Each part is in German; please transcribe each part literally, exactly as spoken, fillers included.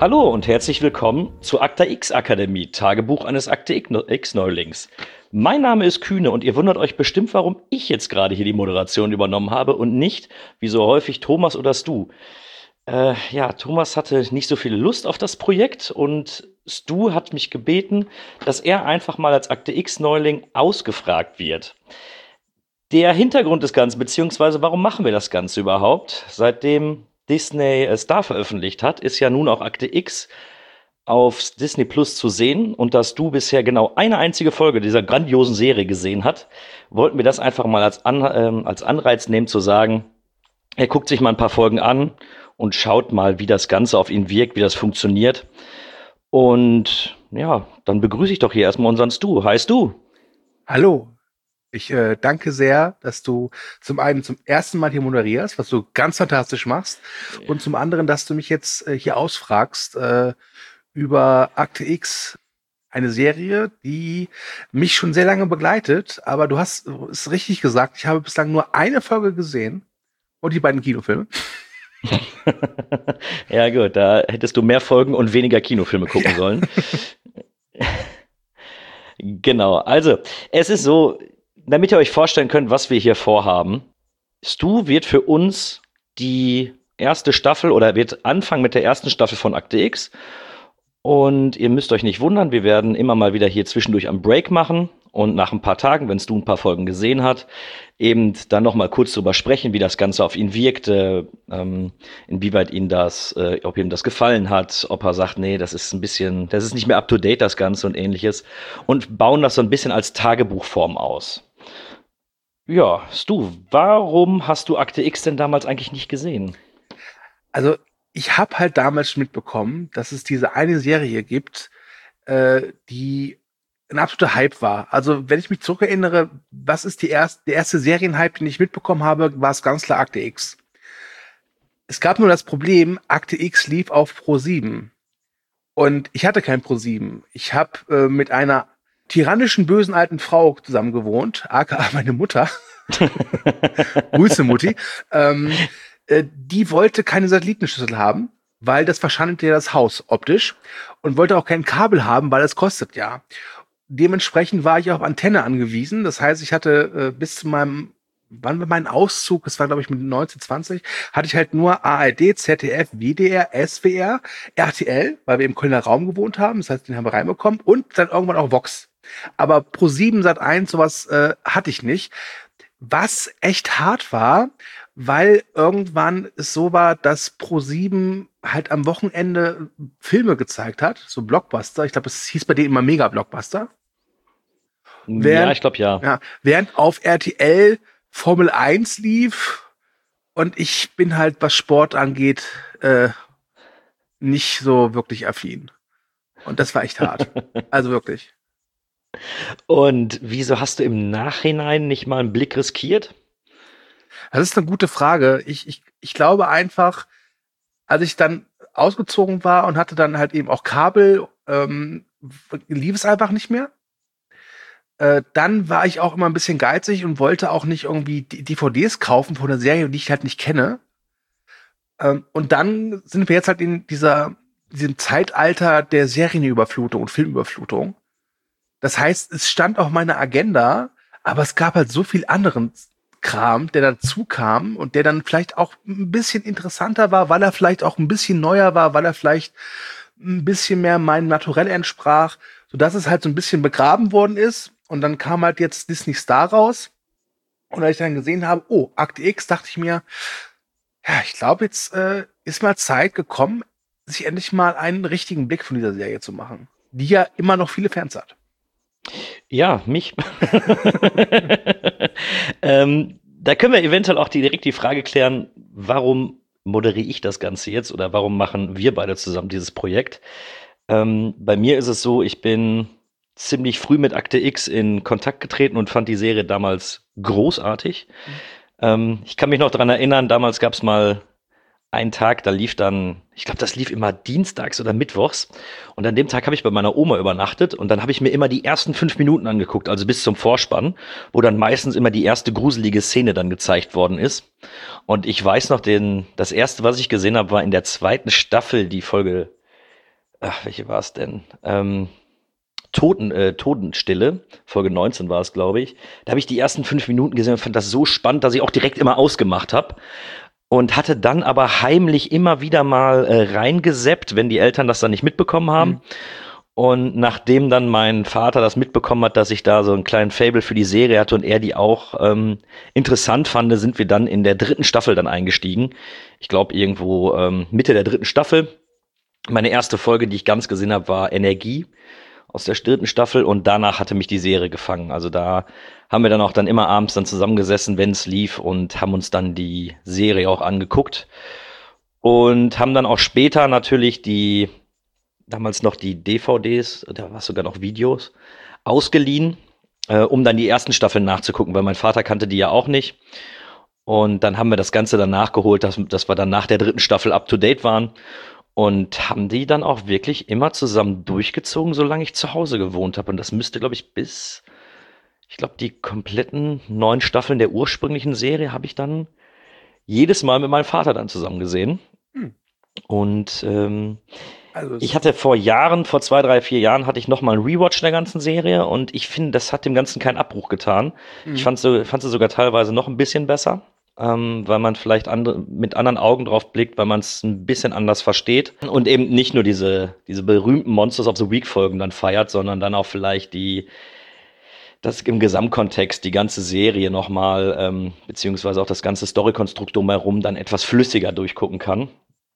Hallo und herzlich willkommen zur Akta X Akademie, Tagebuch eines Akte X-Neulings. Mein Name ist Kühne und ihr wundert euch bestimmt, warum ich jetzt gerade hier die Moderation übernommen habe und nicht, wie so häufig, Thomas oder Stu. Äh, ja, Thomas hatte nicht so viel Lust auf das Projekt und Stu hat mich gebeten, dass er einfach mal als Akte X-Neuling ausgefragt wird. Der Hintergrund des Ganzen, beziehungsweise warum machen wir das Ganze überhaupt? Seitdem Disney äh, Star veröffentlicht hat, ist ja nun auch Akte X auf Disney Plus zu sehen. Und dass du bisher genau eine einzige Folge dieser grandiosen Serie gesehen hast, wollten wir das einfach mal als, An ähm, als Anreiz nehmen, zu sagen, er guckt sich mal ein paar Folgen an und schaut mal, wie das Ganze auf ihn wirkt, wie das funktioniert. Und ja, dann begrüße ich doch hier erstmal unseren Stu. Hi Stu. Hallo. Ich äh, danke sehr, dass du zum einen zum ersten Mal hier moderierst, was du ganz fantastisch machst, ja. Und zum anderen, dass du mich jetzt äh, hier ausfragst äh, über Akte X, eine Serie, die mich schon sehr lange begleitet, aber du hast es richtig gesagt, ich habe bislang nur eine Folge gesehen und die beiden Kinofilme. Ja gut, da hättest du mehr Folgen und weniger Kinofilme gucken ja. sollen. Genau, also es ist so, damit ihr euch vorstellen könnt, was wir hier vorhaben. Stu wird für uns die erste Staffel oder wird anfangen mit der ersten Staffel von Akte X. Und ihr müsst euch nicht wundern, wir werden immer mal wieder hier zwischendurch am Break machen. Und nach ein paar Tagen, wenn Stu ein paar Folgen gesehen hat, eben dann noch mal kurz drüber sprechen, wie das Ganze auf ihn wirkte, ähm, inwieweit ihn das, äh, ob ihm das gefallen hat, ob er sagt, nee, das ist ein bisschen, das ist nicht mehr up to date, das Ganze und ähnliches. Und bauen das so ein bisschen als Tagebuchform aus. Ja, Stu, warum hast du Akte X denn damals eigentlich nicht gesehen? Also, ich habe halt damals mitbekommen, dass es diese eine Serie gibt, äh, die ein absoluter Hype war. Also, wenn ich mich zurückerinnere, was ist die erste, der erste Serienhype, den ich mitbekommen habe, war es ganz klar Akte X. Es gab nur das Problem, Akte X lief auf Pro sieben. Und ich hatte kein Pro sieben. Ich habe äh, mit einer tyrannischen, bösen alten Frau zusammen gewohnt, aka meine Mutter. Grüße, Mutti. Ähm, äh, die wollte keine Satellitenschüssel haben, weil das verschandelt ja das Haus optisch, und wollte auch kein Kabel haben, weil das kostet ja. Dementsprechend war ich auf Antenne angewiesen. Das heißt, ich hatte äh, bis zu meinem, wann war mein Auszug, das war glaube ich mit neunzehn, zwanzig, hatte ich halt nur A R D, Z D F, W D R, S W R, R T L, weil wir im Kölner Raum gewohnt haben. Das heißt, den haben wir reinbekommen, und dann irgendwann auch Vox. Aber Pro sieben, Sat eins, sowas äh, hatte ich nicht. Was echt hart war, weil irgendwann es so war, dass Pro sieben halt am Wochenende Filme gezeigt hat, so Blockbuster. Ich glaube, es hieß bei denen immer Mega-Blockbuster. Ja, ich glaube ja. ja. Während auf R T L Formel eins lief, und ich bin halt, was Sport angeht, äh, nicht so wirklich affin. Und das war echt hart. Also wirklich. Und wieso hast du im Nachhinein nicht mal einen Blick riskiert? Das ist eine gute Frage. Ich, ich, ich glaube einfach, als ich dann ausgezogen war und hatte dann halt eben auch Kabel, ähm, lief es einfach nicht mehr. Äh, dann war ich auch immer ein bisschen geizig und wollte auch nicht irgendwie D V Ds kaufen von einer Serie, die ich halt nicht kenne. Ähm, und dann sind wir jetzt halt in dieser, diesem Zeitalter der Serienüberflutung und Filmüberflutung. Das heißt, es stand auf meiner Agenda, aber es gab halt so viel anderen Kram, der dazu kam und der dann vielleicht auch ein bisschen interessanter war, weil er vielleicht auch ein bisschen neuer war, weil er vielleicht ein bisschen mehr meinem Naturell entsprach, sodass es halt so ein bisschen begraben worden ist. Und dann kam halt jetzt Disney Star raus. Und als ich dann gesehen habe, oh, Akte X, dachte ich mir, ja, ich glaube, jetzt äh, ist mal Zeit gekommen, sich endlich mal einen richtigen Blick von dieser Serie zu machen, die ja immer noch viele Fans hat. Ja, mich. ähm, da können wir eventuell auch die, direkt die Frage klären, warum moderiere ich das Ganze jetzt oder warum machen wir beide zusammen dieses Projekt? Ähm, bei mir ist es so, ich bin ziemlich früh mit Akte X in Kontakt getreten und fand die Serie damals großartig. Mhm. Ähm, ich kann mich noch daran erinnern, damals gab es mal einen Tag, da lief dann, ich glaube, das lief immer dienstags oder mittwochs. Und an dem Tag habe ich bei meiner Oma übernachtet und dann habe ich mir immer die ersten fünf Minuten angeguckt, also bis zum Vorspann, wo dann meistens immer die erste gruselige Szene dann gezeigt worden ist. Und ich weiß noch, den, das erste, was ich gesehen habe, war in der zweiten Staffel die Folge ach, welche war es denn? Ähm, Toten, äh, Totenstille, Folge neunzehn war es, glaube ich. Da habe ich die ersten fünf Minuten gesehen und fand das so spannend, dass ich auch direkt immer ausgemacht habe. Und hatte dann aber heimlich immer wieder mal äh, reingeseppt, wenn die Eltern das dann nicht mitbekommen haben. Mhm. Und nachdem dann mein Vater das mitbekommen hat, dass ich da so einen kleinen Faible für die Serie hatte und er die auch ähm, interessant fand, sind wir dann in der dritten Staffel dann eingestiegen. Ich glaube irgendwo ähm, Mitte der dritten Staffel. Meine erste Folge, die ich ganz gesehen habe, war Energie aus der dritten Staffel und danach hatte mich die Serie gefangen. Also da haben wir dann auch dann immer abends dann zusammengesessen, wenn es lief und haben uns dann die Serie auch angeguckt und haben dann auch später natürlich die, damals noch die D V Ds, da war es sogar noch Videos, ausgeliehen, äh, um dann die ersten Staffeln nachzugucken, weil mein Vater kannte die ja auch nicht. Und dann haben wir das Ganze dann nachgeholt, dass, dass wir dann nach der dritten Staffel up to date waren. Und haben die dann auch wirklich immer zusammen durchgezogen, solange ich zu Hause gewohnt habe. Und das müsste, glaube ich, bis, ich glaube, die kompletten neun Staffeln der ursprünglichen Serie habe ich dann jedes Mal mit meinem Vater dann zusammen gesehen. Hm. Und ähm, also ich hatte vor Jahren, vor zwei, drei, vier Jahren, hatte ich noch mal einen Rewatch der ganzen Serie. Und ich finde, das hat dem Ganzen keinen Abbruch getan. Hm. Ich fand sie, fand sie sogar teilweise noch ein bisschen besser. Ähm, weil man vielleicht andere, mit anderen Augen drauf blickt, weil man es ein bisschen anders versteht und eben nicht nur diese, diese berühmten Monsters of the Week Folgen dann feiert, sondern dann auch vielleicht die, das im Gesamtkontext, die ganze Serie nochmal, ähm, beziehungsweise auch das ganze Storykonstrukt drumherum dann etwas flüssiger durchgucken kann.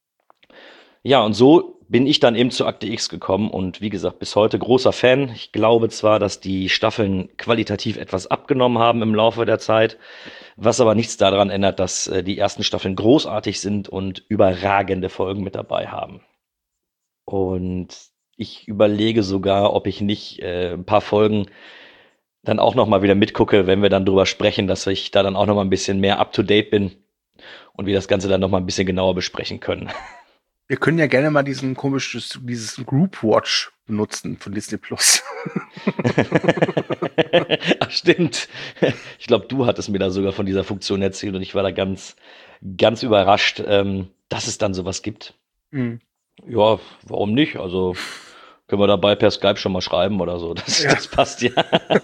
Ja, und so bin ich dann eben zu Akte X gekommen und wie gesagt, bis heute großer Fan. Ich glaube zwar, dass die Staffeln qualitativ etwas abgenommen haben im Laufe der Zeit, was aber nichts daran ändert, dass äh, die ersten Staffeln großartig sind und überragende Folgen mit dabei haben. Und ich überlege sogar, ob ich nicht äh, ein paar Folgen dann auch noch mal wieder mitgucke, wenn wir dann drüber sprechen, dass ich da dann auch noch mal ein bisschen mehr up-to-date bin und wir das Ganze dann noch mal ein bisschen genauer besprechen können. Wir können ja gerne mal diesen komisches, dieses Group Watch benutzen von Disney Plus. Ach, stimmt. Ich glaube, du hattest mir da sogar von dieser Funktion erzählt und ich war da ganz, ganz überrascht, ähm, dass es dann sowas gibt. Mhm. Ja, warum nicht? Also können wir dabei per Skype schon mal schreiben oder so. Das, ja. das passt ja.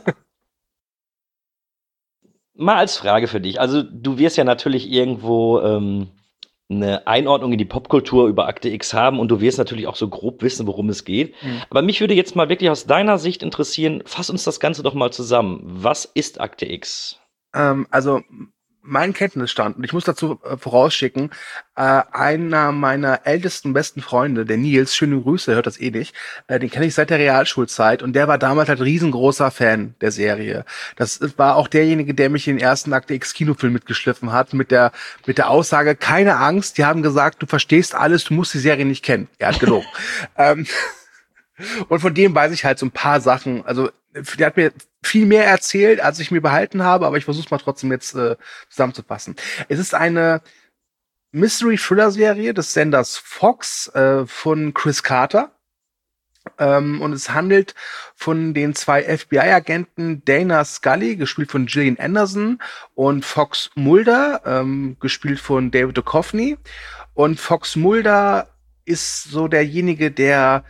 Mal als Frage für dich. Also du wirst ja natürlich irgendwo ähm, eine Einordnung in die Popkultur über Akte X haben und du wirst natürlich auch so grob wissen, worum es geht. Mhm. Aber mich würde jetzt mal wirklich aus deiner Sicht interessieren, fass uns das Ganze doch mal zusammen. Was ist Akte X? Ähm, also mein Kenntnisstand, und ich muss dazu äh, vorausschicken, äh, einer meiner ältesten, besten Freunde, der Nils, schöne Grüße, er hört das eh nicht, äh, den kenne ich seit der Realschulzeit und der war damals halt riesengroßer Fan der Serie. Das war auch derjenige, der mich in den ersten Akte X Kinofilm mitgeschliffen hat, mit der mit der Aussage, keine Angst, die haben gesagt, du verstehst alles, du musst die Serie nicht kennen. Er hat gelogen. ähm, und von dem weiß ich halt so ein paar Sachen, also der hat mir viel mehr erzählt, als ich mir behalten habe, aber ich versuche es mal trotzdem jetzt äh, zusammenzufassen. Es ist eine Mystery-Thriller-Serie des Senders Fox äh, von Chris Carter. Ähm, und es handelt von den zwei F B I-Agenten Dana Scully, gespielt von Gillian Anderson, und Fox Mulder, ähm, gespielt von David Duchovny. Und Fox Mulder ist so derjenige, der,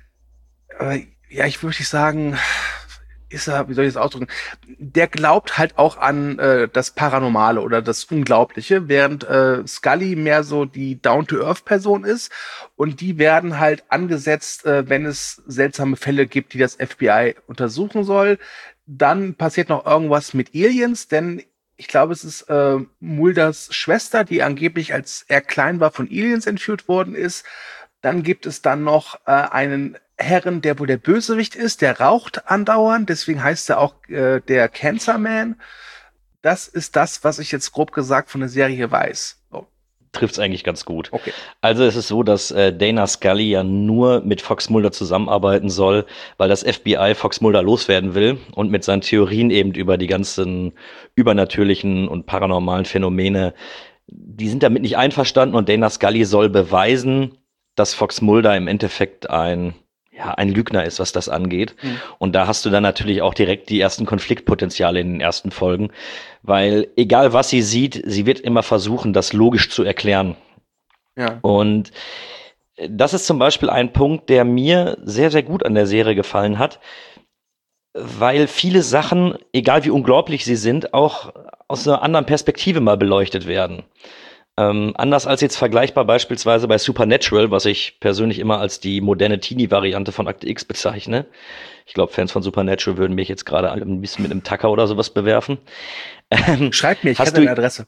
äh, ja, ich würde sagen, ist er, wie soll ich das ausdrücken, der glaubt halt auch an äh, das Paranormale oder das Unglaubliche, während äh, Scully mehr so die Down-to-Earth-Person ist und die werden halt angesetzt, äh, wenn es seltsame Fälle gibt, die das F B I untersuchen soll. Dann passiert noch irgendwas mit Aliens, denn ich glaube, es ist äh, Mulders Schwester, die angeblich, als er klein war, von Aliens entführt worden ist. Dann gibt es dann noch äh, einen Herren, der wohl der Bösewicht ist, der raucht andauernd, deswegen heißt er auch äh, der Cancer Man. Das ist das, was ich jetzt grob gesagt von der Serie weiß. Oh. Trifft's eigentlich ganz gut. Okay. Also es ist so, dass äh, Dana Scully ja nur mit Fox Mulder zusammenarbeiten soll, weil das F B I Fox Mulder loswerden will und mit seinen Theorien eben über die ganzen übernatürlichen und paranormalen Phänomene, die sind damit nicht einverstanden und Dana Scully soll beweisen, dass Fox Mulder im Endeffekt ein ja, ein Lügner ist, was das angeht. Mhm. Und da hast du dann natürlich auch direkt die ersten Konfliktpotenziale in den ersten Folgen, weil egal was sie sieht, sie wird immer versuchen, das logisch zu erklären. Ja. Und Das ist zum Beispiel ein Punkt, der mir sehr, sehr gut an der Serie gefallen hat, weil viele Sachen, egal wie unglaublich sie sind, auch aus einer anderen Perspektive mal beleuchtet werden. Ähm, anders als jetzt vergleichbar beispielsweise bei Supernatural, was ich persönlich immer als die moderne Teenie-Variante von Akte X bezeichne. Ich glaube, Fans von Supernatural würden mich jetzt gerade ein bisschen mit einem Tacker oder sowas bewerfen. Ähm, Schreib mir, ich hast habe eine Adresse.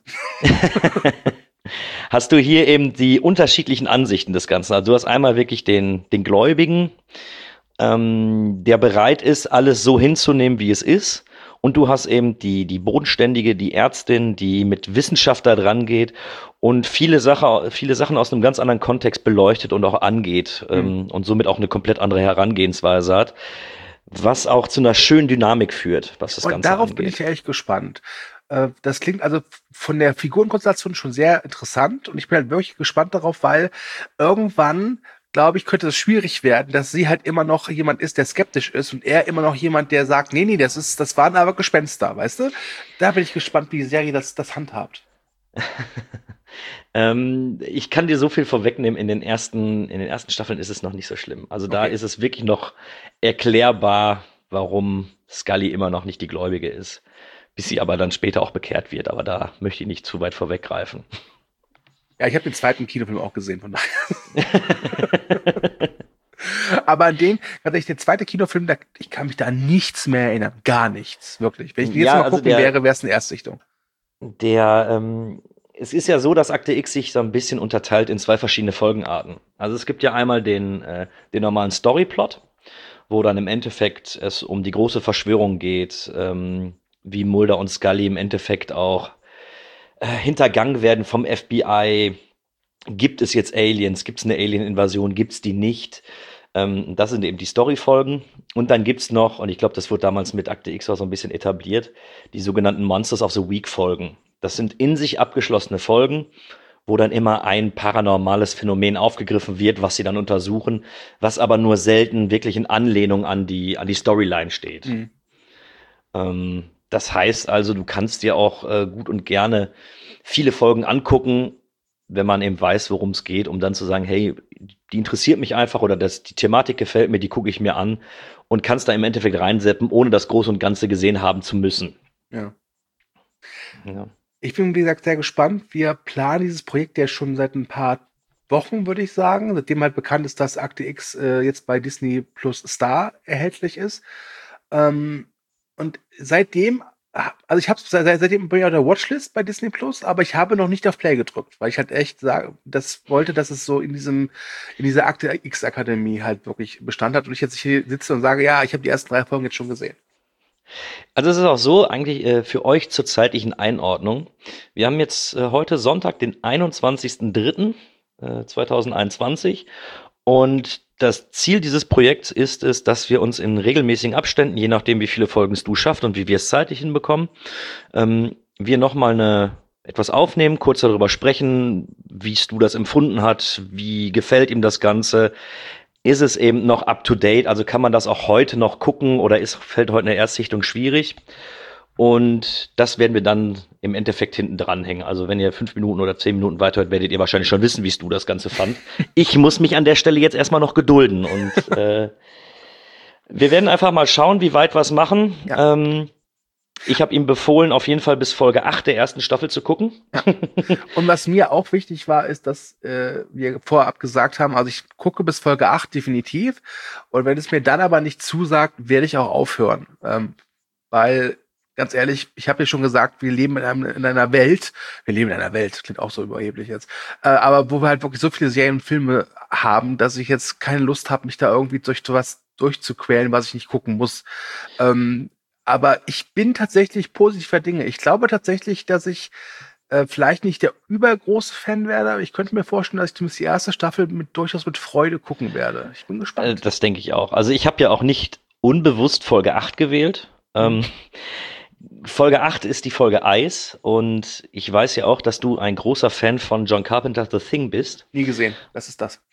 Hast du hier eben die unterschiedlichen Ansichten des Ganzen. Also du hast einmal wirklich den, den Gläubigen, ähm, der bereit ist, alles so hinzunehmen, wie es ist. Und du hast eben die, die Bodenständige, die Ärztin, die mit Wissenschaft da dran geht und viele, Sache, viele Sachen aus einem ganz anderen Kontext beleuchtet und auch angeht, mhm. ähm, und somit auch eine komplett andere Herangehensweise hat, was auch zu einer schönen Dynamik führt, was das und Ganze darauf angeht. bin ich echt gespannt. Äh, das klingt also von der Figurenkonstellation schon sehr interessant und ich bin halt wirklich gespannt darauf, weil irgendwann, glaube ich, könnte es schwierig werden, dass sie halt immer noch jemand ist, der skeptisch ist und er immer noch jemand, der sagt, nee, nee, das ist, das waren aber Gespenster, weißt du? Da bin ich gespannt, wie die Serie das, das handhabt. ähm, ich kann dir so viel vorwegnehmen, in den ersten, in den ersten Staffeln ist es noch nicht so schlimm. Also da okay. ist es wirklich noch erklärbar, warum Scully immer noch nicht die Gläubige ist. Bis sie aber dann später auch bekehrt wird, aber da möchte ich nicht zu weit vorweggreifen. Ja, ich habe den zweiten Kinofilm auch gesehen, von daher. Aber an den, tatsächlich der zweite Kinofilm, da, ich kann mich da an nichts mehr erinnern. Gar nichts, wirklich. Wenn ich den jetzt ja, mal also gucken der, wäre, wäre es eine Erstsichtung. Der, ähm, es ist ja so, dass Akte X sich so ein bisschen unterteilt in zwei verschiedene Folgenarten. Also es gibt ja einmal den, äh, den normalen Storyplot, wo dann im Endeffekt es um die große Verschwörung geht, ähm, wie Mulder und Scully im Endeffekt auch äh, hintergangen werden vom F B I. Gibt es jetzt Aliens? Gibt es eine Alien-Invasion? Gibt es die nicht? Ähm, das sind eben die Story-Folgen. Und dann gibt es noch, und ich glaube, das wurde damals mit Akte X auch so ein bisschen etabliert, die sogenannten Monsters of the Week-Folgen. Das sind in sich abgeschlossene Folgen, wo dann immer ein paranormales Phänomen aufgegriffen wird, was sie dann untersuchen, was aber nur selten wirklich in Anlehnung an die, an die Storyline steht. Mhm. Ähm, Das heißt also, du kannst dir auch äh, gut und gerne viele Folgen angucken, wenn man eben weiß, worum es geht, um dann zu sagen, hey, die interessiert mich einfach oder das, die Thematik gefällt mir, die gucke ich mir an und kannst da im Endeffekt reinseppen, ohne das Große und Ganze gesehen haben zu müssen. Ja. ja. Ich bin, wie gesagt, sehr gespannt. Wir planen dieses Projekt ja schon seit ein paar Wochen, würde ich sagen, seitdem halt bekannt ist, dass Akte X äh, jetzt bei Disney Plus Star erhältlich ist. Ähm, Und seitdem, also ich habe seit, seitdem bin ich auf der Watchlist bei Disney Plus, aber ich habe noch nicht auf Play gedrückt, weil ich halt echt sage, das wollte, dass es so in diesem, in dieser Akte X Akademie halt wirklich Bestand hat und ich jetzt hier sitze und sage, ja, ich habe die ersten drei Folgen jetzt schon gesehen. Also es ist auch so, eigentlich äh, für euch zur zeitlichen Einordnung. Wir haben jetzt äh, heute Sonntag, den einundzwanzigsten dritten zweitausendeinundzwanzig und das Ziel dieses Projekts ist es, dass wir uns in regelmäßigen Abständen, je nachdem, wie viele Folgen es du schaffst und wie wir es zeitlich hinbekommen, ähm, wir nochmal eine etwas aufnehmen, kurz darüber sprechen, wie du das empfunden hat, wie gefällt ihm das Ganze, ist es eben noch up to date, also kann man das auch heute noch gucken oder ist, fällt heute eine Erstsichtung schwierig? Und das werden wir dann im Endeffekt hinten dranhängen. Also wenn ihr fünf Minuten oder zehn Minuten weiterhört, werdet ihr wahrscheinlich schon wissen, wie du das Ganze fand. Ich muss mich an der Stelle jetzt erstmal noch gedulden. Und äh, wir werden einfach mal schauen, wie weit wir es machen. Ja. Ähm, ich habe ihm befohlen, auf jeden Fall bis Folge acht der ersten Staffel zu gucken. Ja. Und was mir auch wichtig war, ist, dass äh, wir vorab gesagt haben, also ich gucke bis Folge acht definitiv. Und wenn es mir dann aber nicht zusagt, werde ich auch aufhören. Ähm, weil ganz ehrlich, ich habe ja schon gesagt, wir leben in, einem, in einer Welt, wir leben in einer Welt, klingt auch so überheblich jetzt, äh, aber wo wir halt wirklich so viele Serien und Filme haben, dass ich jetzt keine Lust habe, mich da irgendwie durch sowas durchzuquälen, was ich nicht gucken muss. Ähm, aber ich bin tatsächlich positiver Dinge. Ich glaube tatsächlich, dass ich äh, vielleicht nicht der übergroße Fan werde, aber ich könnte mir vorstellen, dass ich zumindest die erste Staffel mit durchaus mit Freude gucken werde. Ich bin gespannt. Das denke ich auch. Also ich habe ja auch nicht unbewusst Folge acht gewählt. Mhm. Ähm, Folge acht ist die Folge Eis und ich weiß ja auch, dass du ein großer Fan von John Carpenter The Thing bist. Nie gesehen, das ist das.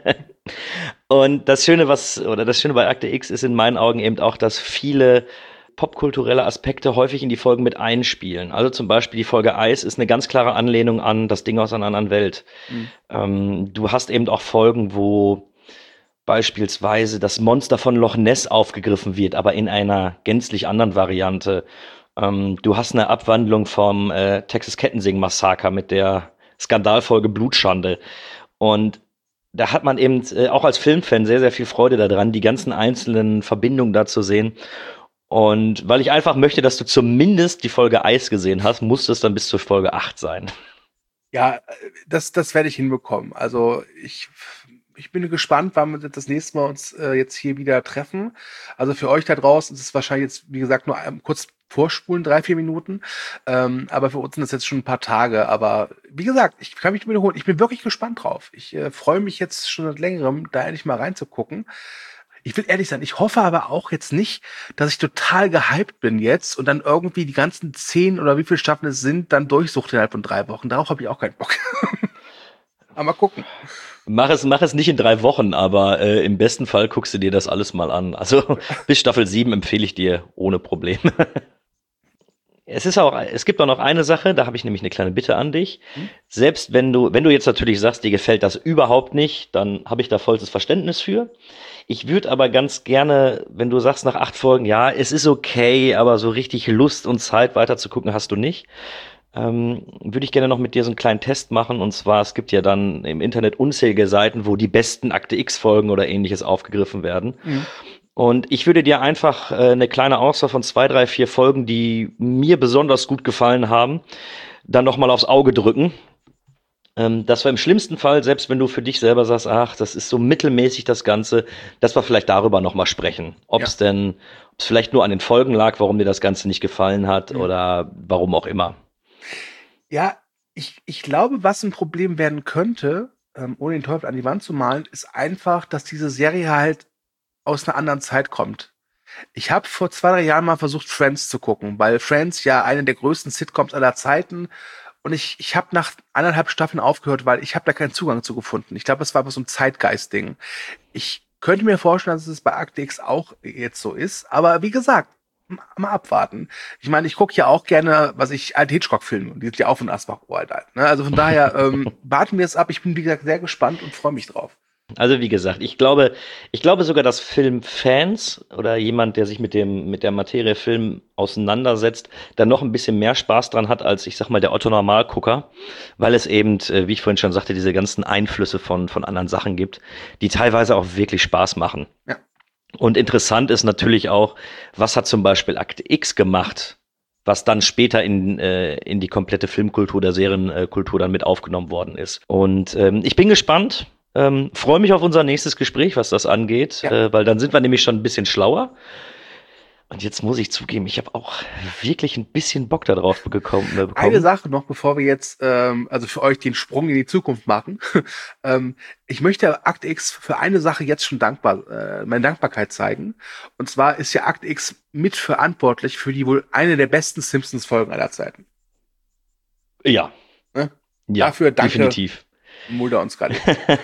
Und das Schöne, was, oder das Schöne bei Akte X ist in meinen Augen eben auch, dass viele popkulturelle Aspekte häufig in die Folgen mit einspielen. Also zum Beispiel die Folge Eis ist eine ganz klare Anlehnung an Das Ding aus einer anderen Welt. Mhm. Ähm, du hast eben auch Folgen, wo beispielsweise das Monster von Loch Ness aufgegriffen wird, aber in einer gänzlich anderen Variante. Ähm, du hast eine Abwandlung vom äh, Texas Kettensing-Massaker mit der Skandalfolge Blutschande. Und da hat man eben äh, auch als Filmfan sehr, sehr viel Freude daran, die ganzen einzelnen Verbindungen da zu sehen. Und weil ich einfach möchte, dass du zumindest die Folge Eis gesehen hast, muss es dann bis zur Folge acht sein. Ja, das, das werde ich hinbekommen. Also ich, ich bin gespannt, wann wir das nächste Mal uns äh, jetzt hier wieder treffen. Also für euch da draußen ist es wahrscheinlich jetzt, wie gesagt, nur ein, kurz vorspulen, drei, vier Minuten. Ähm, aber für uns sind das jetzt schon ein paar Tage. Aber wie gesagt, ich kann mich wiederholen. Ich bin wirklich gespannt drauf. Ich äh, freue mich jetzt schon seit längerem, da endlich mal reinzugucken. Ich will ehrlich sein, ich hoffe aber auch jetzt nicht, dass ich total gehypt bin jetzt und dann irgendwie die ganzen zehn oder wie viele Staffeln es sind, dann durchsucht innerhalb von drei Wochen. Darauf habe ich auch keinen Bock. Aber mal gucken. Mach es, mach es nicht in drei Wochen, aber äh, im besten Fall guckst du dir das alles mal an. Also bis Staffel sieben empfehle ich dir ohne Probleme. Es ist auch, es gibt auch noch eine Sache, da habe ich nämlich eine kleine Bitte an dich. Hm? Selbst wenn du, wenn du jetzt natürlich sagst, dir gefällt das überhaupt nicht, dann habe ich da vollstes Verständnis für. Ich würde aber ganz gerne, wenn du sagst nach acht Folgen, ja, es ist okay, aber so richtig Lust und Zeit weiter zu gucken hast du nicht, ähm, würde ich gerne noch mit dir so einen kleinen Test machen. Und zwar, es gibt ja dann im Internet unzählige Seiten, wo die besten Akte X-Folgen oder ähnliches aufgegriffen werden. Mhm. Und ich würde dir einfach äh, eine kleine Auswahl von zwei, drei, vier Folgen, die mir besonders gut gefallen haben, dann noch mal aufs Auge drücken. Ähm, dass wir im schlimmsten Fall, selbst wenn du für dich selber sagst, ach, das ist so mittelmäßig das Ganze, dass wir vielleicht darüber noch mal sprechen. Ob es ja. denn, ob es vielleicht nur an den Folgen lag, warum dir das Ganze nicht gefallen hat mhm. oder warum auch immer. Ja, ich, ich glaube, was ein Problem werden könnte, ähm, ohne den Teufel an die Wand zu malen, ist einfach, dass diese Serie halt aus einer anderen Zeit kommt. Ich habe vor zwei, drei Jahren mal versucht, Friends zu gucken, weil Friends ja eine der größten Sitcoms aller Zeiten und ich, ich habe nach anderthalb Staffeln aufgehört, weil ich habe da keinen Zugang zu gefunden. Ich glaube, es war aber so ein Zeitgeist-Ding. Ich könnte mir vorstellen, dass es bei Akte X auch jetzt so ist, aber wie gesagt, mal abwarten. Ich meine, ich gucke ja auch gerne, was ich, alte Hitchcock-Filme, die sind ja auch von Asbach uralt. Ne? Also von daher ähm, warten wir es ab. Ich bin, wie gesagt, sehr gespannt und freue mich drauf. Also wie gesagt, ich glaube, ich glaube sogar, dass Filmfans oder jemand, der sich mit dem mit der Materie Film auseinandersetzt, da noch ein bisschen mehr Spaß dran hat als, ich sag mal, der Otto-Normalgucker, weil es eben, wie ich vorhin schon sagte, diese ganzen Einflüsse von von anderen Sachen gibt, die teilweise auch wirklich Spaß machen. Ja. Und interessant ist natürlich auch, was hat zum Beispiel Akte X gemacht, was dann später in, äh, in die komplette Filmkultur, der Serienkultur dann mit aufgenommen worden ist. Und ähm, ich bin gespannt. Ähm, freue mich auf unser nächstes Gespräch, was das angeht, ja. äh, weil dann sind wir nämlich schon ein bisschen schlauer. Und jetzt muss ich zugeben, ich habe auch wirklich ein bisschen Bock darauf bekommen. Äh, bekommen. Eine Sache noch, bevor wir jetzt, ähm, also für euch den Sprung in die Zukunft machen. ähm, ich möchte Akte X für eine Sache jetzt schon dankbar, äh, meine Dankbarkeit zeigen. Und zwar ist ja Akte X mitverantwortlich für die wohl eine der besten Simpsons-Folgen aller Zeiten. Ja. Ne? Ja, dafür danke. Definitiv. Mulder und Scully.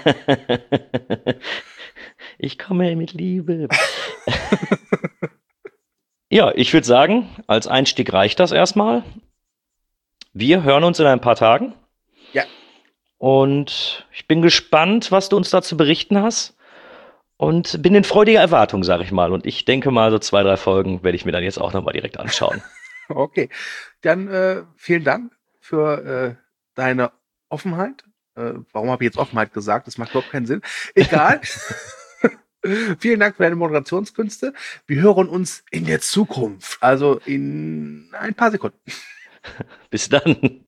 Ich komme mit Liebe. Ja, ich würde sagen, als Einstieg reicht das erstmal. Wir hören uns in ein paar Tagen. Ja. Und ich bin gespannt, was du uns dazu berichten hast. Und bin in freudiger Erwartung, sag ich mal. Und ich denke mal, so zwei, drei Folgen werde ich mir dann jetzt auch nochmal direkt anschauen. Okay. Dann äh, vielen Dank für äh, deine Offenheit. Äh, warum habe ich jetzt Offenheit gesagt? Das macht überhaupt keinen Sinn. Egal. Vielen Dank für deine Moderationskünste. Wir hören uns in der Zukunft. Also in ein paar Sekunden. Bis dann.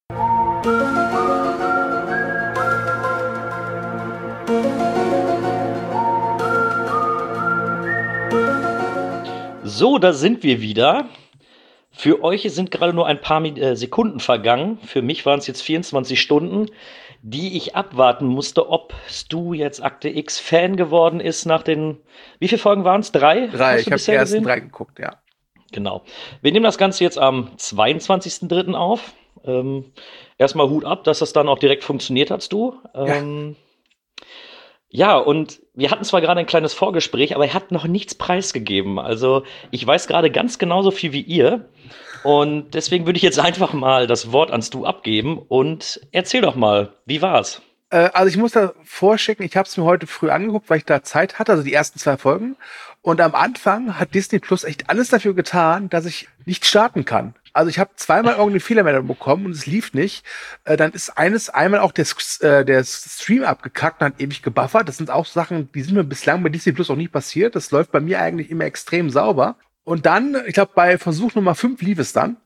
So, da sind wir wieder. Für euch sind gerade nur ein paar Sekunden vergangen. Für mich waren es jetzt vierundzwanzig Stunden, die ich abwarten musste, ob Stu jetzt Akte X Fan geworden ist nach den, wie viele Folgen waren es? Drei? Drei, ich habe die ersten drei geguckt, ja. Genau. Wir nehmen das Ganze jetzt am zweiundzwanzigsten dritten auf. Ähm, erstmal Hut ab, dass das dann auch direkt funktioniert hat, Stu. Ähm, Ja, und wir hatten zwar gerade ein kleines Vorgespräch, aber er hat noch nichts preisgegeben. Also ich weiß gerade ganz genauso viel wie ihr. Und deswegen würde ich jetzt einfach mal das Wort ans Du abgeben und erzähl doch mal, wie war's? Äh, also ich muss da vorschicken, ich habe es mir heute früh angeguckt, weil ich da Zeit hatte, also die ersten zwei Folgen. Und am Anfang hat Disney Plus echt alles dafür getan, dass ich nicht starten kann. Also ich habe zweimal irgendeine Fehlermeldung bekommen und es lief nicht. Äh, dann ist eines einmal auch der, S- äh, der Stream abgekackt und hat ewig gebuffert. Das sind auch Sachen, die sind mir bislang bei Disney Plus auch nie passiert. Das läuft bei mir eigentlich immer extrem sauber. Und dann, ich glaube, bei Versuch Nummer fünf lief es dann.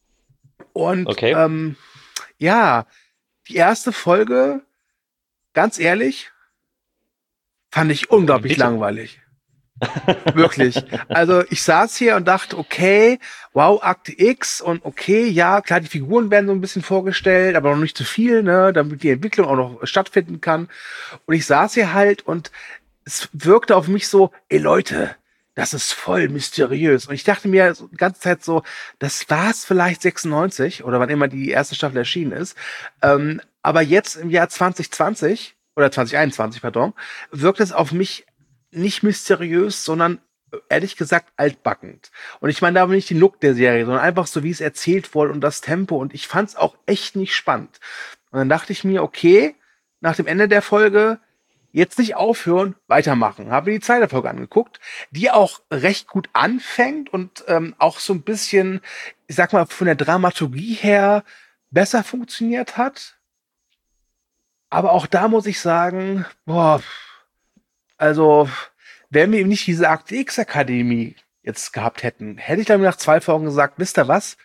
Und Okay, ähm, ja, die erste Folge, ganz ehrlich, fand ich unglaublich bitte. langweilig. Wirklich. Also ich saß hier und dachte, okay, wow, Akte X und okay, ja, klar, die Figuren werden so ein bisschen vorgestellt, aber noch nicht zu viel, ne, damit die Entwicklung auch noch stattfinden kann. Und ich saß hier halt und es wirkte auf mich so, ey Leute, das ist voll mysteriös. Und ich dachte mir so die ganze Zeit so, das war's vielleicht sechsundneunzig oder wann immer die erste Staffel erschienen ist. Ähm, aber jetzt im Jahr zwanzig zwanzig oder zwanzig einundzwanzig, pardon, wirkt es auf mich nicht mysteriös, sondern äh, ehrlich gesagt altbackend. Und ich meine damit nicht den Look der Serie, sondern einfach so, wie es erzählt wurde und das Tempo. Und ich fand es auch echt nicht spannend. Und dann dachte ich mir, okay, nach dem Ende der Folge jetzt nicht aufhören, weitermachen. Habe mir die zweite Folge angeguckt, die auch recht gut anfängt und ähm, auch so ein bisschen, ich sag mal, von der Dramaturgie her besser funktioniert hat. Aber auch da muss ich sagen, boah, also, wenn wir eben nicht diese Akte X-Akademie jetzt gehabt hätten, hätte ich dann nach zwei Folgen gesagt, wisst ihr was?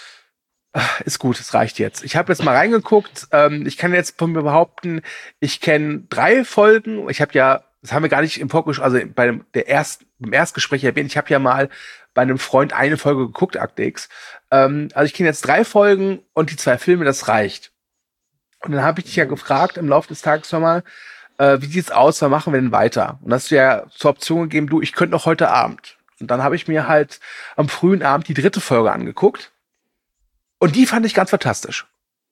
Ist gut, es reicht jetzt. Ich habe jetzt mal reingeguckt. Ähm, ich kann jetzt von mir behaupten, ich kenne drei Folgen. Ich habe ja, das haben wir gar nicht im Vorgespräch, also bei dem, der erst, beim Erstgespräch erwähnt, ich habe ja mal bei einem Freund eine Folge geguckt, Akte X. Ähm, also ich kenne jetzt drei Folgen und die zwei Filme, das reicht. Und dann habe ich dich ja gefragt im Laufe des Tages nochmal, äh, wie sieht's aus, was machen wir denn weiter? Und hast du ja zur Option gegeben, du, ich könnte noch heute Abend. Und dann habe ich mir halt am frühen Abend die dritte Folge angeguckt. Und die fand ich ganz fantastisch.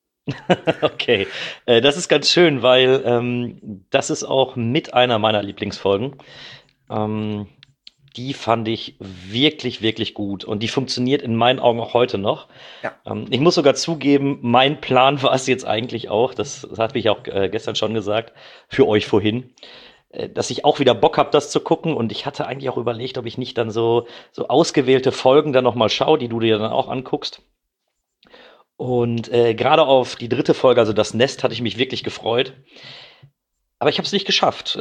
Okay, äh, das ist ganz schön, weil ähm, das ist auch mit einer meiner Lieblingsfolgen. Ähm, Die fand ich wirklich, wirklich gut und die funktioniert in meinen Augen auch heute noch. Ja. Ähm, ich muss sogar zugeben, mein Plan war es jetzt eigentlich auch, das, das habe ich auch äh, gestern schon gesagt, für euch vorhin, äh, dass ich auch wieder Bock habe, das zu gucken und ich hatte eigentlich auch überlegt, ob ich nicht dann so, so ausgewählte Folgen dann nochmal schaue, die du dir dann auch anguckst. Und äh, gerade auf die dritte Folge, also das Nest, hatte ich mich wirklich gefreut. Aber ich habe es nicht geschafft.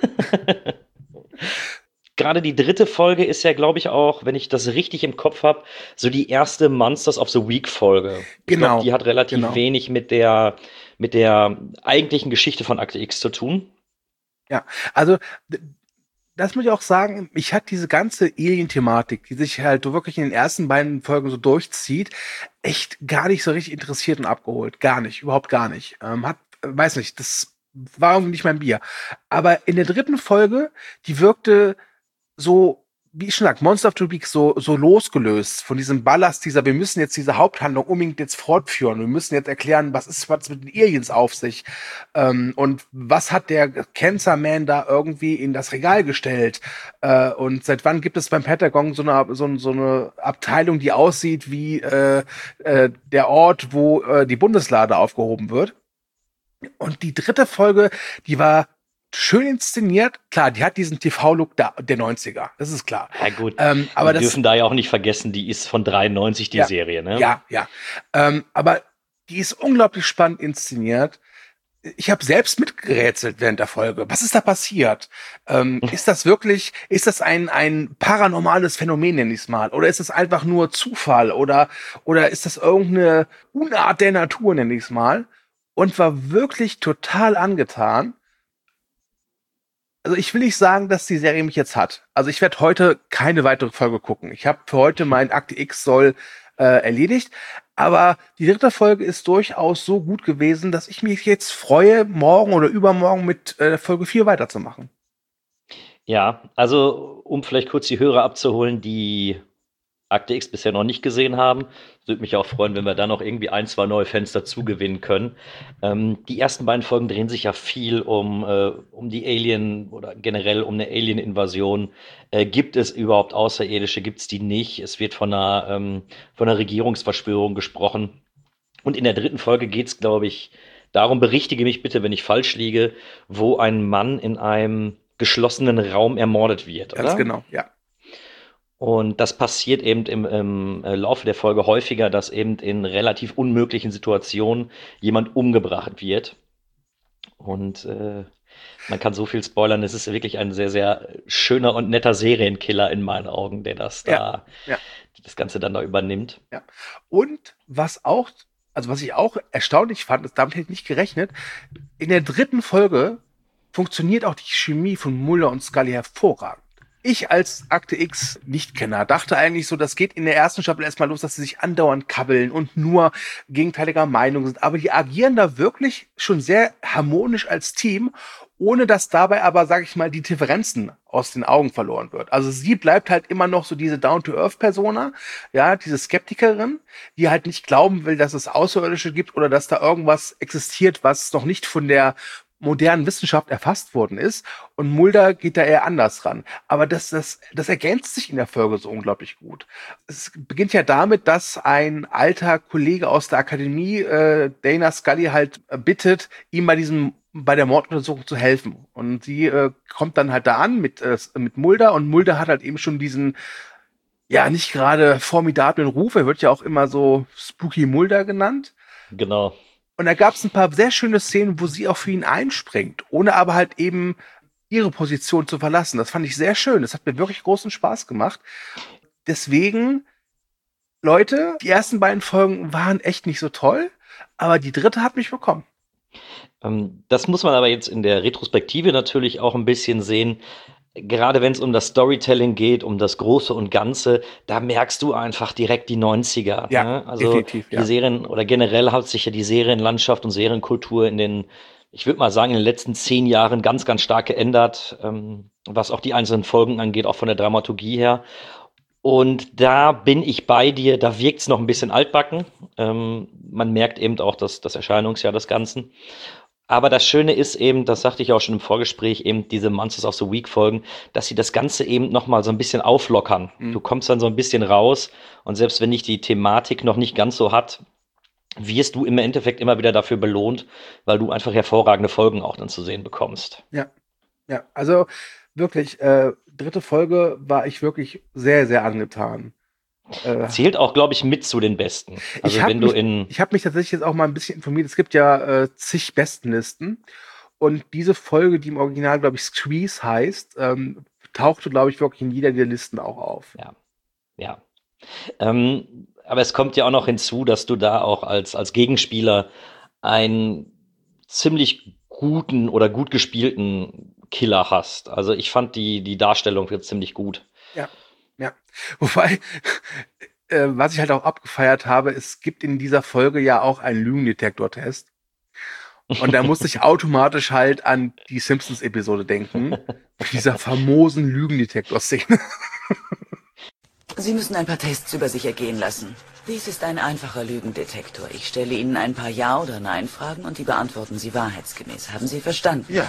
Gerade die dritte Folge ist ja, glaube ich, auch, wenn ich das richtig im Kopf habe, so die erste Monsters of the Week Folge. Ich glaube, Genau, die hat relativ genau. wenig mit der, mit der eigentlichen Geschichte von Akte X zu tun. Ja, also d- das muss ich auch sagen, mich hat diese ganze Alien-Thematik, die sich halt so wirklich in den ersten beiden Folgen so durchzieht, echt gar nicht so richtig interessiert und abgeholt. Gar nicht, überhaupt gar nicht. Ähm, hat, äh, weiß nicht, das war irgendwie nicht mein Bier. Aber in der dritten Folge, die wirkte so, wie ich schon sag, Monster of the Week so, so losgelöst von diesem Ballast dieser, wir müssen jetzt diese Haupthandlung unbedingt jetzt fortführen. Wir müssen jetzt erklären, was ist was mit den Aliens auf sich. Ähm, und was hat der Cancer Man da irgendwie in das Regal gestellt? Äh, und seit wann gibt es beim Pentagon so eine, so, so eine Abteilung, die aussieht wie äh, äh, der Ort, wo äh, die Bundeslade aufgehoben wird? Und die dritte Folge, die war schön inszeniert. Klar, die hat diesen T V-Look der, der neunziger, das ist klar. Ja gut, Ähm, aber wir das, dürfen da ja auch nicht vergessen, die ist von dreiundneunzig, die ja, Serie, ne? ja, ja. Ähm, aber die ist unglaublich spannend inszeniert. Ich habe selbst mitgerätselt während der Folge. Was ist da passiert? Ähm, ist das wirklich, ist das ein, ein paranormales Phänomen, nenn ich es mal? Oder ist es einfach nur Zufall? Oder, oder ist das irgendeine Unart der Natur, nenn ich es mal? Und war wirklich total angetan. Also ich will nicht sagen, dass die Serie mich jetzt hat. Also ich werde heute keine weitere Folge gucken. Ich habe für heute mein Akte X soll äh, erledigt. Aber die dritte Folge ist durchaus so gut gewesen, dass ich mich jetzt freue, morgen oder übermorgen mit äh, Folge vier weiterzumachen. Ja, also um vielleicht kurz die Hörer abzuholen, die Akte X bisher noch nicht gesehen haben. Es würde mich auch freuen, wenn wir da noch irgendwie ein, zwei neue Fans dazu gewinnen können. Ähm, die ersten beiden Folgen drehen sich ja viel um, äh, um die Alien oder generell um eine Alien-Invasion. Äh, gibt es überhaupt Außerirdische? Gibt es die nicht? Es wird von einer, ähm, von einer Regierungsverschwörung gesprochen. Und in der dritten Folge geht es, glaube ich, darum, berichtige mich bitte, wenn ich falsch liege, wo ein Mann in einem geschlossenen Raum ermordet wird, oder? Ganz genau, ja. Und das passiert eben im, im äh, Laufe der Folge häufiger, dass eben in relativ unmöglichen Situationen jemand umgebracht wird. Und äh, man kann so viel spoilern, es ist wirklich ein sehr, sehr schöner und netter Serienkiller in meinen Augen, der das da, Ja, ja. das Ganze dann da übernimmt. Ja. Und was auch, also was ich auch erstaunlich fand, ist, damit hätte ich nicht gerechnet, in der dritten Folge funktioniert auch die Chemie von Mulder und Scully hervorragend. Ich als Akte X Nichtkenner dachte eigentlich so, das geht in der ersten Staffel erstmal los, dass sie sich andauernd kabbeln und nur gegenteiliger Meinung sind. Aber die agieren da wirklich schon sehr harmonisch als Team, ohne dass dabei aber, sag ich mal, die Differenzen aus den Augen verloren wird. Also sie bleibt halt immer noch so diese Down-to-Earth-Persona, ja, diese Skeptikerin, die halt nicht glauben will, dass es Außerirdische gibt oder dass da irgendwas existiert, was noch nicht von der modernen Wissenschaft erfasst worden ist. Und Mulder geht da eher anders ran. Aber das, das, das ergänzt sich in der Folge so unglaublich gut. Es beginnt ja damit, dass ein alter Kollege aus der Akademie äh, Dana Scully halt äh, bittet, ihm bei diesem bei der Morduntersuchung zu helfen. Und sie äh, kommt dann halt da an mit, äh, mit Mulder. Und Mulder hat halt eben schon diesen, ja, nicht gerade formidablen Ruf. Er wird ja auch immer so Spooky Mulder genannt. Genau. Und da gab es ein paar sehr schöne Szenen, wo sie auch für ihn einspringt, ohne aber halt eben ihre Position zu verlassen. Das fand ich sehr schön. Das hat mir wirklich großen Spaß gemacht. Deswegen, Leute, die ersten beiden Folgen waren echt nicht so toll, aber die dritte hat mich bekommen. Ähm, das muss man aber jetzt in der Retrospektive natürlich auch ein bisschen sehen. Gerade wenn es um das Storytelling geht, um das Große und Ganze, da merkst du einfach direkt die neunziger. Ja, ne? Also definitiv, die ja. Serien oder generell hat sich ja die Serienlandschaft und Serienkultur in den, ich würde mal sagen, in den letzten zehn Jahren ganz, ganz stark geändert, ähm, was auch die einzelnen Folgen angeht, auch von der Dramaturgie her. Und da bin ich bei dir, da wirkt's noch ein bisschen altbacken. Ähm, man merkt eben auch das, das Erscheinungsjahr des Ganzen. Aber das Schöne ist eben, das sagte ich auch schon im Vorgespräch, eben diese Monsters of the Week Folgen, dass sie das Ganze eben noch mal so ein bisschen auflockern. Mhm. Du kommst dann so ein bisschen raus und selbst wenn dich die Thematik noch nicht ganz so hat, wirst du im Endeffekt immer wieder dafür belohnt, weil du einfach hervorragende Folgen auch dann zu sehen bekommst. Ja, ja, also wirklich, äh, dritte Folge war ich wirklich sehr, sehr angetan. Äh, Zählt auch, glaube ich, mit zu den Besten. Also ich habe wenn du mich, in ich hab mich tatsächlich jetzt auch mal ein bisschen informiert. Es gibt ja äh, zig Bestenlisten. Und diese Folge, die im Original, glaube ich, Squeeze heißt, ähm, tauchte, glaube ich, wirklich in jeder der Listen auch auf. Ja, ja. Ähm, aber es kommt ja auch noch hinzu, dass du da auch als, als Gegenspieler einen ziemlich guten oder gut gespielten Killer hast. Also ich fand die, die Darstellung jetzt ziemlich gut. Ja, ja. Wobei, äh, was ich halt auch abgefeiert habe, es gibt in dieser Folge ja auch einen Lügendetektor-Test. Und da musste ich automatisch halt an die Simpsons-Episode denken. Mit dieser famosen Lügendetektor-Szene. Sie müssen ein paar Tests über sich ergehen lassen. Dies ist ein einfacher Lügendetektor. Ich stelle Ihnen ein paar Ja- oder Nein-Fragen und die beantworten Sie wahrheitsgemäß. Haben Sie verstanden? Ja.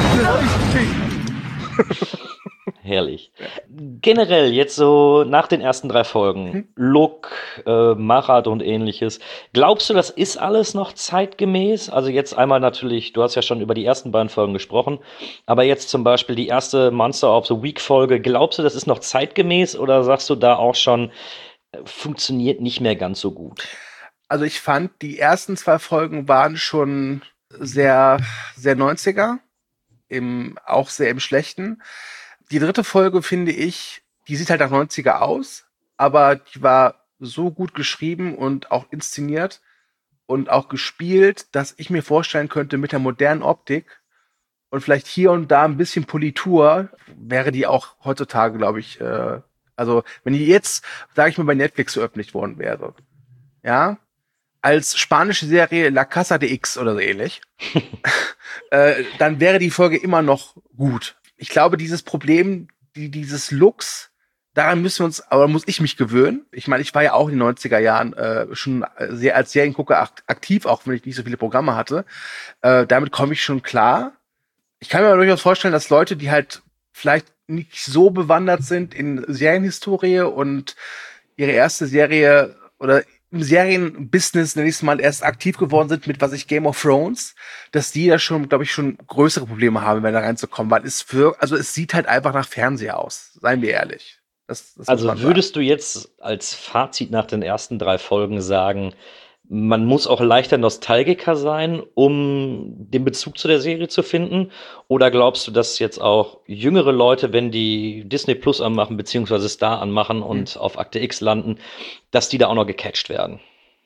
Herrlich. Generell jetzt so nach den ersten drei Folgen, Mhm. Look, äh, Machart und ähnliches. Glaubst du, das ist alles noch zeitgemäß? Also jetzt einmal natürlich, du hast ja schon über die ersten beiden Folgen gesprochen, aber jetzt zum Beispiel die erste Monster of the Week Folge, glaubst du, das ist noch zeitgemäß oder sagst du da auch schon, äh, funktioniert nicht mehr ganz so gut? Also ich fand, die ersten zwei Folgen waren schon sehr, sehr neunziger, im, auch sehr im Schlechten. Die dritte Folge, finde ich, die sieht halt nach neunziger aus, aber die war so gut geschrieben und auch inszeniert und auch gespielt, dass ich mir vorstellen könnte, mit der modernen Optik und vielleicht hier und da ein bisschen Politur, wäre die auch heutzutage, glaube ich, äh, also wenn die jetzt, sage ich mal, bei Netflix veröffentlicht worden wäre, ja, als spanische Serie La Casa de X oder so ähnlich, äh, dann wäre die Folge immer noch gut. Ich glaube, dieses Problem, die, dieses Looks, daran müssen wir uns, aber muss ich mich gewöhnen. Ich meine, ich war ja auch in den neunziger Jahren äh, schon sehr als Seriengucker akt- aktiv, auch wenn ich nicht so viele Programme hatte. Äh, damit komme ich schon klar. Ich kann mir aber durchaus vorstellen, dass Leute, die halt vielleicht nicht so bewandert sind in Serienhistorie und ihre erste Serie oder im Serienbusiness, nenne ich es mal, erst aktiv geworden sind mit, was ich, Game of Thrones, dass die da schon, glaube ich, schon größere Probleme haben, wenn da reinzukommen, weil es für, also es sieht halt einfach nach Fernseher aus, seien wir ehrlich. Das, das Also würdest du jetzt als Fazit nach den ersten drei Folgen sagen, man muss auch leichter Nostalgiker sein, um den Bezug zu der Serie zu finden? Oder glaubst du, dass jetzt auch jüngere Leute, wenn die Disney Plus anmachen, beziehungsweise Star anmachen und hm. auf Akte X landen, dass die da auch noch gecatcht werden?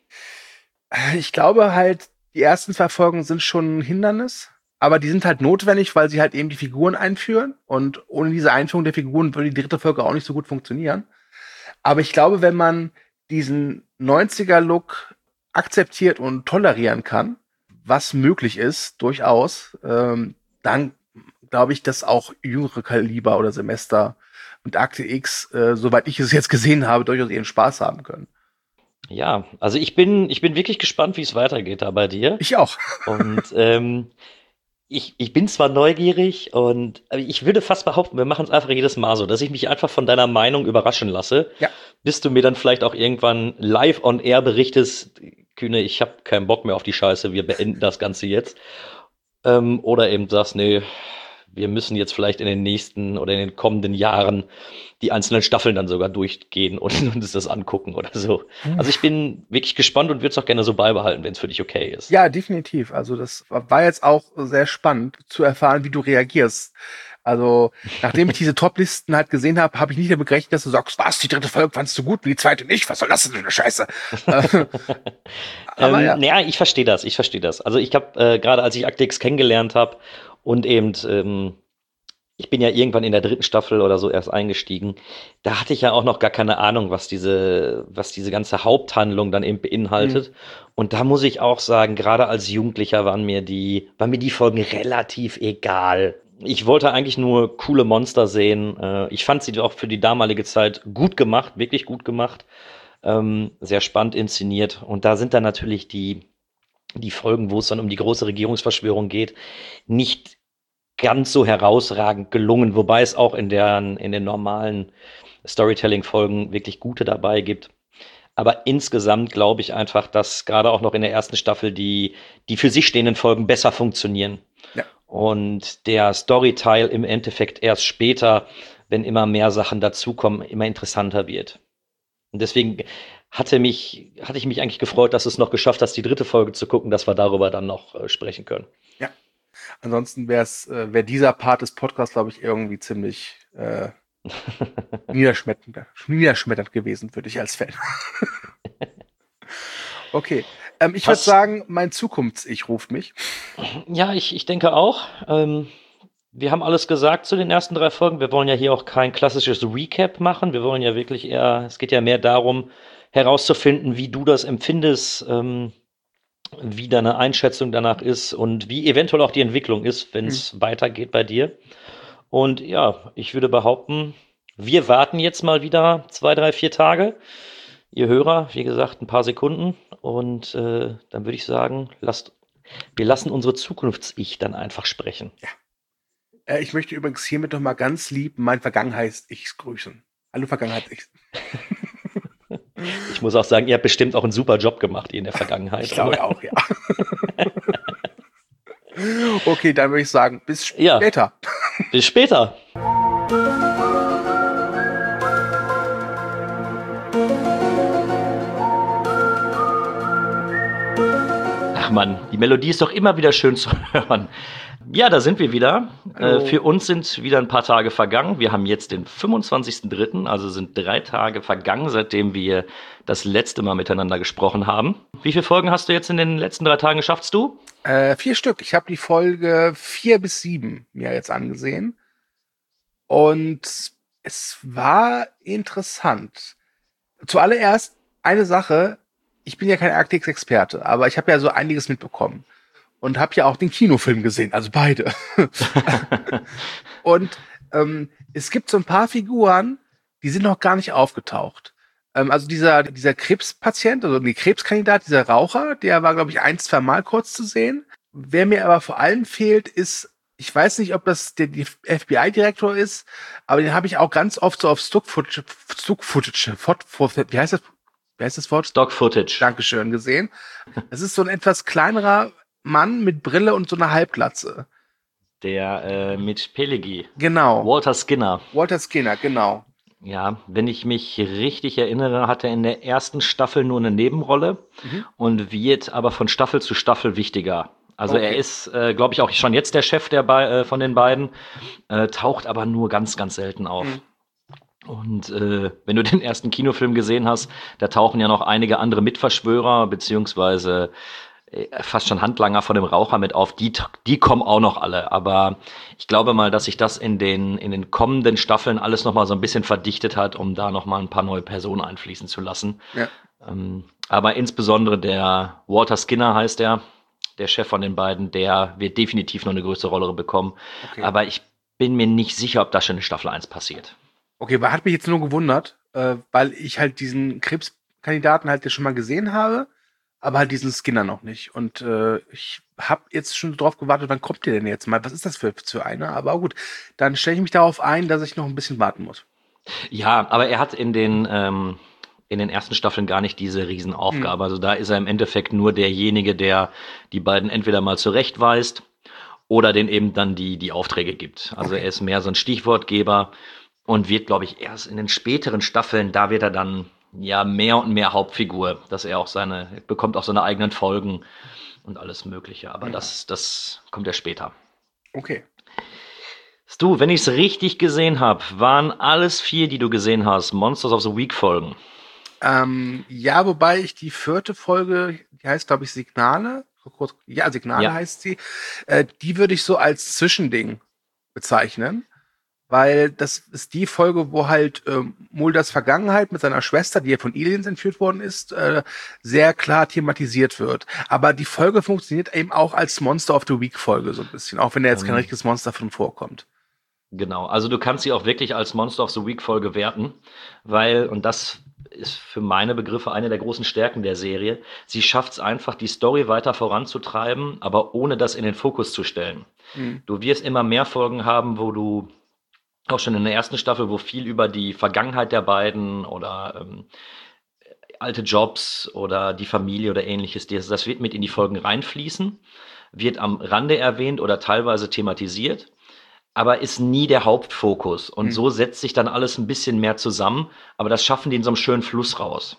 Ich glaube halt, die ersten zwei Folgen sind schon ein Hindernis. Aber die sind halt notwendig, weil sie halt eben die Figuren einführen. Und ohne diese Einführung der Figuren würde die dritte Folge auch nicht so gut funktionieren. Aber ich glaube, wenn man diesen neunziger-Look akzeptiert und tolerieren kann, was möglich ist, durchaus, ähm, dann glaube ich, dass auch jüngere Kaliber oder Semester und Akte X, äh, soweit ich es jetzt gesehen habe, durchaus ihren Spaß haben können. Ja, also ich bin, ich bin wirklich gespannt, wie es weitergeht da bei dir. Ich auch. Und ähm, Ich, ich bin zwar neugierig und ich würde fast behaupten, wir machen es einfach jedes Mal so, dass ich mich einfach von deiner Meinung überraschen lasse, ja. bis du mir dann vielleicht auch irgendwann live on air berichtest, Kühne, ich habe keinen Bock mehr auf die Scheiße, wir beenden das Ganze jetzt. Ähm, oder eben sagst, nee, wir müssen jetzt vielleicht in den nächsten oder in den kommenden Jahren die einzelnen Staffeln dann sogar durchgehen und uns das angucken oder so. Mhm. Also ich bin wirklich gespannt und würde es auch gerne so beibehalten, wenn es für dich okay ist. Ja, definitiv. Also das war jetzt auch sehr spannend zu erfahren, wie du reagierst. Also nachdem ich diese Top-Listen halt gesehen habe, habe ich nicht damit gerechnet, dass du sagst, was, die dritte Folge fandst du gut, wie die zweite nicht? Was soll das denn für eine Scheiße? Aber ähm, ja. Naja, ich verstehe das, ich verstehe das. Also ich habe, äh, gerade als ich Akte X kennengelernt habe und eben ähm, ich bin ja irgendwann in der dritten Staffel oder so erst eingestiegen. Da hatte ich ja auch noch gar keine Ahnung, was diese, was diese ganze Haupthandlung dann eben beinhaltet. Mhm. Und da muss ich auch sagen, gerade als Jugendlicher waren mir die, waren mir die Folgen relativ egal. Ich wollte eigentlich nur coole Monster sehen. Ich fand sie auch für die damalige Zeit gut gemacht, wirklich gut gemacht. Sehr spannend inszeniert. Und da sind dann natürlich die, die Folgen, wo es dann um die große Regierungsverschwörung geht, nicht ganz so herausragend gelungen, wobei es auch in, der, in den normalen Storytelling-Folgen wirklich gute dabei gibt. Aber insgesamt glaube ich einfach, dass gerade auch noch in der ersten Staffel die, die für sich stehenden Folgen besser funktionieren. Ja. Und der Storyteil im Endeffekt erst später, wenn immer mehr Sachen dazukommen, immer interessanter wird. Und deswegen hatte, mich, hatte ich mich eigentlich gefreut, dass du es noch geschafft hast, die dritte Folge zu gucken, dass wir darüber dann noch äh, sprechen können. Ja. Ansonsten wäre es, äh, wäre dieser Part des Podcasts, glaube ich, irgendwie ziemlich äh, niederschmetternd, niederschmetternd gewesen für dich als Fan. Okay. Ähm, ich würde sagen, mein Zukunfts-Ich ruft mich. Ja, ich, ich denke auch. Ähm, wir haben alles gesagt zu den ersten drei Folgen. Wir wollen ja hier auch kein klassisches Recap machen. Wir wollen ja wirklich eher, es geht ja mehr darum, herauszufinden, wie du das empfindest, ähm, wie deine Einschätzung danach ist und wie eventuell auch die Entwicklung ist, wenn es mhm. weitergeht bei dir. Und ja, ich würde behaupten, wir warten jetzt mal wieder zwei, drei, vier Tage. Ihr Hörer, wie gesagt, ein paar Sekunden. Und äh, dann würde ich sagen, lasst, wir lassen unsere Zukunfts-Ich dann einfach sprechen. Ja. Äh, ich möchte übrigens hiermit noch mal ganz lieb mein Vergangenheits-Ich grüßen. Hallo Vergangenheits-Ich. Ich muss auch sagen, ihr habt bestimmt auch einen super Job gemacht, ihr in der Vergangenheit. Ich glaube auch, ja. Okay, dann würde ich sagen, bis später. Ja, bis später. Ach Mann, die Melodie ist doch immer wieder schön zu hören. Ja, da sind wir wieder. Äh, für uns sind wieder ein paar Tage vergangen. Wir haben jetzt den fünfundzwanzigsten dritten, also sind drei Tage vergangen, seitdem wir das letzte Mal miteinander gesprochen haben. Wie viele Folgen hast du jetzt in den letzten drei Tagen schaffst du? Äh, vier Stück. Ich habe die Folge vier bis sieben mir jetzt angesehen. Und es war interessant. Zuallererst eine Sache. Ich bin ja kein Akte X-Experte, aber ich habe ja so einiges mitbekommen. Und habe ja auch den Kinofilm gesehen, also beide. Und ähm, es gibt so ein paar Figuren, die sind noch gar nicht aufgetaucht. Ähm, also dieser, dieser Krebspatient, also die Krebskandidat, dieser Raucher, der war, glaube ich, ein, zwei Mal kurz zu sehen. Wer mir aber vor allem fehlt, ist, ich weiß nicht, ob das der, der F B I-Direktor ist, aber den habe ich auch ganz oft so auf Stock-Footage, Stock-Footage, wie heißt das, wie heißt das Wort? Stock-Footage. Dankeschön, gesehen. Das ist so ein etwas kleinerer Mann mit Brille und so einer Halbglatze. Der äh, mit Pelegi. Genau. Walter Skinner. Walter Skinner, genau. Ja, wenn ich mich richtig erinnere, hat er in der ersten Staffel nur eine Nebenrolle mhm. und wird aber von Staffel zu Staffel wichtiger. Also okay. er ist, äh, glaube ich, auch schon jetzt der Chef der Be- äh, von den beiden, äh, taucht aber nur ganz, ganz selten auf. Mhm. Und äh, wenn du den ersten Kinofilm gesehen hast, da tauchen ja noch einige andere Mitverschwörer, beziehungsweise äh, fast schon Handlanger von dem Raucher mit auf. Die, die kommen auch noch alle. Aber ich glaube mal, dass sich das in den, in den kommenden Staffeln alles noch mal so ein bisschen verdichtet hat, um da noch mal ein paar neue Personen einfließen zu lassen. Ja. Ähm, aber insbesondere der Walter Skinner heißt er, der Chef von den beiden, der wird definitiv noch eine größere Rolle bekommen. Okay. Aber ich bin mir nicht sicher, ob das schon in Staffel eins passiert. Okay, aber hat mich jetzt nur gewundert, äh, weil ich halt diesen Krebskandidaten halt ja schon mal gesehen habe, aber halt diesen Skinner noch nicht. Und äh, ich habe jetzt schon drauf gewartet, wann kommt der denn jetzt mal? Was ist das für, für einer? Aber gut, dann stelle ich mich darauf ein, dass ich noch ein bisschen warten muss. Ja, aber er hat in den... Ähm in den ersten Staffeln gar nicht diese Riesenaufgabe. Mhm. Also da ist er im Endeffekt nur derjenige, der die beiden entweder mal zurechtweist oder den eben dann die, die Aufträge gibt. Also okay. er ist mehr so ein Stichwortgeber und wird, glaube ich, erst in den späteren Staffeln, da wird er dann ja mehr und mehr Hauptfigur, dass er auch seine, bekommt auch seine eigenen Folgen und alles Mögliche. Aber mhm. das, das kommt ja später. Okay. Stu, wenn ich es richtig gesehen habe, waren alles vier, die du gesehen hast, Monsters of the Week Folgen. Ähm, ja, wobei ich die vierte Folge, die heißt, glaube ich, Signale. Ja, Signale ja. heißt sie. Äh, die würde ich so als Zwischending bezeichnen. Weil das ist die Folge, wo halt äh, Mulders Vergangenheit mit seiner Schwester, die ja von Aliens entführt worden ist, äh, sehr klar thematisiert wird. Aber die Folge funktioniert eben auch als Monster of the Week Folge so ein bisschen. Auch wenn da jetzt mhm. kein richtiges Monster von vorkommt. Genau, also du kannst sie auch wirklich als Monster of the Week Folge werten. Weil, und das ist für meine Begriffe eine der großen Stärken der Serie. Sie schafft es einfach, die Story weiter voranzutreiben, aber ohne das in den Fokus zu stellen. Mhm. Du wirst immer mehr Folgen haben, wo du auch schon in der ersten Staffel, wo viel über die Vergangenheit der beiden oder ähm, alte Jobs oder die Familie oder ähnliches, das wird mit in die Folgen reinfließen, wird am Rande erwähnt oder teilweise thematisiert, aber ist nie der Hauptfokus. Und mhm. so setzt sich dann alles ein bisschen mehr zusammen, aber das schaffen die in so einem schönen Fluss raus.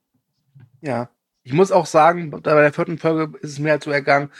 Ja, ich muss auch sagen, bei der vierten Folge ist es mir halt so ergangen,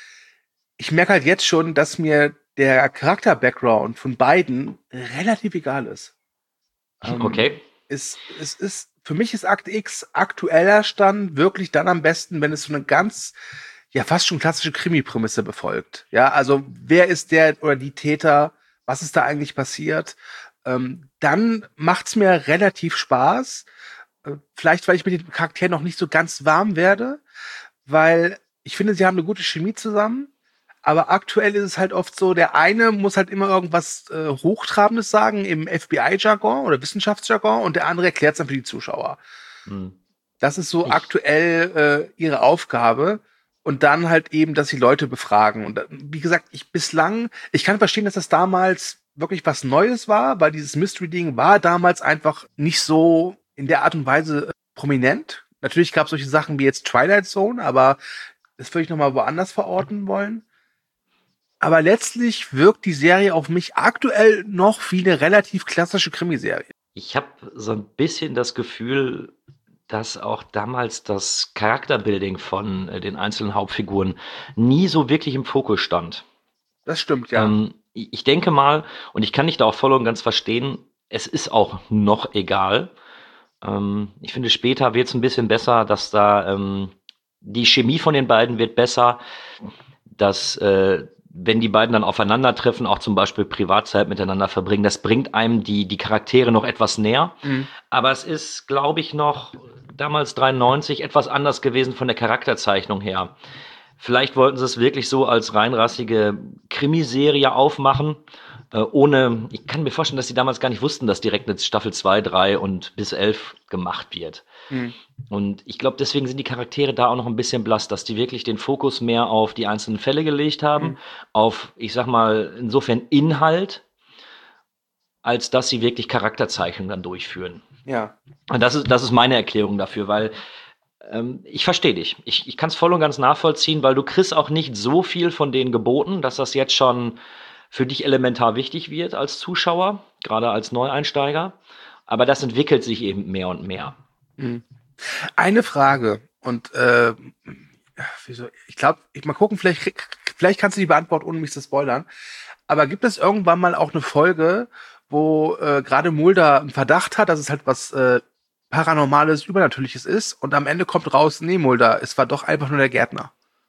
ich merke halt jetzt schon, dass mir der Charakter-Background von beiden relativ egal ist. Ähm, okay. Es, es ist, für mich ist Akt X aktueller Stand wirklich dann am besten, wenn es so eine ganz, ja, fast schon klassische Krimi-Prämisse befolgt. Ja, also wer ist der oder die Täter? Was ist da eigentlich passiert? Ähm, dann macht's mir relativ Spaß. Äh, vielleicht, weil ich mit den Charakteren noch nicht so ganz warm werde, weil ich finde, sie haben eine gute Chemie zusammen. Aber aktuell ist es halt oft so, der eine muss halt immer irgendwas äh, Hochtrabendes sagen im F B I-Jargon oder Wissenschaftsjargon und der andere erklärt es dann für die Zuschauer. Hm. Das ist so ich. aktuell äh, ihre Aufgabe. Und dann halt eben, dass sie Leute befragen. Und wie gesagt, ich bislang, ich kann verstehen, dass das damals wirklich was Neues war, weil dieses Mystery-Ding war damals einfach nicht so in der Art und Weise prominent. Natürlich gab es solche Sachen wie jetzt Twilight Zone, aber das würde ich nochmal woanders verorten wollen. Aber letztlich wirkt die Serie auf mich aktuell noch wie eine relativ klassische Krimiserie. Ich habe so ein bisschen das Gefühl, dass auch damals das Charakterbuilding von äh, den einzelnen Hauptfiguren nie so wirklich im Fokus stand. Das stimmt, ja. Ähm, ich denke mal, und ich kann dich da auch voll und ganz verstehen, es ist auch noch egal. Ähm, ich finde, später wird es ein bisschen besser, dass da ähm, die Chemie von den beiden wird besser, dass äh, wenn die beiden dann aufeinandertreffen, auch zum Beispiel Privatzeit miteinander verbringen, das bringt einem die, die Charaktere noch etwas näher. Mhm. Aber es ist, glaube ich, noch damals dreiundneunzig etwas anders gewesen von der Charakterzeichnung her. Vielleicht wollten sie es wirklich so als reinrassige Krimiserie aufmachen, äh, ohne, ich kann mir vorstellen, dass sie damals gar nicht wussten, dass direkt eine Staffel zwei, drei und bis elf gemacht wird. Mhm. Und ich glaube, deswegen sind die Charaktere da auch noch ein bisschen blass, dass die wirklich den Fokus mehr auf die einzelnen Fälle gelegt haben, Mhm. auf, ich sag mal, insofern Inhalt, als dass sie wirklich Charakterzeichnung dann durchführen. Ja. Und das ist, das ist meine Erklärung dafür, weil ähm, ich verstehe dich. Ich, ich kann es voll und ganz nachvollziehen, weil du kriegst auch nicht so viel von denen geboten, dass das jetzt schon für dich elementar wichtig wird als Zuschauer, gerade als Neueinsteiger. Aber das entwickelt sich eben mehr und mehr. Mhm. Eine Frage und äh, wieso? Ich glaube, ich mal gucken, vielleicht, vielleicht kannst du die beantworten, ohne mich zu spoilern. Aber gibt es irgendwann mal auch eine Folge, wo äh, gerade Mulder einen Verdacht hat, dass es halt was äh, Paranormales, Übernatürliches ist und am Ende kommt raus, nee, Mulder, es war doch einfach nur der Gärtner.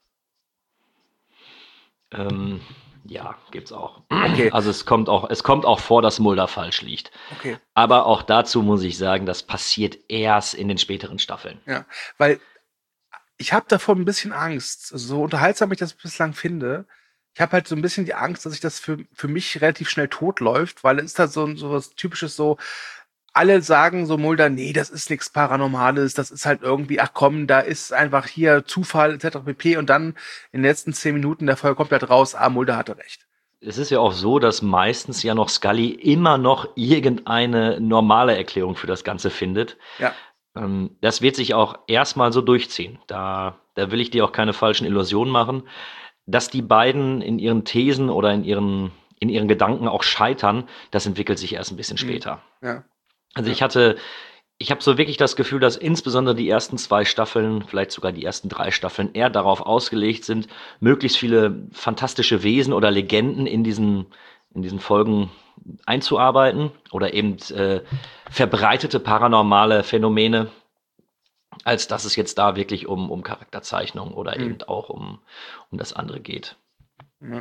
Ähm, ja, gibt's auch. Okay. Also es kommt auch, es kommt auch vor, dass Mulder falsch liegt. Okay. Aber auch dazu muss ich sagen, das passiert erst in den späteren Staffeln. Ja, weil ich habe davor ein bisschen Angst, so unterhaltsam ich das bislang finde. Ich habe halt so ein bisschen die Angst, dass sich das für, für mich relativ schnell totläuft, weil es ist halt so, so was Typisches so, alle sagen so Mulder, nee, das ist nichts Paranormales, das ist halt irgendwie, ach komm, da ist einfach hier Zufall et cetera pp. Und dann in den letzten zehn Minuten der Folge kommt halt raus, ah, Mulder hatte recht. Es ist ja auch so, dass meistens ja noch Scully immer noch irgendeine normale Erklärung für das Ganze findet. Ja. Ähm, das wird sich auch erstmal so durchziehen. Da, da will ich dir auch keine falschen Illusionen machen. Dass die beiden in ihren Thesen oder in ihren, in ihren Gedanken auch scheitern, das entwickelt sich erst ein bisschen später. Ja. Also Ja. ich hatte, ich habe so wirklich das Gefühl, dass insbesondere die ersten zwei Staffeln, vielleicht sogar die ersten drei Staffeln, eher darauf ausgelegt sind, möglichst viele fantastische Wesen oder Legenden in diesen, in diesen Folgen einzuarbeiten oder eben äh, verbreitete paranormale Phänomene, als dass es jetzt da wirklich um, um Charakterzeichnung oder Mhm. eben auch um, um das andere geht. Ja.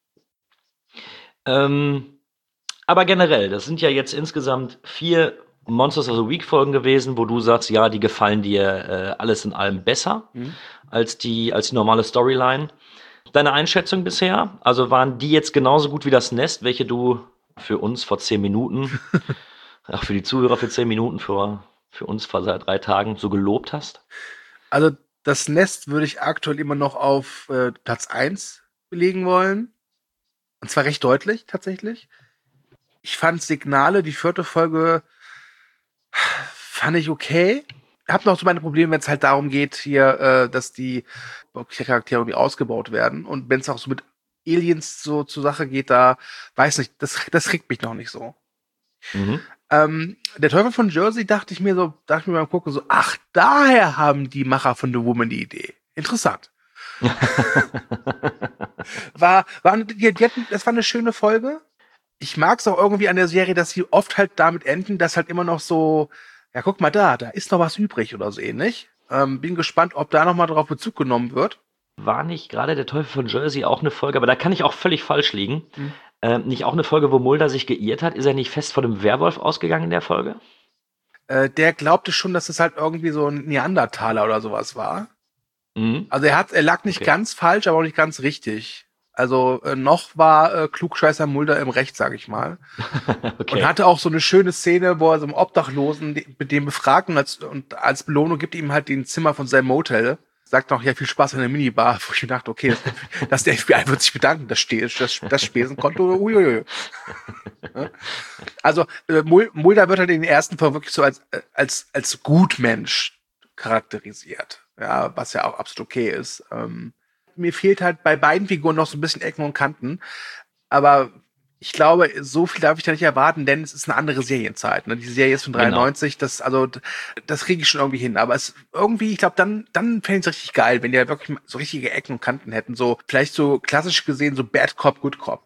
Ähm, aber generell, das sind ja jetzt insgesamt vier Monsters of the Week Folgen gewesen, wo du sagst, ja, die gefallen dir äh, alles in allem besser Mhm. als die, als die normale Storyline. Deine Einschätzung bisher? Also waren die jetzt genauso gut wie das Nest, welche du für uns vor zehn Minuten, auch für die Zuhörer für zehn Minuten, für, für uns vor seit drei Tagen so gelobt hast? Also das Nest würde ich aktuell immer noch auf äh, Platz eins belegen wollen. Und zwar recht deutlich, tatsächlich. Ich fand Signale, die vierte Folge, fand ich okay. Hab noch so meine Probleme, wenn es halt darum geht, hier, äh, dass die Charaktere irgendwie ausgebaut werden. Und wenn es auch so mit Aliens so zur Sache geht, da weiß nicht, das, das regt mich noch nicht so. Mhm. Ähm, der Teufel von Jersey dachte ich mir so, dachte ich mir beim Gucken so, ach, daher haben die Macher von The Woman die Idee. Interessant. war, war, die, die hatten, das war eine schöne Folge. Ich mag es auch irgendwie an der Serie, dass sie oft halt damit enden, dass halt immer noch so, ja, guck mal da, da ist noch was übrig oder so ähnlich. Ähm, bin gespannt, ob da noch mal drauf Bezug genommen wird. War nicht gerade der Teufel von Jersey auch eine Folge, aber da kann ich auch völlig falsch liegen. Hm. Ähm, nicht auch eine Folge, wo Mulder sich geirrt hat? Ist er nicht fest vor dem Werwolf ausgegangen in der Folge? Äh, der glaubte schon, dass es halt irgendwie so ein Neandertaler oder sowas war. Mhm. Also er hat, er lag nicht Okay. ganz falsch, aber auch nicht ganz richtig. Also äh, noch war äh, Klugscheißer Mulder im Recht, sag ich mal. Okay. Und hatte auch so eine schöne Szene, wo er so einem Obdachlosen die- mit dem befragt und als, und als Belohnung gibt ihm halt den Zimmer von seinem Motel. Sagt noch, ja, viel Spaß in der Minibar, wo ich mir dachte, okay, das, das der F B I wird sich bedanken, das, Ste das, das Spesenkonto, uiuiui. Ja? Also, äh, Mul- Mulder wird halt in den ersten Folgen wirklich so als, äh, als, als Gutmensch charakterisiert. Ja, was ja auch absolut okay ist. Ähm, mir fehlt halt bei beiden Figuren noch so ein bisschen Ecken und Kanten. Aber ich glaube, so viel darf ich da nicht erwarten, denn es ist eine andere Serienzeit. Ne? Die Serie ist von dreiundneunzig, genau. das, also, das kriege ich schon irgendwie hin. Aber es irgendwie, ich glaube, dann, dann fände ich es richtig geil, wenn die halt wirklich so richtige Ecken und Kanten hätten. So, vielleicht so klassisch gesehen, so Bad Cop, Good Cop.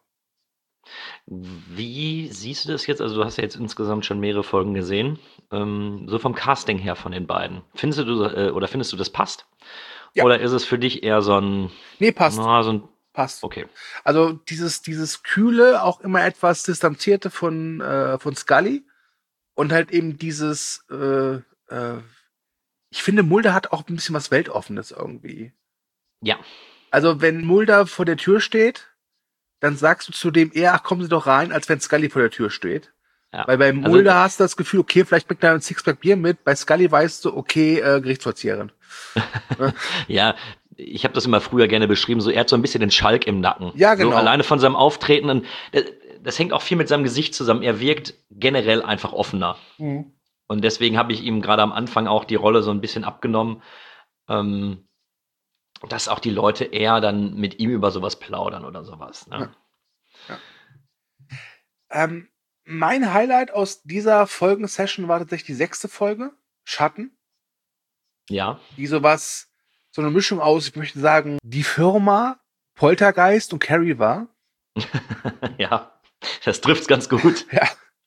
Wie siehst du das jetzt? Also, du hast ja jetzt insgesamt schon mehrere Folgen gesehen. Ähm, so vom Casting her von den beiden. Findest du, äh, oder findest du, das passt? Ja. Oder ist es für dich eher so ein. Nee, passt. Na, so ein Passt. Okay. Also dieses, dieses kühle, auch immer etwas distanzierte von, äh, von Scully und halt eben dieses, äh, äh, ich finde, Mulder hat auch ein bisschen was Weltoffenes irgendwie. Ja. Also wenn Mulder vor der Tür steht, dann sagst du zu dem eher, ach, kommen Sie doch rein, als wenn Scully vor der Tür steht. Ja. Weil bei Also- Mulder hast du das Gefühl, okay, vielleicht bringt er ein Sixpack Bier mit. Bei Scully weißt du, okay, äh, Gerichtsvollzieherin. Ja, ich habe das immer früher gerne beschrieben, so er hat so ein bisschen den Schalk im Nacken. Ja, genau. So alleine von seinem Auftreten. Und das, das hängt auch viel mit seinem Gesicht zusammen. Er wirkt generell einfach offener. Mhm. Und deswegen habe ich ihm gerade am Anfang auch die Rolle so ein bisschen abgenommen, ähm, dass auch die Leute eher dann mit ihm über sowas plaudern oder sowas. Ne? Ja. Ähm, mein Highlight aus dieser Folgensession war tatsächlich die sechste Folge, Schatten. Ja. Die sowas, so eine Mischung aus, ich möchte sagen, die Firma, Poltergeist und Carrie war. Ja, das trifft's ganz gut. Ja.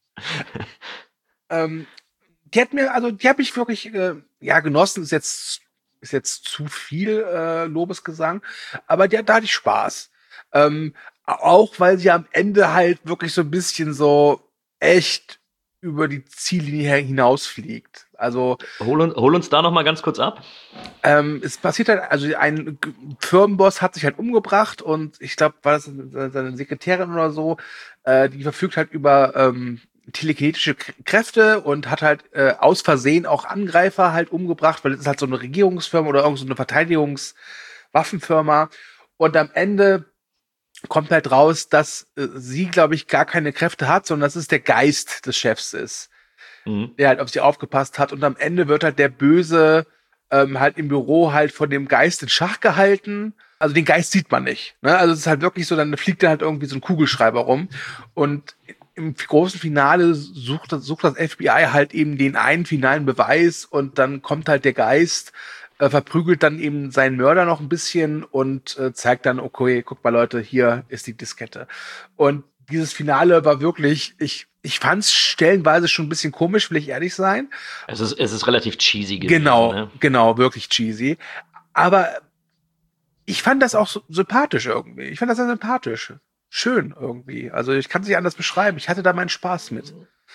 ähm, die hat mir, also die habe ich wirklich, äh, ja, genossen, ist jetzt, ist jetzt zu viel äh, Lobesgesang, aber die, da hatte ich Spaß. Ähm, auch weil sie am Ende halt wirklich so ein bisschen so echt über die Ziellinie hinausfliegt. Also Hol uns, hol uns da noch mal ganz kurz ab. ähm, es passiert halt, also ein G- Firmenboss hat sich halt umgebracht und ich glaube, war das seine Sekretärin oder so, äh, die verfügt halt über ähm, telekinetische K- Kräfte und hat halt äh, aus Versehen auch Angreifer halt umgebracht, weil es ist halt so eine Regierungsfirma oder irgend so eine Verteidigungswaffenfirma. Und am Ende kommt halt raus, dass äh, sie, glaube ich, gar keine Kräfte hat, sondern dass es der Geist des Chefs ist, Mhm. der halt auf sie aufgepasst hat. Und am Ende wird halt der Böse ähm, halt im Büro halt von dem Geist in Schach gehalten. Also den Geist sieht man nicht. Ne? Also es ist halt wirklich so, dann fliegt da halt irgendwie so ein Kugelschreiber rum. Und im großen Finale sucht, das- sucht das F B I halt eben den einen finalen Beweis und dann kommt halt der Geist, äh, verprügelt dann eben seinen Mörder noch ein bisschen und äh, zeigt dann, okay, guck mal Leute, hier ist die Diskette. Und dieses Finale war wirklich, ich, ich fand es stellenweise schon ein bisschen komisch, will ich ehrlich sein. Es ist, es ist relativ cheesy gewesen. Genau, Ne? genau, wirklich cheesy. Aber ich fand das auch so sympathisch irgendwie. Ich fand das sehr sympathisch. Schön irgendwie. Also ich kann es nicht anders beschreiben. Ich hatte da meinen Spaß mit.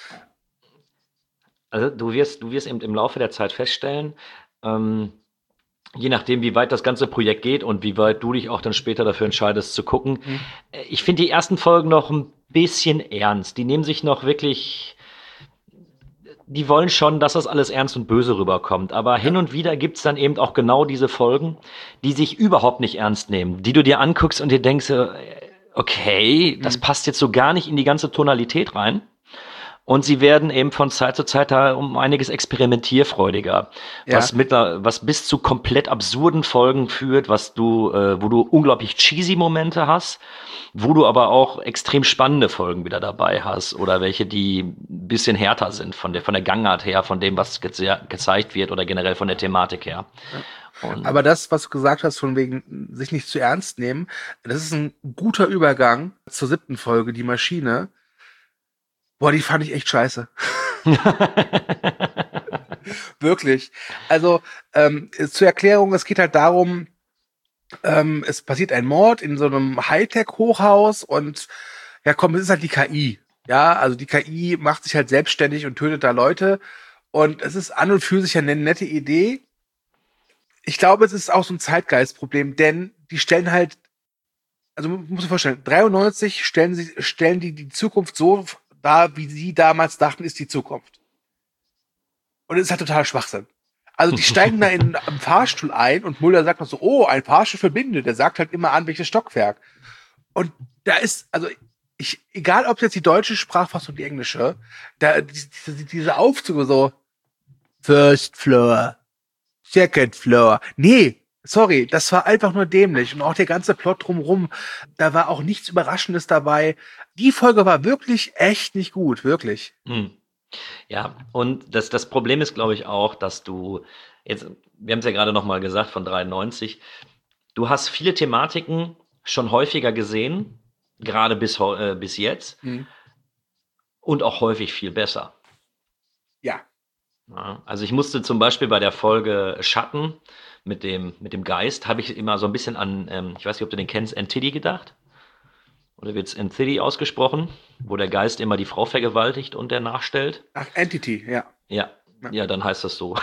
Also du wirst, du wirst eben im Laufe der Zeit feststellen, ähm, je nachdem, wie weit das ganze Projekt geht und wie weit du dich auch dann später dafür entscheidest zu gucken. Mhm. äh, Ich finde die ersten Folgen noch ein bisschen ernst. Die nehmen sich noch wirklich, die wollen schon, dass das alles ernst und böse rüberkommt. Aber hin und wieder gibt's dann eben auch genau diese Folgen, die sich überhaupt nicht ernst nehmen, die du dir anguckst und dir denkst, äh, okay, das Mhm. passt jetzt so gar nicht in die ganze Tonalität rein. Und sie werden eben von Zeit zu Zeit da um einiges experimentierfreudiger, Ja. was mittler, was bis zu komplett absurden Folgen führt, was du, äh, wo du unglaublich cheesy Momente hast, wo du aber auch extrem spannende Folgen wieder dabei hast oder welche, die ein bisschen härter sind von der von der Gangart her, von dem, was geze gezeigt wird oder generell von der Thematik her. Und Aber das, was du gesagt hast, von wegen sich nicht zu ernst nehmen, das ist ein guter Übergang zur siebten Folge, die Maschine. Boah, die fand ich echt scheiße. Wirklich. Also, ähm, zur Erklärung, es geht halt darum, ähm, es passiert ein Mord in so einem Hightech-Hochhaus und ja komm, es ist halt die K I. Ja, also die K I macht sich halt selbstständig und tötet da Leute. Und es ist an und für sich eine nette Idee. Ich glaube, es ist auch so ein Zeitgeistproblem, denn die stellen halt, also man muss sich vorstellen, dreiundneunzig stellen sie, stellen die die Zukunft so dar, wie sie damals dachten, ist die Zukunft. Und es ist halt total Schwachsinn. Also die steigen da in einen Fahrstuhl ein und Mulder sagt noch so, oh, ein Fahrstuhl verbindet. Der sagt halt immer an, welches Stockwerk. Und da ist, also ich, egal ob jetzt die deutsche Sprachfassung oder die englische, da diese, diese Aufzüge so First Floor, Second Floor. Nee, sorry, das war einfach nur dämlich. Und auch der ganze Plot drumrum, da war auch nichts Überraschendes dabei. Die Folge war wirklich echt nicht gut, wirklich. Hm. Ja, und das, das Problem ist, glaube ich, auch, dass du jetzt, wir haben es ja gerade noch mal gesagt von dreiundneunzig, du hast viele Thematiken schon häufiger gesehen, gerade bis, heu- äh, bis jetzt, Hm. und auch häufig viel besser. Ja. Ja, also ich musste zum Beispiel bei der Folge Schatten mit dem, mit dem Geist, habe ich immer so ein bisschen an, ähm, ich weiß nicht, ob du den kennst, Entity gedacht. Oder wird es Entity ausgesprochen, wo der Geist immer die Frau vergewaltigt und der nachstellt. Ach, Entity, ja. Ja, Ja, dann heißt das so.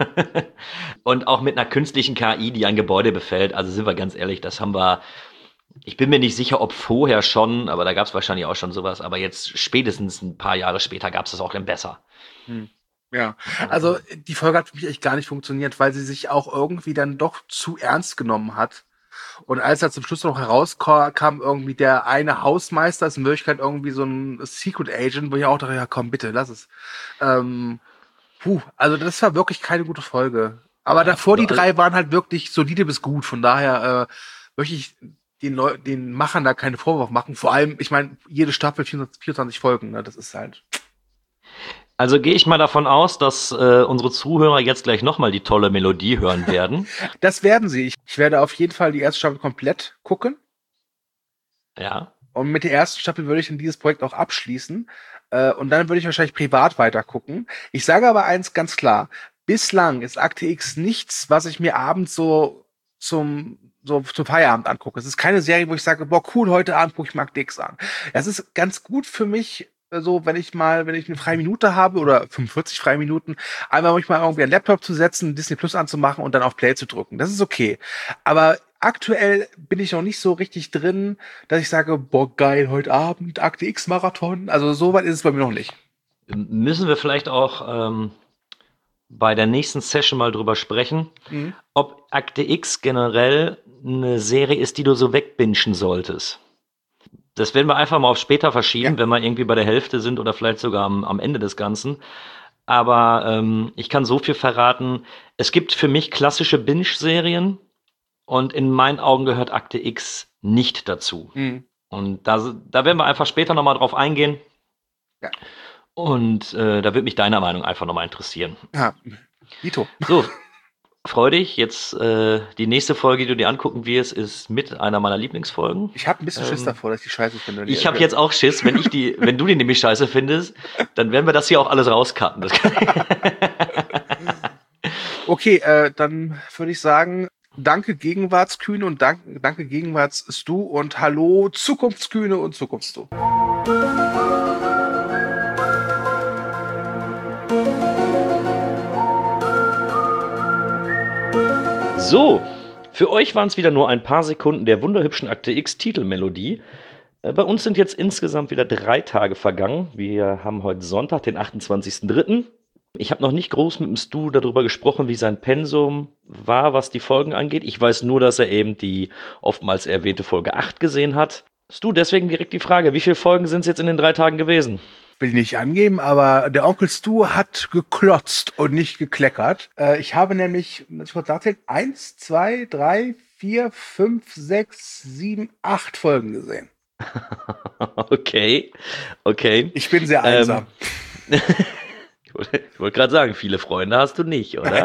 Und auch mit einer künstlichen K I, die ein Gebäude befällt, also sind wir ganz ehrlich, das haben wir, ich bin mir nicht sicher, ob vorher schon, aber da gab es wahrscheinlich auch schon sowas, aber jetzt spätestens ein paar Jahre später gab es das auch dann besser. Hm. Ja, also die Folge hat für mich echt gar nicht funktioniert, weil sie sich auch irgendwie dann doch zu ernst genommen hat. Und als er zum Schluss noch herauskam, irgendwie der eine Hausmeister ist in Wirklichkeit irgendwie so ein Secret Agent, wo ich auch dachte, ja komm, bitte, lass es. Ähm, puh, also das war wirklich keine gute Folge. Aber ja, davor die drei waren halt wirklich solide bis gut. Von daher äh, möchte ich den, Leu- den Machern da keine Vorwurf machen. Vor allem, ich meine, jede Staffel vierundzwanzig Folgen, ne? Das ist halt... Also gehe ich mal davon aus, dass äh, unsere Zuhörer jetzt gleich nochmal die tolle Melodie hören werden. Das werden sie. Ich, ich werde auf jeden Fall die erste Staffel komplett gucken. Ja. Und mit der ersten Staffel würde ich dann dieses Projekt auch abschließen. Äh, und dann würde ich wahrscheinlich privat weiter gucken. Ich sage aber eins ganz klar. Bislang ist Akte X nichts, was ich mir abends so zum, so zum Feierabend angucke. Es ist keine Serie, wo ich sage, boah, cool, heute Abend gucke ich mir Akte X an. Es ist ganz gut für mich, so, wenn ich mal, wenn ich eine freie Minute habe oder fünfundvierzig freie Minuten, einmal mich mal irgendwie einen Laptop zu setzen, Disney Plus anzumachen und dann auf Play zu drücken. Das ist okay. Aber aktuell bin ich noch nicht so richtig drin, dass ich sage, boah, geil, heute Abend, Akte X Marathon. Also so weit ist es bei mir noch nicht. Müssen wir vielleicht auch ähm, bei der nächsten Session mal drüber sprechen, mhm. ob Akte X generell eine Serie ist, die du so wegbingen solltest. Das werden wir einfach mal auf später verschieben, ja. wenn wir irgendwie bei der Hälfte sind oder vielleicht sogar am, am Ende des Ganzen. Aber ähm, ich kann so viel verraten. Es gibt für mich klassische Binge-Serien und in meinen Augen gehört Akte X nicht dazu. Mhm. Und da, da werden wir einfach später nochmal drauf eingehen. Ja. Und äh, da würde mich deine Meinung einfach nochmal interessieren. Ja, Vito. So. Freu dich, jetzt äh, die nächste Folge, die du dir angucken wirst, ist mit einer meiner Lieblingsfolgen. Ich habe ein bisschen Schiss ähm, davor, dass ich die scheiße finde. Ich habe jetzt auch Schiss, wenn ich die, wenn du die nämlich scheiße findest, dann werden wir das hier auch alles rauscutten. Das okay, äh, dann würde ich sagen, danke Gegenwartskühne und danke, danke Gegenwartsstu und hallo Zukunftskühne und Zukunftsstu. So, für euch waren es wieder nur ein paar Sekunden der wunderhübschen Akte X Titelmelodie. Äh, bei uns sind jetzt insgesamt wieder drei Tage vergangen. Wir haben heute Sonntag, den achtundzwanzigsten dritten Ich habe noch nicht groß mit dem Stu darüber gesprochen, wie sein Pensum war, was die Folgen angeht. Ich weiß nur, dass er eben die oftmals erwähnte Folge acht gesehen hat. Stu, deswegen direkt die Frage, wie viele Folgen sind es jetzt in den drei Tagen gewesen? Will ich nicht angeben, aber der Onkel Stu hat geklotzt und nicht gekleckert. Äh, ich habe nämlich, ich kurz nachzählen, eins, zwei, drei, vier, fünf, sechs, sieben, acht Folgen gesehen. Okay, okay. Ich bin sehr einsam. Ähm, ich wollte wollt gerade sagen, viele Freunde hast du nicht, oder?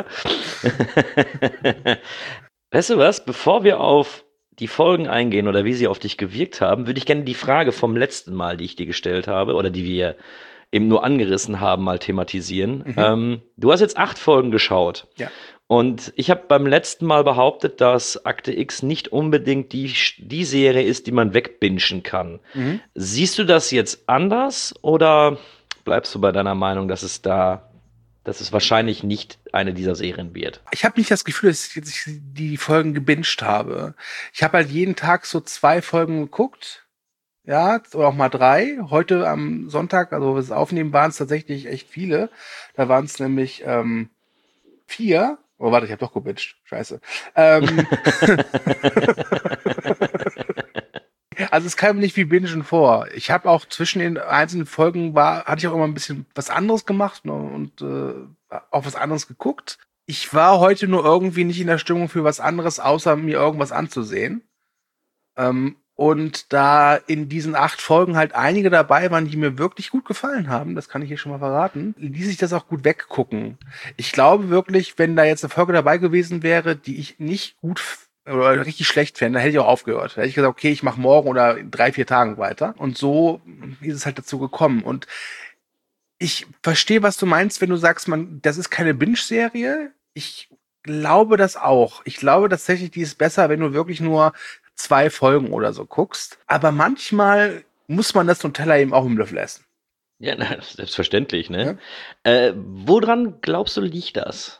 Weißt du was, bevor wir auf die Folgen eingehen oder wie sie auf dich gewirkt haben, würde ich gerne die Frage vom letzten Mal, die ich dir gestellt habe oder die wir eben nur angerissen haben, mal thematisieren. Mhm. Ähm, du hast jetzt acht Folgen geschaut. Ja. Und ich habe beim letzten Mal behauptet, dass Akte X nicht unbedingt die, die Serie ist, die man wegbingen kann. Mhm. Siehst du das jetzt anders oder bleibst du bei deiner Meinung, dass es da dass es wahrscheinlich nicht eine dieser Serien wird? Ich habe nicht das Gefühl, dass ich die Folgen gebinged habe. Ich habe halt jeden Tag so zwei Folgen geguckt. Ja, oder auch mal drei. Heute am Sonntag, also wir es aufnehmen, waren es tatsächlich echt viele. Da waren es nämlich ähm, vier. Oh, warte, ich habe doch gebinged. Scheiße. Ähm Also es kam nicht wie Bingen vor. Ich habe auch zwischen den einzelnen Folgen war, hatte ich auch immer ein bisschen was anderes gemacht, ne, und äh, auch was anderes geguckt. Ich war heute nur irgendwie nicht in der Stimmung für was anderes, außer mir irgendwas anzusehen. Ähm, und da in diesen acht Folgen halt einige dabei waren, die mir wirklich gut gefallen haben, das kann ich hier schon mal verraten, ließ ich das auch gut weggucken. Ich glaube wirklich, wenn da jetzt eine Folge dabei gewesen wäre, die ich nicht gut oder richtig schlecht fände, dann hätte ich auch aufgehört. Da hätte ich gesagt, okay, ich mache morgen oder in drei, vier Tagen weiter. Und so ist es halt dazu gekommen. Und ich verstehe, was du meinst, wenn du sagst, man, das ist keine Binge-Serie. Ich glaube das auch. Ich glaube tatsächlich, die ist besser, wenn du wirklich nur zwei Folgen oder so guckst. Aber manchmal muss man das Nutella eben auch im Löffel essen. Ja, na, selbstverständlich, ne? Ja? Äh, woran glaubst du, liegt das?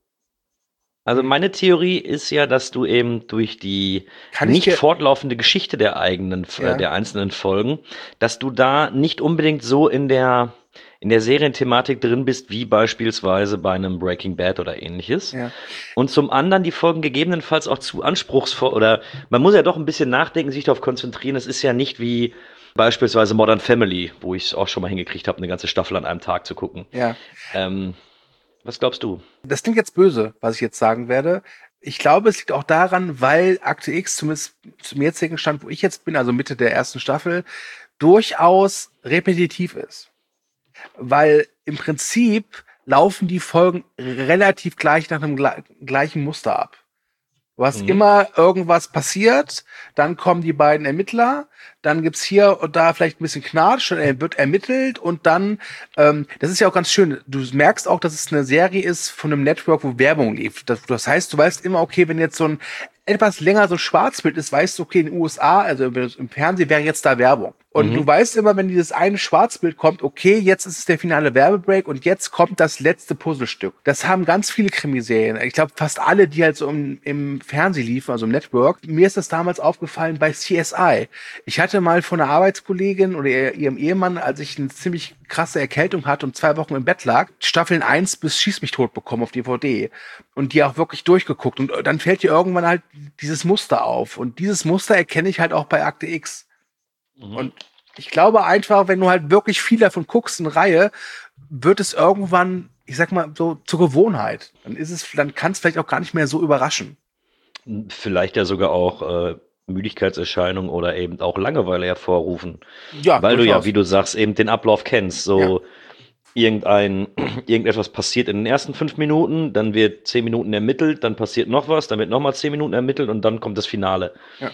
Also meine Theorie ist ja, dass du eben durch die Kann ich nicht dir, fortlaufende Geschichte der eigenen, äh, ja, der einzelnen Folgen, dass du da nicht unbedingt so in der, in der Serienthematik drin bist, wie beispielsweise bei einem Breaking Bad oder ähnliches. ja, Und zum anderen die Folgen gegebenenfalls auch zu anspruchsvoll oder man muss ja doch ein bisschen nachdenken, sich darauf konzentrieren. Es ist ja nicht wie beispielsweise Modern Family, wo ich es auch schon mal hingekriegt habe, eine ganze Staffel an einem Tag zu gucken. ja. Ähm, was glaubst du? Das klingt jetzt böse, was ich jetzt sagen werde. Ich glaube, es liegt auch daran, weil Akte X, zumindest zum jetzigen Stand, wo ich jetzt bin, also Mitte der ersten Staffel, durchaus repetitiv ist. Weil im Prinzip laufen die Folgen relativ gleich nach einem gle- gleichen Muster ab. Du hast Mhm. immer irgendwas passiert, dann kommen die beiden Ermittler, dann gibt's hier und da vielleicht ein bisschen Knatsch, dann wird ermittelt und dann, ähm, das ist ja auch ganz schön, du merkst auch, dass es eine Serie ist von einem Network, wo Werbung lief. Das, das heißt, du weißt immer, okay, wenn jetzt so ein etwas länger so ein Schwarzbild ist, weißt du, okay, in den U S A, also im Fernsehen wäre jetzt da Werbung. Und Mhm. du weißt immer, wenn dieses eine Schwarzbild kommt, okay, jetzt ist es der finale Werbebreak und jetzt kommt das letzte Puzzlestück. Das haben ganz viele Krimiserien. Ich glaube, fast alle, die halt so im, im Fernsehen liefen, also im Network. Mir ist das damals aufgefallen bei C S I. Ich hatte mal von einer Arbeitskollegin oder ihr- ihrem Ehemann, als ich eine ziemlich krasse Erkältung hatte und zwei Wochen im Bett lag, Staffeln eins bis Schieß mich tot bekommen auf D V D. Und die auch wirklich durchgeguckt. Und dann fällt dir irgendwann halt dieses Muster auf. Und dieses Muster erkenne ich halt auch bei Akte X. Mhm. Und ich glaube einfach, wenn du halt wirklich viel davon guckst in Reihe, wird es irgendwann, ich sag mal, so zur Gewohnheit. Dann ist es, dann kann es vielleicht auch gar nicht mehr so überraschen. Vielleicht ja sogar auch äh, Müdigkeitserscheinungen oder eben auch Langeweile hervorrufen. Ja, Weil du ja, durchaus. wie du sagst, eben den Ablauf kennst. So irgendein, irgendetwas passiert in den ersten fünf Minuten, dann wird zehn Minuten ermittelt, dann passiert noch was, dann wird nochmal zehn Minuten ermittelt und dann kommt das Finale. Ja.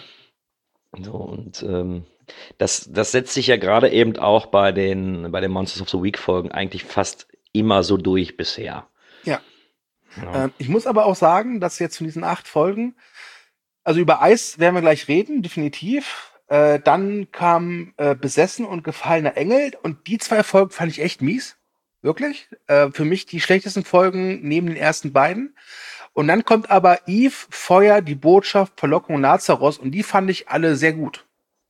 So, und ähm, das, das setzt sich ja gerade eben auch bei den, bei den Monsters of the Week Folgen eigentlich fast immer so durch bisher. Ja. Ja. Ähm, ich muss aber auch sagen, dass jetzt von diesen acht Folgen, also über Eis werden wir gleich reden, definitiv. Äh, dann kam äh, Besessen und Gefallener Engel und die zwei Folgen fand ich echt mies. Wirklich. Äh, für mich die schlechtesten Folgen neben den ersten beiden. Und dann kommt aber Eve, Feuer, die Botschaft, Verlockung, Nazaros und die fand ich alle sehr gut.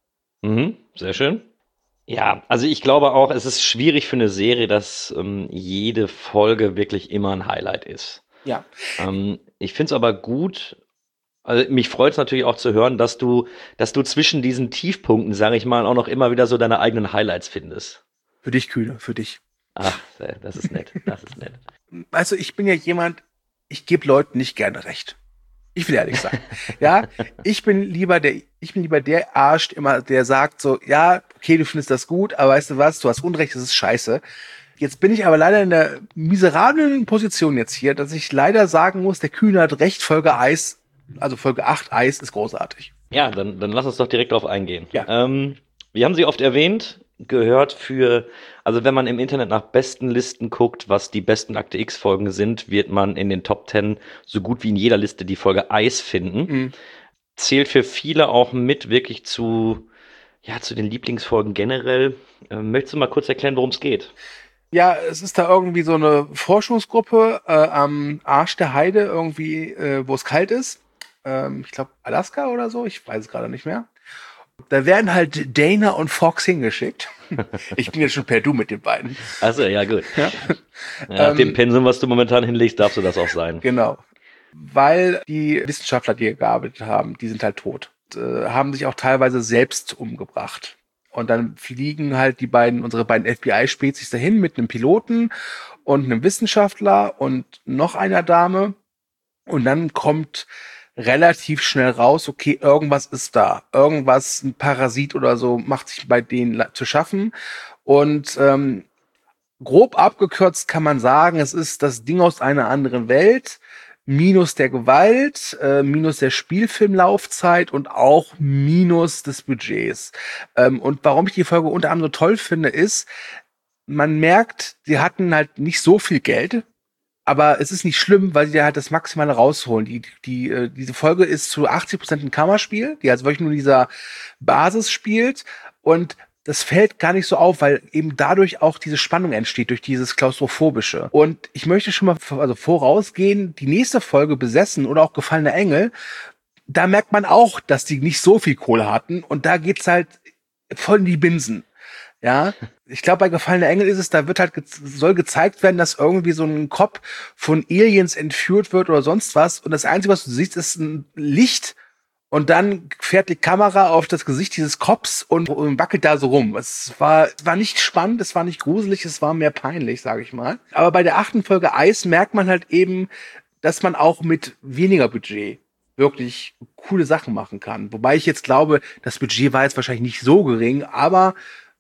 Mhm, sehr schön. Ja, also ich glaube auch, es ist schwierig für eine Serie, dass ähm, jede Folge wirklich immer ein Highlight ist. Ja. Ähm, ich finde es aber gut, also mich freut es natürlich auch zu hören, dass du, dass du zwischen diesen Tiefpunkten, sage ich mal, auch noch immer wieder so deine eigenen Highlights findest. Für dich, Kühne, für dich. Ach, äh, das ist nett, das ist nett. Also ich bin ja jemand, ich gebe Leuten nicht gerne recht. Ich will ehrlich sein. Ja, ich bin lieber der, ich bin lieber der Arsch, immer, der sagt so, ja, okay, du findest das gut, aber weißt du was, du hast Unrecht, das ist scheiße. Jetzt bin ich aber leider in der miserablen Position jetzt hier, dass ich leider sagen muss, der Kühne hat recht, Folge Eis, also Folge acht Eis ist großartig. Ja, dann, dann lass uns doch direkt darauf eingehen. Ja. Ähm, wir haben sie oft erwähnt, gehört für, also wenn man im Internet nach besten Listen guckt, was die besten Akte X-Folgen sind, wird man in den Top Ten so gut wie in jeder Liste die Folge Eis finden. Mhm. Zählt für viele auch mit wirklich zu, ja, zu den Lieblingsfolgen generell. Ähm, möchtest du mal kurz erklären, worum es geht? Ja, es ist da irgendwie so eine Forschungsgruppe äh, am Arsch der Heide, irgendwie, äh, wo es kalt ist. Ähm, ich glaube Alaska oder so, ich weiß es gerade nicht mehr. Da werden halt Dana und Fox hingeschickt. Ich bin jetzt schon per Du mit den beiden. Also ja, gut. Ja. Ja, nach Ähm, dem Pensum, was du momentan hinlegst, darfst du das auch sein. Genau. Weil die Wissenschaftler, die hier gearbeitet haben, die sind halt tot. Und, äh, haben sich auch teilweise selbst umgebracht. Und dann fliegen halt die beiden, unsere beiden F B I-Spezies dahin mit einem Piloten und einem Wissenschaftler und noch einer Dame. Und dann kommt relativ schnell raus, okay, irgendwas ist da. Irgendwas, ein Parasit oder so, macht sich bei denen la- zu schaffen. Und ähm, grob abgekürzt kann man sagen, es ist das Ding aus einer anderen Welt, minus der Gewalt, äh, minus der Spielfilmlaufzeit und auch minus des Budgets. Ähm, und warum ich die Folge unter anderem so toll finde, ist, man merkt, sie hatten halt nicht so viel Geld, aber es ist nicht schlimm, weil sie halt das Maximale rausholen. Die, die, äh, diese Folge ist zu achtzig Prozent ein Kammerspiel, die also wirklich nur in dieser Basis spielt und das fällt gar nicht so auf, weil eben dadurch auch diese Spannung entsteht, durch dieses Klaustrophobische. Und ich möchte schon mal also vorausgehen, die nächste Folge Besessen oder auch Gefallene Engel, da merkt man auch, dass die nicht so viel Kohle hatten und da geht's halt voll in die Binsen. Ja, ich glaube, bei Gefallene Engel ist es, da wird halt, ge- soll gezeigt werden, dass irgendwie so ein Kopf von Aliens entführt wird oder sonst was und das Einzige, was du siehst, ist ein Licht. Und dann fährt die Kamera auf das Gesicht dieses Cops und, und wackelt da so rum. Es war, war nicht spannend, es war nicht gruselig, es war mehr peinlich, sage ich mal. Aber bei der achten Folge Eis merkt man halt eben, dass man auch mit weniger Budget wirklich coole Sachen machen kann. Wobei ich jetzt glaube, das Budget war jetzt wahrscheinlich nicht so gering, aber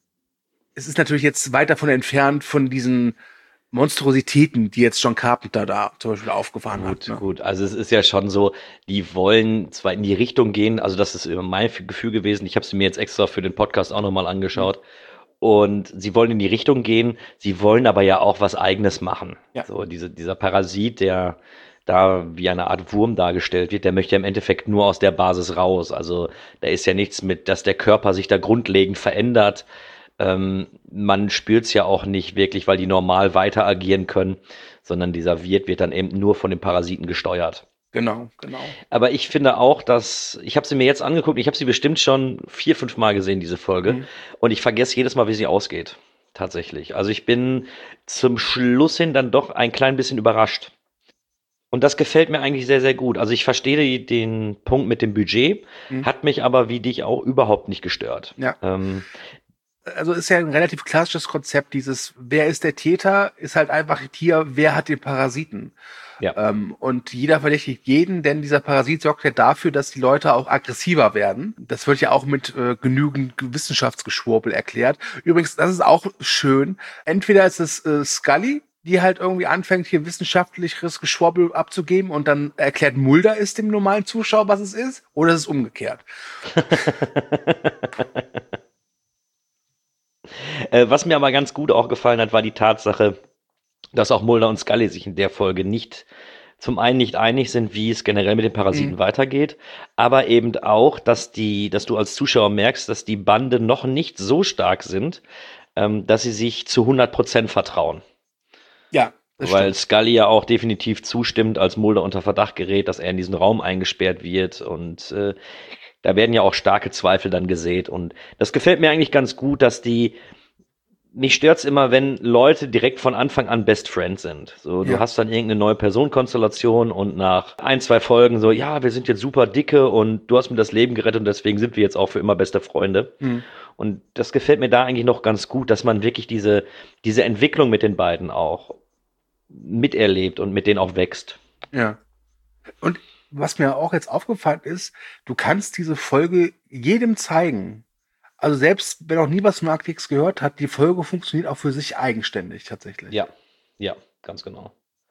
es ist natürlich jetzt weit davon entfernt von diesen Monstrositäten, die jetzt John Carpenter da zum Beispiel aufgefahren Gut, hat. Ne? gut. Also es ist ja schon so, die wollen zwar in die Richtung gehen, also das ist immer mein Gefühl gewesen. Ich habe sie mir jetzt extra für den Podcast auch nochmal angeschaut. Und sie wollen in die Richtung gehen, sie wollen aber ja auch was Eigenes machen. Ja. So diese, dieser Parasit, der da wie eine Art Wurm dargestellt wird, der möchte ja im Endeffekt nur aus der Basis raus. Also da ist ja nichts mit, dass der Körper sich da grundlegend verändert. Ähm, man spürt es ja auch nicht wirklich, weil die normal weiter agieren können, sondern dieser Wirt wird dann eben nur von den Parasiten gesteuert. Genau, genau. Aber ich finde auch, dass, ich habe sie mir jetzt angeguckt, ich habe sie bestimmt schon vier, fünf Mal gesehen, diese Folge, Mhm. und ich vergesse jedes Mal, wie sie ausgeht. Tatsächlich. Also ich bin zum Schluss hin dann doch ein klein bisschen überrascht. Und das gefällt mir eigentlich sehr, sehr gut. Also ich verstehe die, den Punkt mit dem Budget, Mhm. hat mich aber wie dich auch überhaupt nicht gestört. Ja. Ähm, Also ist ja ein relativ klassisches Konzept, dieses, wer ist der Täter, ist halt einfach hier, wer hat den Parasiten. Ja. Ähm, und jeder verdächtigt jeden, denn dieser Parasit sorgt ja dafür, dass die Leute auch aggressiver werden. Das wird ja auch mit äh, genügend Wissenschaftsgeschwurbel erklärt. Übrigens, das ist auch schön. Entweder ist es äh, Scully, die halt irgendwie anfängt, hier wissenschaftliches Geschwurbel abzugeben und dann erklärt Mulder es dem normalen Zuschauer, was es ist, oder es ist umgekehrt. Äh, was mir aber ganz gut auch gefallen hat, war die Tatsache, dass auch Mulder und Scully sich in der Folge nicht, zum einen nicht einig sind, wie es generell mit den Parasiten Mhm. weitergeht, aber eben auch, dass die, dass du als Zuschauer merkst, dass die Bande noch nicht so stark sind, ähm, dass sie sich zu hundert Prozent vertrauen. Ja, das Weil stimmt. Scully ja auch definitiv zustimmt, als Mulder unter Verdacht gerät, dass er in diesen Raum eingesperrt wird. Und äh, da werden ja auch starke Zweifel dann gesät. Und das gefällt mir eigentlich ganz gut, dass die. Mich stört's immer, wenn Leute direkt von Anfang an Best Friends sind. So, du Ja. hast dann irgendeine neue Personenkonstellation und nach ein, zwei Folgen so, ja, wir sind jetzt super dicke und du hast mir das Leben gerettet und deswegen sind wir jetzt auch für immer beste Freunde. Mhm. Und das gefällt mir da eigentlich noch ganz gut, dass man wirklich diese, diese Entwicklung mit den beiden auch miterlebt und mit denen auch wächst. Ja. Und was mir auch jetzt aufgefallen ist, du kannst diese Folge jedem zeigen. Also selbst wenn auch nie was von Akte X gehört hat, die Folge funktioniert auch für sich eigenständig tatsächlich. Ja, ja, ganz genau.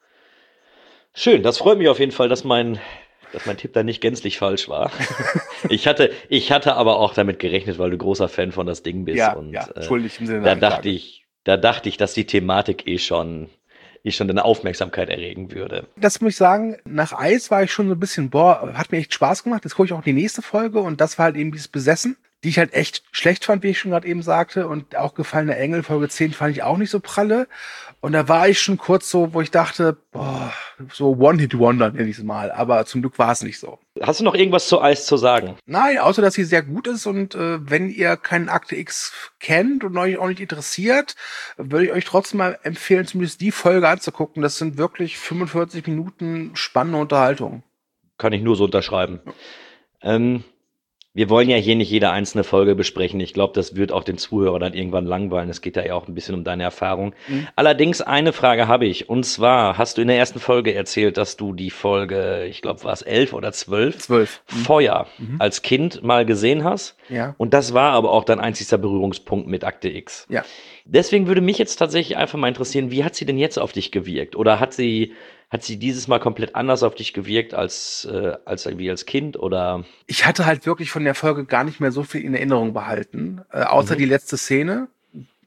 Schön, das freut mich auf jeden Fall, dass mein, dass mein Tipp da nicht gänzlich falsch war. ich hatte, ich hatte aber auch damit gerechnet, weil du großer Fan von das Ding bist. Ja, und ja, äh, schuldig im Sinne da der dachte Anklage. ich, da dachte ich, dass die Thematik eh schon, eh schon deine Aufmerksamkeit erregen würde. Das muss ich sagen, nach Eis war ich schon so ein bisschen, boah, hat mir echt Spaß gemacht. Jetzt gucke ich auch die nächste Folge und das war halt eben dieses Besessen, die ich halt echt schlecht fand, wie ich schon gerade eben sagte. Und auch Gefallene Engel, Folge zehn, fand ich auch nicht so pralle. Und da war ich schon kurz so, wo ich dachte, boah, so One-Hit-Wonder nenne ich es mal. Aber zum Glück war es nicht so. Hast du noch irgendwas zu Eis zu sagen? Nein, außer dass sie sehr gut ist und äh, wenn ihr keinen Akte X kennt und euch auch nicht interessiert, würde ich euch trotzdem mal empfehlen, zumindest die Folge anzugucken. Das sind wirklich fünfundvierzig Minuten spannende Unterhaltung. Kann ich nur so unterschreiben. Ähm, wir wollen ja hier nicht jede einzelne Folge besprechen. Ich glaube, das wird auch den Zuhörer dann irgendwann langweilen. Es geht ja auch ein bisschen um deine Erfahrung. Mhm. Allerdings eine Frage habe ich. Und zwar hast du in der ersten Folge erzählt, dass du die Folge, ich glaube, war es elf oder zwölf, Zwölf. Mhm. Feuer Mhm. als Kind mal gesehen hast. Ja. Und das war aber auch dein einzigster Berührungspunkt mit Akte X. Ja. Deswegen würde mich jetzt tatsächlich einfach mal interessieren, wie hat sie denn jetzt auf dich gewirkt? Oder hat sie, hat sie dieses Mal komplett anders auf dich gewirkt als, äh, als irgendwie als Kind? Oder Ich hatte halt wirklich von der Folge gar nicht mehr so viel in Erinnerung behalten, äh, außer Mhm. die letzte Szene.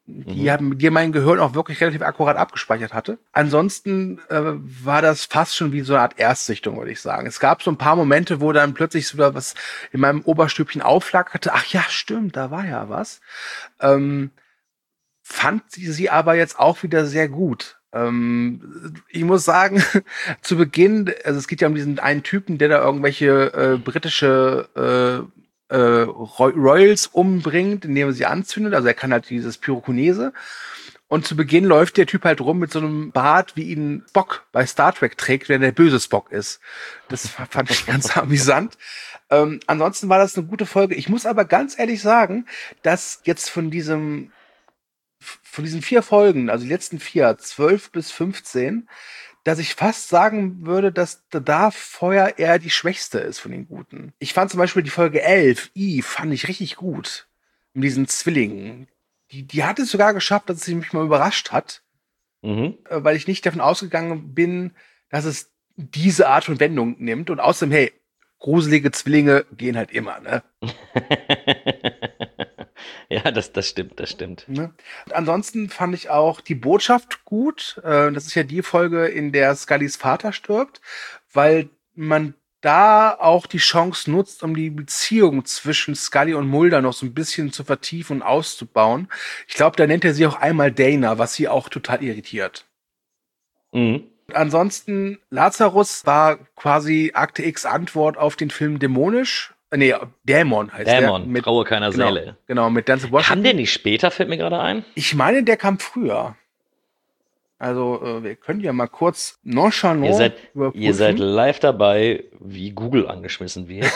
die, Mhm. haben, die mein Gehirn auch wirklich relativ akkurat abgespeichert hatte. Ansonsten äh, war das fast schon wie so eine Art Erstsichtung, würde ich sagen. Es gab so ein paar Momente, wo dann plötzlich so was in meinem Oberstübchen aufflackerte. Ach ja, stimmt, da war ja was. Ähm, fand sie, sie aber jetzt auch wieder sehr gut. Ähm, ich muss sagen, zu Beginn, also es geht ja um diesen einen Typen, der da irgendwelche äh, britische äh, äh, Roy- Royals umbringt, indem er sie anzündet. Also er kann halt dieses Pyrokinese. Und zu Beginn läuft der Typ halt rum mit so einem Bart, wie ihn Spock bei Star Trek trägt, wenn der böse Spock ist. Das fand ich ganz amüsant. Ähm, ansonsten war das eine gute Folge. Ich muss aber ganz ehrlich sagen, dass jetzt von diesem von diesen vier Folgen, also die letzten vier, zwölf bis fünfzehn, dass ich fast sagen würde, dass da Feuer eher die schwächste ist von den guten. Ich fand zum Beispiel die Folge elf, I, fand ich richtig gut. Mit diesen Zwillingen. Die, die hat es sogar geschafft, dass sie mich mal überrascht hat, Mhm. äh, weil ich nicht davon ausgegangen bin, dass es diese Art von Wendung nimmt. Und außerdem, hey, gruselige Zwillinge gehen halt immer, ne? Ja, das, das stimmt, das stimmt. Ne? Und ansonsten fand ich auch die Botschaft gut. Äh, das ist ja die Folge, in der Scullys Vater stirbt, weil man da auch die Chance nutzt, um die Beziehung zwischen Scully und Mulder noch so ein bisschen zu vertiefen und auszubauen. Ich glaube, da nennt er sie auch einmal Dana, was sie auch total irritiert. Mhm. Ansonsten, Lazarus war quasi Akte X Antwort auf den Film Dämonisch. Nee, Dämon heißt Dämon, der. Mit, Traue keiner genau, Seele. Genau, mit Denzel Washington. Kam der nicht später, fällt mir gerade ein? Ich meine, der kam früher. Also, äh, wir können ja mal kurz nonchalant Ihr seid, überprüfen. ihr seid live dabei, wie Google angeschmissen wird.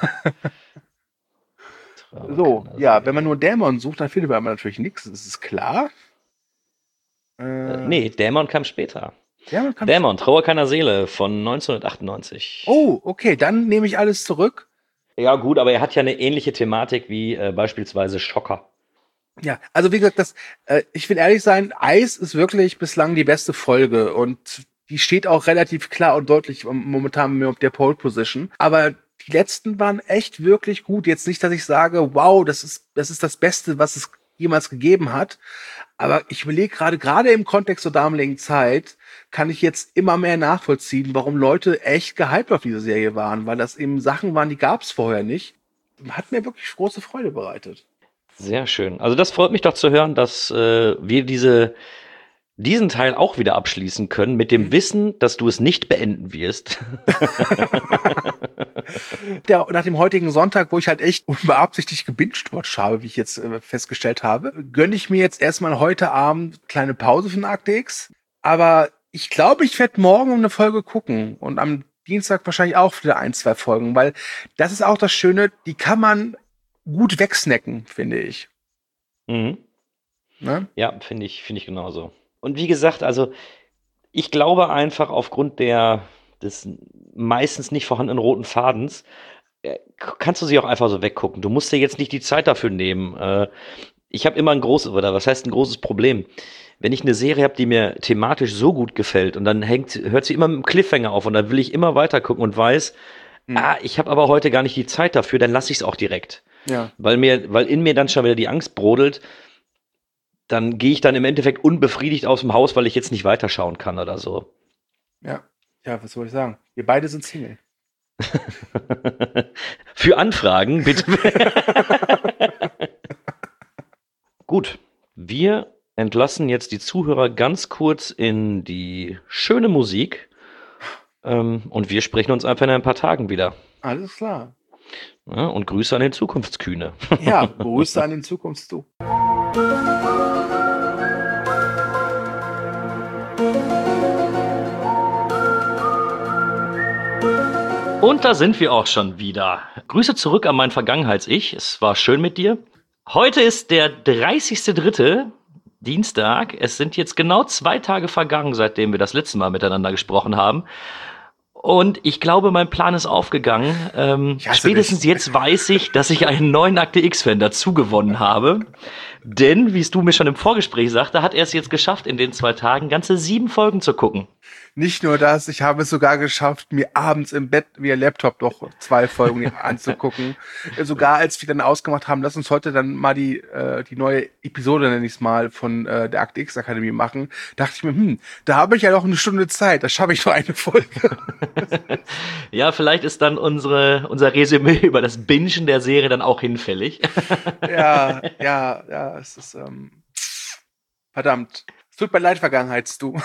Traue So, keiner ja, Seele. wenn man nur Dämon sucht, dann findet man natürlich nichts. Das ist klar. Äh, Äh, nee, Dämon kam später. Dämon kam Dämon, Trauer keiner Seele von neunzehnhundertachtundneunzig. Oh, okay, dann nehme ich alles zurück. Ja, gut, aber er hat ja eine ähnliche Thematik wie äh, beispielsweise Schocker. Ja, also wie gesagt, das, äh, ich will ehrlich sein, Eis ist wirklich bislang die beste Folge und die steht auch relativ klar und deutlich momentan auf der Pole Position. Aber die letzten waren echt wirklich gut. Jetzt nicht, dass ich sage, wow, das ist das ist das Beste, was es jemals gegeben hat. Aber ich überlege gerade, gerade im Kontext der damaligen Zeit, kann ich jetzt immer mehr nachvollziehen, warum Leute echt gehypt auf diese Serie waren, weil das eben Sachen waren, die gab es vorher nicht. Hat mir wirklich große Freude bereitet. Sehr schön. Also das freut mich doch zu hören, dass äh, wir diese diesen Teil auch wieder abschließen können mit dem Wissen, dass du es nicht beenden wirst. Der, nach dem heutigen Sonntag, wo ich halt echt unbeabsichtigt gebinged-watcht habe, wie ich jetzt äh, festgestellt habe, gönne ich mir jetzt erstmal heute Abend eine kleine Pause von Akte X. Aber ich glaube, ich werde morgen eine Folge gucken und am Dienstag wahrscheinlich auch wieder ein, zwei Folgen, weil das ist auch das Schöne, die kann man gut wegsnacken, finde ich. Mhm. Ne? Ja, finde ich, finde ich genauso. Und wie gesagt, also ich glaube einfach aufgrund der des meistens nicht vorhandenen roten Fadens, äh, kannst du sie auch einfach so weggucken. Du musst dir jetzt nicht die Zeit dafür nehmen. Äh, ich habe immer ein großes, oder was heißt ein großes Problem? Wenn ich eine Serie habe, die mir thematisch so gut gefällt und dann hängt, hört sie immer mit einem Cliffhanger auf und dann will ich immer weiter gucken und weiß, Mhm. ah, ich habe aber heute gar nicht die Zeit dafür, dann lasse ich es auch direkt. Ja. Weil mir, weil in mir dann schon wieder die Angst brodelt, dann gehe ich dann im Endeffekt unbefriedigt aus dem Haus, weil ich jetzt nicht weiterschauen kann oder so. Ja. Ja, was soll ich sagen? Wir beide sind Single. Für Anfragen bitte. Gut, wir entlassen jetzt die Zuhörer ganz kurz in die schöne Musik ähm, und wir sprechen uns einfach in ein paar Tagen wieder. Alles klar. Ja, und Grüße an den Zukunftskühne. Ja, Grüße an den Zukunft du. Und da sind wir auch schon wieder. Grüße zurück an mein Vergangenheits-Ich. Es war schön mit dir. Heute ist der dreißigster dritte Dienstag. Es sind jetzt genau zwei Tage vergangen, seitdem wir das letzte Mal miteinander gesprochen haben. Und ich glaube, mein Plan ist aufgegangen. Ähm, Ich hasse spätestens dich. jetzt weiß ich, dass ich einen neuen Akte X-Fan dazu gewonnen habe. Denn, wie es du mir schon im Vorgespräch sagte, hat er es jetzt geschafft, in den zwei Tagen ganze sieben Folgen zu gucken. Nicht nur das, ich habe es sogar geschafft, mir abends im Bett via Laptop doch zwei Folgen anzugucken. Sogar als wir dann ausgemacht haben, lass uns heute dann mal die äh, die neue Episode, nenne ich es mal, von äh, der Akte X Akademie machen, dachte ich mir, hm, da habe ich ja noch eine Stunde Zeit, da schaffe ich nur eine Folge. Ja, vielleicht ist dann unsere unser Resümee über das Bingen der Serie dann auch hinfällig. Ja, ja, ja, es ist ähm, verdammt. Es tut mir leid, Vergangenheits-Du.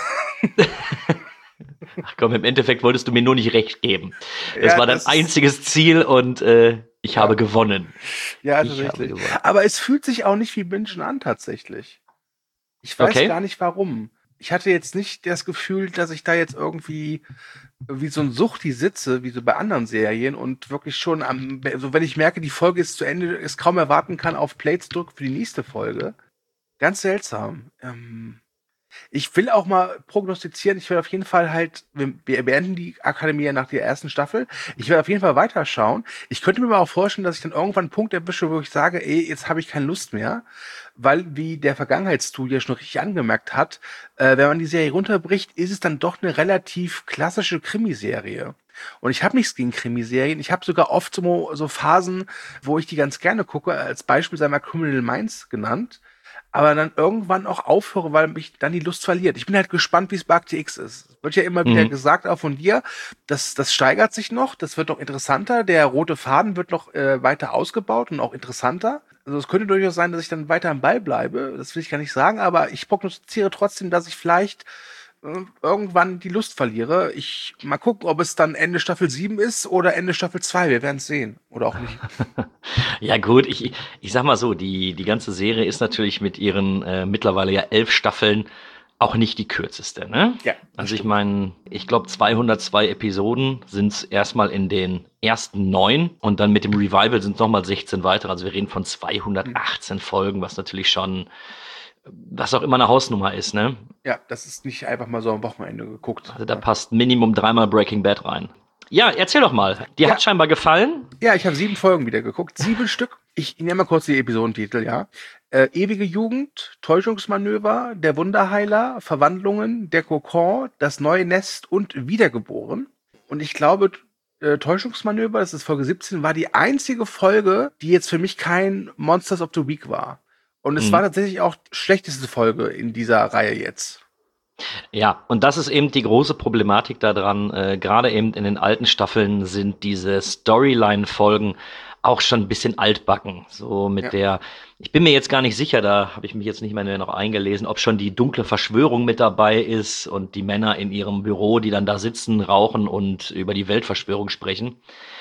Ach komm, im Endeffekt wolltest du mir nur nicht recht geben. Das Ja, war dein das ist- einziges Ziel und äh, ich Ja. habe gewonnen. Ja, Ich habe tatsächlich. gewonnen. Aber es fühlt sich auch nicht wie Bingen an, tatsächlich. Ich weiß Okay. gar nicht warum. Ich hatte jetzt nicht das Gefühl, dass ich da jetzt irgendwie wie so ein Suchti sitze, wie so bei anderen Serien und wirklich schon am, so wenn ich merke, die Folge ist zu Ende, es kaum erwarten kann, auf Play zu drücken für die nächste Folge. Ganz seltsam. Ähm, Ich will auch mal prognostizieren, ich werde auf jeden Fall halt, wir wir beenden die Akademie ja nach der ersten Staffel, ich werde auf jeden Fall weiterschauen. Ich könnte mir aber auch vorstellen, dass ich dann irgendwann einen Punkt erwische, wo ich sage, ey, jetzt habe ich keine Lust mehr, weil, wie der Vergangenheitsstudio schon richtig angemerkt hat, äh, wenn man die Serie runterbricht, ist es dann doch eine relativ klassische Krimiserie. Und ich habe nichts gegen Krimiserien. Ich habe sogar oft so, so Phasen, wo ich die ganz gerne gucke. Als Beispiel sei mal Criminal Minds genannt. Aber dann irgendwann auch aufhöre, weil mich dann die Lust verliert. Ich bin halt gespannt, wie es bei Akte X ist. Es wird ja immer wieder Mhm. gesagt, auch von dir, das, das steigert sich noch, das wird noch interessanter, der rote Faden wird noch äh, weiter ausgebaut und auch interessanter. Also es könnte durchaus sein, dass ich dann weiter am Ball bleibe, das will ich gar nicht sagen, aber ich prognostiziere trotzdem, dass ich vielleicht äh, irgendwann die Lust verliere. Ich mal gucken, ob es dann Ende Staffel sieben ist oder Ende Staffel zwei. Wir werden es sehen. Oder auch nicht. Ja gut, ich, ich sag mal so, die, die ganze Serie ist natürlich mit ihren äh, mittlerweile ja elf Staffeln auch nicht die kürzeste, ne? Ja, das Also ich stimmt. meine, ich glaube zweihundertzwei Episoden sind es erstmal in den ersten neun und dann mit dem Revival sind es nochmal sechzehn weitere. Also wir reden von zweihundertachtzehn Folgen, was natürlich schon, was auch immer eine Hausnummer ist, ne? Ja, das ist nicht einfach mal so am Wochenende geguckt. Also da passt Minimum dreimal Breaking Bad rein. Ja, erzähl doch mal. Dir Ja. hat scheinbar gefallen. Ja, ich habe sieben Folgen wieder geguckt. Sieben Stück. Ich nenne mal kurz die Episodentitel, ja. Äh, Ewige Jugend, Täuschungsmanöver, Der Wunderheiler, Verwandlungen, Der Kokon, Das neue Nest und Wiedergeboren. Und ich glaube, äh, Täuschungsmanöver, das ist Folge siebzehn, war die einzige Folge, die jetzt für mich kein Monsters of the Week war. Und es Mhm. war tatsächlich auch die schlechteste Folge in dieser Reihe jetzt. Ja, und das ist eben die große Problematik daran. Äh, Gerade eben in den alten Staffeln sind diese Storyline-Folgen auch schon ein bisschen altbacken. So mit Ja. der, ich bin mir jetzt gar nicht sicher, da habe ich mich jetzt nicht mehr noch eingelesen, ob schon die dunkle Verschwörung mit dabei ist und die Männer in ihrem Büro, die dann da sitzen, rauchen und über die Weltverschwörung sprechen.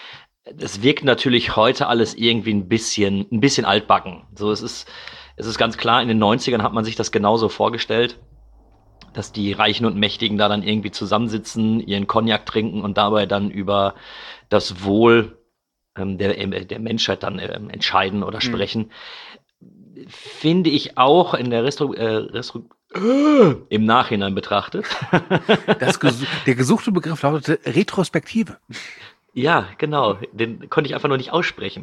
Es wirkt natürlich heute alles irgendwie ein bisschen, ein bisschen altbacken. So, es ist, es ist ganz klar, in den neunzigern hat man sich das genauso vorgestellt, dass die Reichen und Mächtigen da dann irgendwie zusammensitzen, ihren Cognac trinken und dabei dann über das Wohl ähm, der, äh, der Menschheit dann ähm, entscheiden oder sprechen. Finde ich auch in der Restru äh, Restru äh, im Nachhinein betrachtet. Das gesu der gesuchte Begriff lautete Retrospektive. Ja, genau. Den konnte ich einfach nur nicht aussprechen.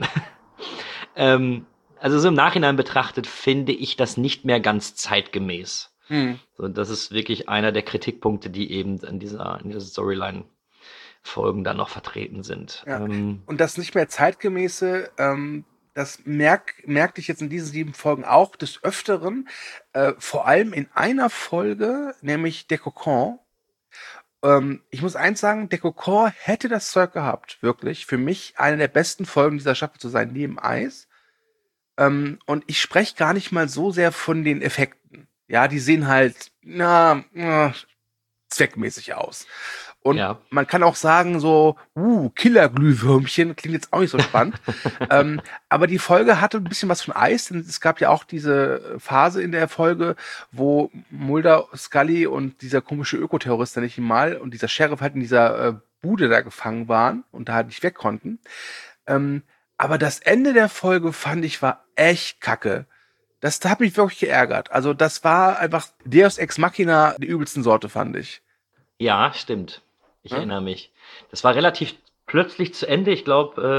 ähm, also so im Nachhinein betrachtet finde ich das nicht mehr ganz zeitgemäß. Hm. So, das ist wirklich einer der Kritikpunkte, die eben in dieser, in dieser Storyline-Folgen dann noch vertreten sind. Ja. Ähm, Und das nicht mehr zeitgemäße, ähm, das merk, merkte ich jetzt in diesen sieben Folgen auch des Öfteren, äh, vor allem in einer Folge, nämlich Der Kokon. Ähm, ich muss eins sagen, Der Kokon hätte das Zeug gehabt, wirklich, für mich eine der besten Folgen dieser Staffel zu sein, neben Eis. Ähm, und ich spreche gar nicht mal so sehr von den Effekten. Ja, die sehen halt, na, na zweckmäßig aus. Und Ja. man kann auch sagen, so, uh, Killer-Glühwürmchen, klingt jetzt auch nicht so spannend. ähm, aber die Folge hatte ein bisschen was von Eis, denn es gab ja auch diese Phase in der Folge, wo Mulder, Scully und dieser komische Ökoterrorist, nenne ich ihn mal, und dieser Sheriff halt in dieser äh, Bude da gefangen waren und da halt nicht weg konnten. Ähm, aber das Ende der Folge, fand ich, war echt kacke. Das hat mich wirklich geärgert. Also das war einfach Deus Ex Machina der übelsten Sorte, fand ich. ja, stimmt. Ich Ja? erinnere mich. Das war relativ plötzlich zu Ende. Ich glaube, äh,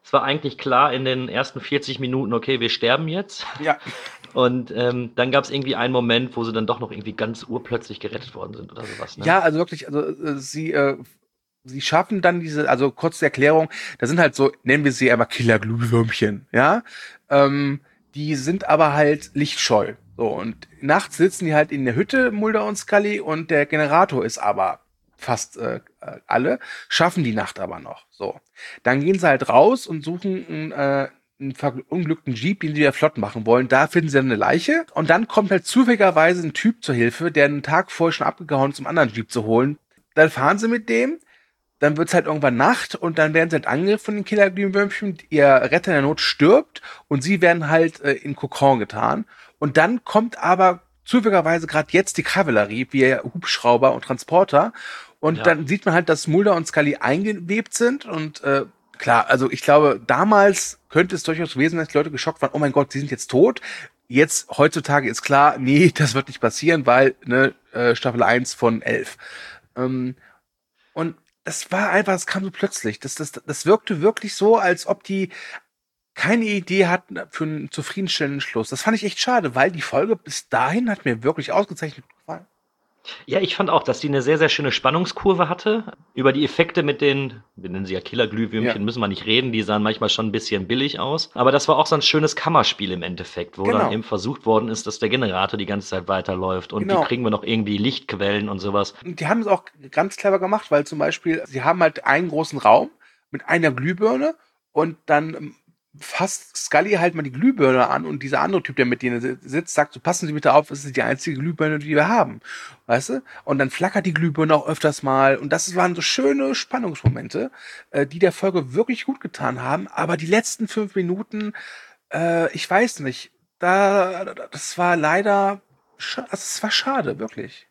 Es war eigentlich klar in den ersten vierzig Minuten, okay, wir sterben jetzt. Ja. Und ähm, dann gab es irgendwie einen Moment, wo sie dann doch noch irgendwie ganz urplötzlich gerettet worden sind oder sowas. Ne? Ja, also wirklich, also äh, sie, äh, sie schaffen dann diese, also kurze Erklärung, da sind halt so, nennen wir sie einmal Killer-Glühwürmchen, ja. Ähm, die sind aber halt lichtscheu. So, und nachts sitzen die halt in der Hütte, Mulder und Scully, und der Generator ist aber fast äh, alle, schaffen die Nacht aber noch. So. Dann gehen sie halt raus und suchen einen, äh, einen verunglückten Jeep, den sie wieder flott machen wollen. Da finden sie dann eine Leiche. Und dann kommt halt zufälligerweise ein Typ zur Hilfe, der einen Tag vorher schon abgehauen ist, um einen anderen Jeep zu holen. Dann fahren sie mit dem. Dann wird's halt irgendwann Nacht und dann werden sie halt angegriffen von den Killer-Glühwürmchen. Ihr Retter in der Not stirbt und sie werden halt äh, in Kokon getan. Und dann kommt aber zufälligerweise gerade jetzt die Kavallerie, wie Hubschrauber und Transporter. Und ja. Dann sieht man halt, dass Mulder und Scully eingewebt sind. Und äh, klar, also ich glaube, damals könnte es durchaus gewesen sein, dass die Leute geschockt waren, oh mein Gott, sie sind jetzt tot. Jetzt, heutzutage ist klar, nee, das wird nicht passieren, weil ne, äh, Staffel eins von elf. Ähm, und das war einfach, es kam so plötzlich. Das, das, das wirkte wirklich so, als ob die keine Idee hatten für einen zufriedenstellenden Schluss. Das fand ich echt schade, weil die Folge bis dahin hat mir wirklich ausgezeichnet gefallen. Ja, ich fand auch, dass die eine sehr, sehr schöne Spannungskurve hatte. Über die Effekte mit den, wir nennen sie ja Killer-Glühwürmchen, ja. müssen wir nicht reden, die sahen manchmal schon ein bisschen billig aus. Aber das war auch so ein schönes Kammerspiel im Endeffekt, wo genau. dann eben versucht worden ist, dass der Generator die ganze Zeit weiterläuft. Und genau. wie kriegen wir noch irgendwie Lichtquellen und sowas. Und die haben es auch ganz clever gemacht, weil zum Beispiel, sie haben halt einen großen Raum mit einer Glühbirne und dann fasst Scully halt mal die Glühbirne an und dieser andere Typ, der mit denen sitzt, sagt so, passen Sie bitte auf, es ist die einzige Glühbirne, die wir haben. Weißt du? Und dann flackert die Glühbirne auch öfters mal und das waren so schöne Spannungsmomente, äh, die der Folge wirklich gut getan haben, aber die letzten fünf Minuten, äh, ich weiß nicht, da, das war leider, also es war schade, wirklich.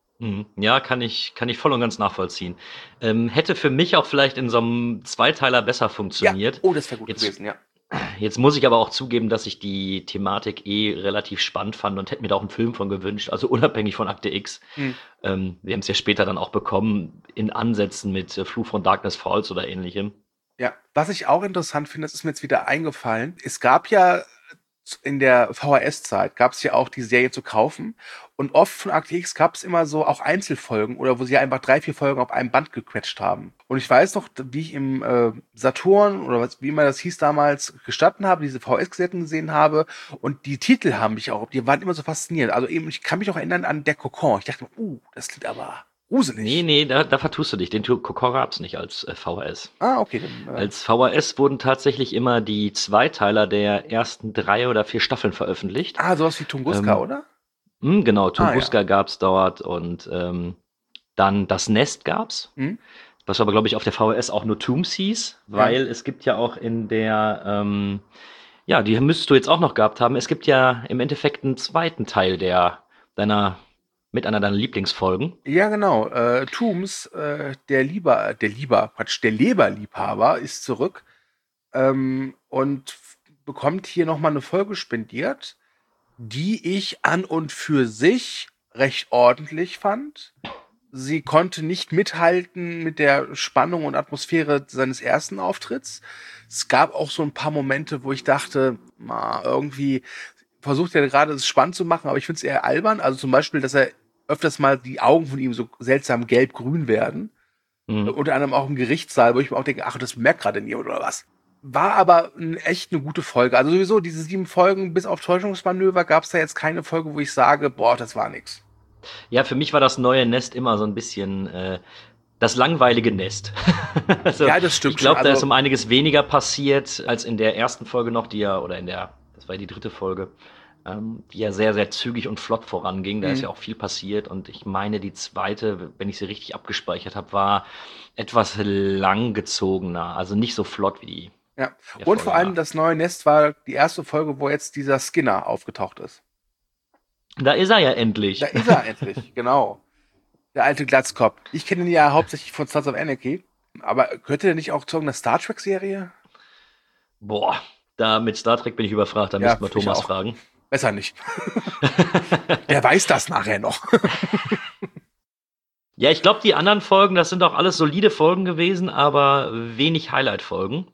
Ja, kann ich, kann ich voll und ganz nachvollziehen. Ähm, hätte für mich auch vielleicht in so einem Zweiteiler besser funktioniert. Ja. Oh, das wäre gut Jetzt, gewesen, ja. Jetzt muss ich aber auch zugeben, dass ich die Thematik eh relativ spannend fand und hätte mir da auch einen Film von gewünscht, also unabhängig von Akte X. Hm. Ähm, wir haben es ja später dann auch bekommen, in Ansätzen mit äh, Fluch von Darkness Falls oder ähnlichem. Ja, was ich auch interessant finde, das ist mir jetzt wieder eingefallen, es gab ja in der V H S-Zeit gab es ja auch die Serie zu kaufen und oft von Akte X gab es immer so auch Einzelfolgen oder wo sie einfach drei, vier Folgen auf einem Band gequetscht haben. Und ich weiß noch, wie ich im äh, Saturn oder was, wie immer das hieß damals, gestanden habe, diese V H S-Kassetten gesehen habe und die Titel haben mich auch, die waren immer so faszinierend. Also eben, ich kann mich auch erinnern an Der Kokon. Ich dachte, uh, das klingt aber gruselig. Nee, nee, da, da vertust du dich. Den Kokon gab's nicht als äh, V H S. Ah, okay. Dann, äh. Als V H S wurden tatsächlich immer die Zweiteiler der ersten drei oder vier Staffeln veröffentlicht. Ah, sowas wie Tunguska, ähm, oder? Mh, genau, Tunguska ah, ja. gab's dort und ähm, dann Das Nest gab's. Hm? Was aber, glaube ich, auf der V H S auch nur Tombs hieß, weil ja. es gibt ja auch in der, ähm, ja, die müsstest du jetzt auch noch gehabt haben, es gibt ja im Endeffekt einen zweiten Teil der deiner mit einer deiner Lieblingsfolgen. Ja, genau. Äh, Tooms, äh, der Lieber, der Lieber, Quatsch, der Leberliebhaber ist zurück ähm, und f- bekommt hier nochmal eine Folge spendiert, die ich an und für sich recht ordentlich fand. Sie konnte nicht mithalten mit der Spannung und Atmosphäre seines ersten Auftritts. Es gab auch so ein paar Momente, wo ich dachte, na, irgendwie versucht er gerade es spannend zu machen, aber ich finde es eher albern. Also zum Beispiel, dass er öfters mal die Augen von ihm so seltsam gelb-grün werden. Mhm. Unter anderem auch im Gerichtssaal, wo ich mir auch denke, ach, das merkt gerade niemand oder was. War aber ein, echt eine gute Folge. Also sowieso, diese sieben Folgen, bis auf Täuschungsmanöver, gab es da jetzt keine Folge, wo ich sage, boah, das war nix. Ja, für mich war das neue Nest immer so ein bisschen äh, das langweilige Nest. also, ja, das stimmt. Ich glaube, also, da ist um einiges weniger passiert als in der ersten Folge noch, die ja, oder in der, das war ja die dritte Folge, ähm, die ja sehr, sehr zügig und flott voranging. Da mhm. ist ja auch viel passiert. Und ich meine, die zweite, wenn ich sie richtig abgespeichert habe, war etwas langgezogener. Also nicht so flott wie die. Ja, und Folge vor allem war. Das neue Nest war die erste Folge, wo jetzt dieser Skinner aufgetaucht ist. Da ist er ja endlich. Da ist er endlich, genau. Der alte Glatzkopf. Ich kenne ihn ja hauptsächlich von Sons of Anarchy. Aber gehört der nicht auch zu irgendeiner Star Trek-Serie? Boah, da mit Star Trek bin ich überfragt. Da ja, müssten wir Thomas fragen. Besser nicht. Der weiß das nachher noch. Ja, ich glaube, die anderen Folgen, das sind auch alles solide Folgen gewesen, aber wenig Highlight-Folgen.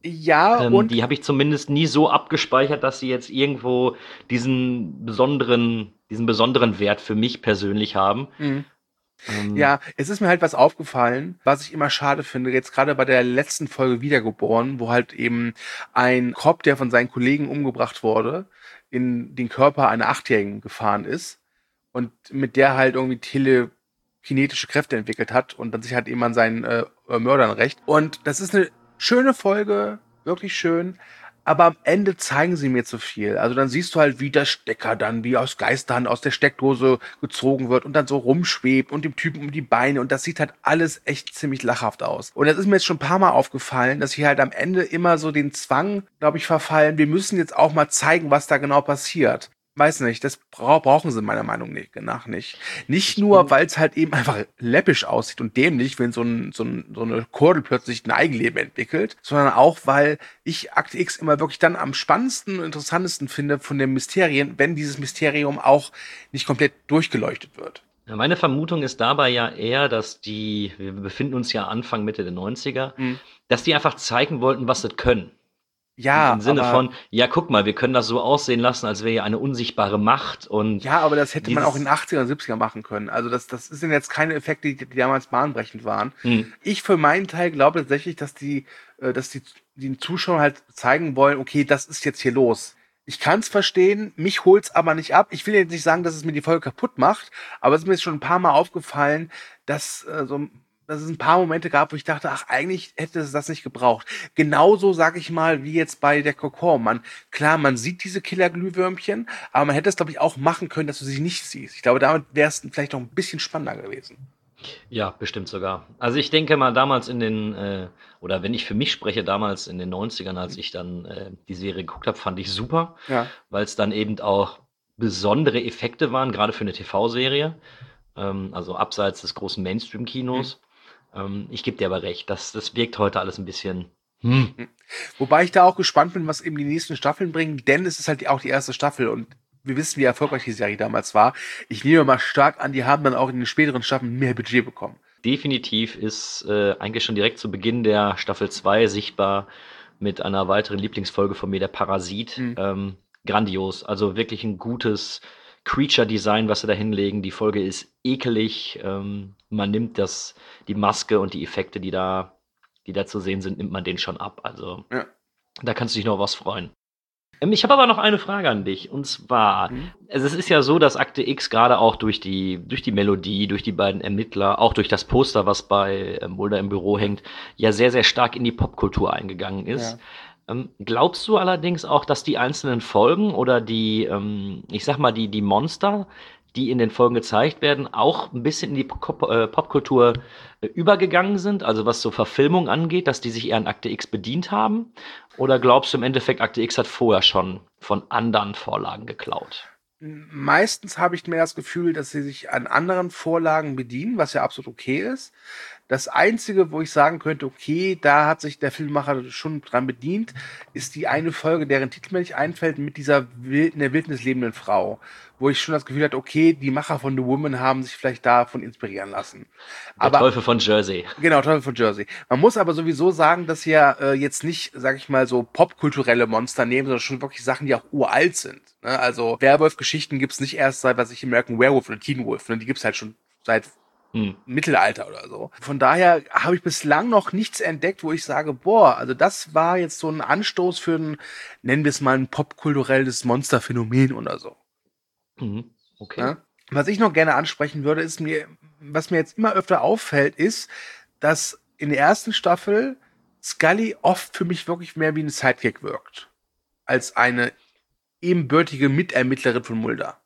Ja, Ähm, und die habe ich zumindest nie so abgespeichert, dass sie jetzt irgendwo diesen besonderen, diesen besonderen Wert für mich persönlich haben. mh. Ähm, Ja, es ist mir halt was aufgefallen, was ich immer schade finde, jetzt gerade bei der letzten Folge Wiedergeboren, wo halt eben ein Cop, der von seinen Kollegen umgebracht wurde, in den Körper einer Achtjährigen gefahren ist und mit der halt irgendwie telekinetische Kräfte entwickelt hat und dann sich halt eben an seinen äh, Mördern rächt. Und das ist eine schöne Folge, wirklich schön. Aber am Ende zeigen sie mir zu viel. Also dann siehst du halt, wie der Stecker dann wie aus Geisterhand aus der Steckdose gezogen wird und dann so rumschwebt und dem Typen um die Beine. Und das sieht halt alles echt ziemlich lachhaft aus. Und das ist mir jetzt schon ein paar Mal aufgefallen, dass sie halt am Ende immer so den Zwang, glaube ich, verfallen. Wir müssen jetzt auch mal zeigen, was da genau passiert. Weiß nicht, das bra brauchen sie meiner Meinung nach nicht. Nicht nur, weil es halt eben einfach läppisch aussieht und dämlich, wenn so, ein, so, ein, so eine Kordel plötzlich ein Eigenleben entwickelt, sondern auch, weil ich Akte X immer wirklich dann am spannendsten und interessantesten finde von den Mysterien, wenn dieses Mysterium auch nicht komplett durchgeleuchtet wird. Ja, meine Vermutung ist dabei ja eher, dass die, wir befinden uns ja Anfang, Mitte der neunziger, Mhm. dass die einfach zeigen wollten, was sie können. Ja, Im Sinne aber, von, ja, guck mal, wir können das so aussehen lassen, als wäre ja eine unsichtbare Macht und ja, aber das hätte man dieses- auch in den achtziger und siebziger machen können. Also das, das sind jetzt keine Effekte, die, die damals bahnbrechend waren. Hm. Ich für meinen Teil glaube tatsächlich, dass die, äh, dass die, die den Zuschauern halt zeigen wollen, okay, das ist jetzt hier los. Ich kann es verstehen, mich holt's aber nicht ab. Ich will jetzt nicht sagen, dass es mir die Folge kaputt macht, aber es ist mir jetzt schon ein paar Mal aufgefallen, dass, äh, so, dass es ein paar Momente gab, wo ich dachte, ach, eigentlich hätte es das nicht gebraucht. Genauso, sag ich mal, wie jetzt bei der Kokon. Man, klar, man sieht diese Killer-Glühwürmchen, aber man hätte es, glaube ich, auch machen können, dass du sie nicht siehst. Ich glaube, damit wäre es vielleicht noch ein bisschen spannender gewesen. Ja, bestimmt sogar. Also ich denke mal damals in den, äh, oder wenn ich für mich spreche, damals in den neunzigern, als ich dann äh, die Serie geguckt habe, fand ich super, Ja. weil es dann eben auch besondere Effekte waren, gerade für eine T V-Serie, ähm, also abseits des großen Mainstream-Kinos. Ähm, ich gebe dir aber recht, das, das wirkt heute alles ein bisschen. Hm. Wobei ich da auch gespannt bin, was eben die nächsten Staffeln bringen, denn es ist halt auch die erste Staffel und wir wissen, wie erfolgreich die Serie damals war. Ich nehme mal stark an, die haben dann auch in den späteren Staffeln mehr Budget bekommen. Definitiv ist äh, eigentlich schon direkt zu Beginn der Staffel zwei sichtbar mit einer weiteren Lieblingsfolge von mir, der Parasit. Mhm. Ähm, grandios, also wirklich ein gutes Creature-Design, was sie da hinlegen. Die Folge ist ekelig. Ähm, man nimmt das, die Maske und die Effekte, die da, die da zu sehen sind, nimmt man denen schon ab. Also Ja. da kannst du dich noch was freuen. Ähm, ich habe aber noch eine Frage an dich. Und zwar, Mhm. also es ist ja so, dass Akte X gerade auch durch die, durch die Melodie, durch die beiden Ermittler, auch durch das Poster, was bei ähm, Mulder im Büro hängt, ja sehr, sehr stark in die Popkultur eingegangen ist. Ähm, glaubst du allerdings auch, dass die einzelnen Folgen oder die, ähm, ich sag mal, die, die Monster, die in den Folgen gezeigt werden, auch ein bisschen in die Pop äh, Popkultur äh, übergegangen sind, also was so Verfilmung angeht, dass die sich eher an Akte X bedient haben? Oder glaubst du im Endeffekt, Akte X hat vorher schon von anderen Vorlagen geklaut? Meistens habe ich mehr das Gefühl, dass sie sich an anderen Vorlagen bedienen, was ja absolut okay ist. Das Einzige, wo ich sagen könnte, okay, da hat sich der Filmemacher schon dran bedient, ist die eine Folge, deren Titel mir nicht einfällt, mit dieser wild, in der Wildnis lebenden Frau, wo ich schon das Gefühl hatte, okay, die Macher von The Woman haben sich vielleicht davon inspirieren lassen. Der Aber Teufel von Jersey. genau, Teufel von Jersey. Man muss aber sowieso sagen, dass sie ja äh, jetzt nicht, sag ich mal, so popkulturelle Monster nehmen, sondern schon wirklich Sachen, die auch uralt sind. Ne? Also Werwolf-Geschichten gibt's nicht erst seit, was ich, American Werewolf oder Teen Wolf, ne? Die gibt's halt schon seit Hm. Mittelalter oder so. Von daher habe ich bislang noch nichts entdeckt, wo ich sage, boah, also das war jetzt so ein Anstoß für ein, nennen wir es mal ein popkulturelles Monsterphänomen oder so. Mhm. Okay. Ne? Was ich noch gerne ansprechen würde, ist mir, was mir jetzt immer öfter auffällt, ist, dass in der ersten Staffel Scully oft für mich wirklich mehr wie ein Sidekick wirkt. Als eine ebenbürtige Mitermittlerin von Mulder.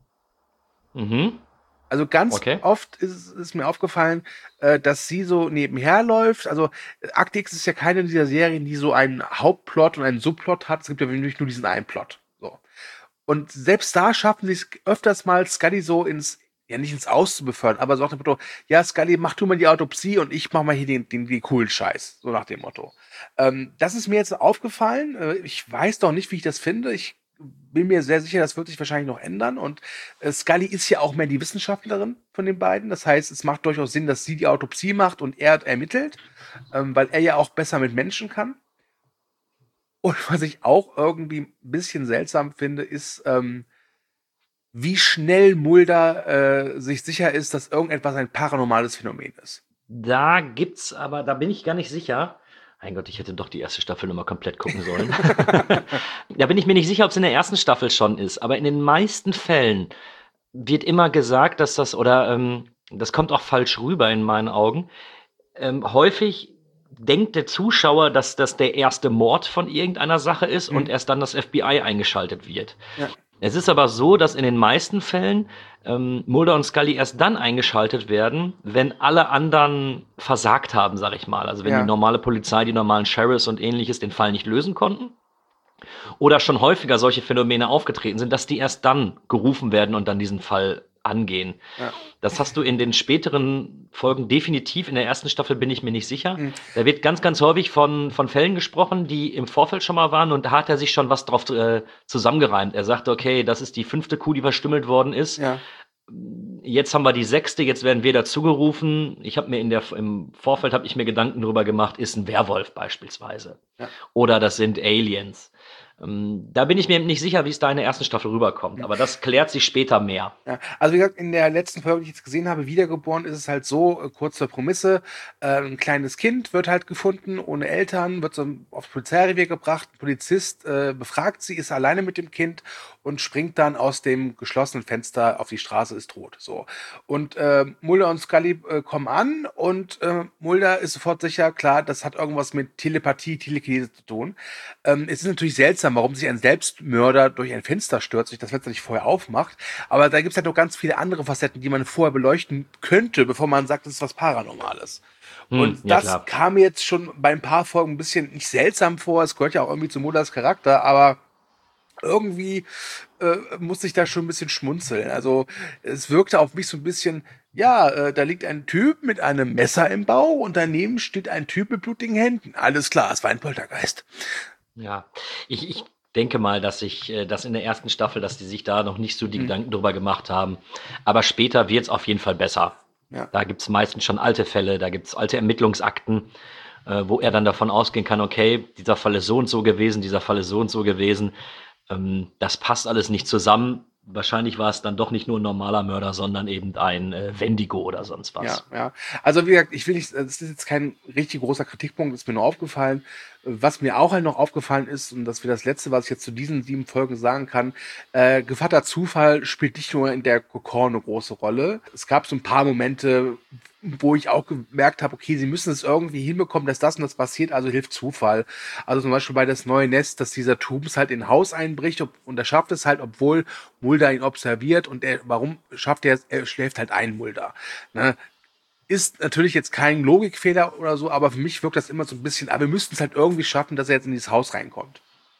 Mhm. Also ganz Okay. oft ist, ist mir aufgefallen, äh, dass sie so nebenher läuft. Also Akte X ist ja keine dieser Serien, die so einen Hauptplot und einen Subplot hat. Es gibt ja wirklich nur diesen einen Plot. So. Und selbst da schaffen sie es öfters mal, Scully so ins, ja nicht ins Aus zu befördern, aber so nach dem Motto, ja Scully, mach du mal die Autopsie und ich mach mal hier den, den, den coolen Scheiß. So nach dem Motto. Ähm, das ist mir jetzt aufgefallen. Äh, ich weiß doch nicht, wie ich das finde. Ich bin mir sehr sicher, das wird sich wahrscheinlich noch ändern. Und äh, Scully ist ja auch mehr die Wissenschaftlerin von den beiden. Das heißt, es macht durchaus Sinn, dass sie die Autopsie macht und er ermittelt, ähm, weil er ja auch besser mit Menschen kann. Und was ich auch irgendwie ein bisschen seltsam finde, ist, ähm, wie schnell Mulder äh, sich sicher ist, dass irgendetwas ein paranormales Phänomen ist. Da gibt's aber, da bin ich gar nicht sicher. Mein Gott, ich hätte doch die erste Staffel nochmal komplett gucken sollen. Da bin ich mir nicht sicher, ob es in der ersten Staffel schon ist, aber in den meisten Fällen wird immer gesagt, dass das, oder ähm, das kommt auch falsch rüber in meinen Augen. Ähm, häufig denkt der Zuschauer, dass das der erste Mord von irgendeiner Sache ist Mhm. und erst dann das F B I eingeschaltet wird. Ja. Es ist aber so, dass in den meisten Fällen ähm, Mulder und Scully erst dann eingeschaltet werden, wenn alle anderen versagt haben, sag ich mal. Also wenn Ja. die normale Polizei, die normalen Sheriffs und ähnliches den Fall nicht lösen konnten. Oder schon häufiger solche Phänomene aufgetreten sind, dass die erst dann gerufen werden und dann diesen Fall angehen. Ja. Das hast du in den späteren Folgen definitiv. In der ersten Staffel bin ich mir nicht sicher. Mhm. Da wird ganz, ganz häufig von, von Fällen gesprochen, die im Vorfeld schon mal waren, und da hat er sich schon was drauf äh, zusammengereimt. Er sagte, okay, das ist die fünfte Kuh, die verstümmelt worden ist. Ja. Jetzt haben wir die sechste, jetzt werden wir dazugerufen. Ich habe mir in der, im Vorfeld habe ich mir Gedanken darüber gemacht, ist ein Werwolf beispielsweise. Ja. Oder das sind Aliens. Ähm, da bin ich mir nicht sicher, wie es da in der ersten Staffel rüberkommt. Aber das klärt sich später mehr. Ja, also wie gesagt, in der letzten Folge, die ich jetzt gesehen habe, Wiedergeboren, ist es halt so, äh, kurz zur Prämisse, äh, ein kleines Kind wird halt gefunden, ohne Eltern, wird so aufs Polizeirevier gebracht, ein Polizist äh, befragt sie, ist alleine mit dem Kind und springt dann aus dem geschlossenen Fenster auf die Straße, ist tot. So. Und äh, Mulder und Scully äh, kommen an und äh, Mulder ist sofort sicher, klar, das hat irgendwas mit Telepathie, Telekinese zu tun. Ähm, es ist natürlich seltsam, warum sich ein Selbstmörder durch ein Fenster stürzt, sich das Fenster nicht vorher aufmacht. Aber da gibt es halt noch ganz viele andere Facetten, die man vorher beleuchten könnte, bevor man sagt, das ist was Paranormales. Hm, Und ja, das klar. kam mir jetzt schon bei ein paar Folgen ein bisschen nicht seltsam vor. Es gehört ja auch irgendwie zu Mulders Charakter, aber irgendwie äh, musste ich da schon ein bisschen schmunzeln. Also es wirkte auf mich so ein bisschen, ja, äh, da liegt ein Typ mit einem Messer im Bauch und daneben steht ein Typ mit blutigen Händen. Alles klar, es war ein Poltergeist. Ja, ich, ich denke mal, dass sich äh, das in der ersten Staffel, dass die sich da noch nicht so die Mhm. Gedanken drüber gemacht haben. Aber später wird es auf jeden Fall besser. Ja. Da gibt es meistens schon alte Fälle, da gibt es alte Ermittlungsakten, äh, wo er dann davon ausgehen kann, okay, dieser Fall ist so und so gewesen, dieser Fall ist so und so gewesen. Ähm, das passt alles nicht zusammen. Wahrscheinlich war es dann doch nicht nur ein normaler Mörder, sondern eben ein äh, Wendigo oder sonst was. Ja, ja. Also wie gesagt, ich will nicht, das ist jetzt kein richtig großer Kritikpunkt, ist mir nur aufgefallen. Was mir auch halt noch aufgefallen ist, und das wäre das Letzte, was ich jetzt zu diesen sieben Folgen sagen kann, äh, Gevatter Zufall spielt nicht nur in der Kokor eine große Rolle. Es gab so ein paar Momente, wo ich auch gemerkt habe, okay, sie müssen es irgendwie hinbekommen, dass das und das passiert, also hilft Zufall. Also zum Beispiel bei das neue Nest, dass dieser Tooms halt in ein Haus einbricht, ob, und er schafft es halt, obwohl Mulder ihn observiert, und er, warum schafft er es? Er schläft halt ein, Mulder. Ne? Ist natürlich jetzt kein Logikfehler oder so, aber für mich wirkt das immer so ein bisschen, aber wir müssten es halt irgendwie schaffen, dass er jetzt in dieses Haus reinkommt.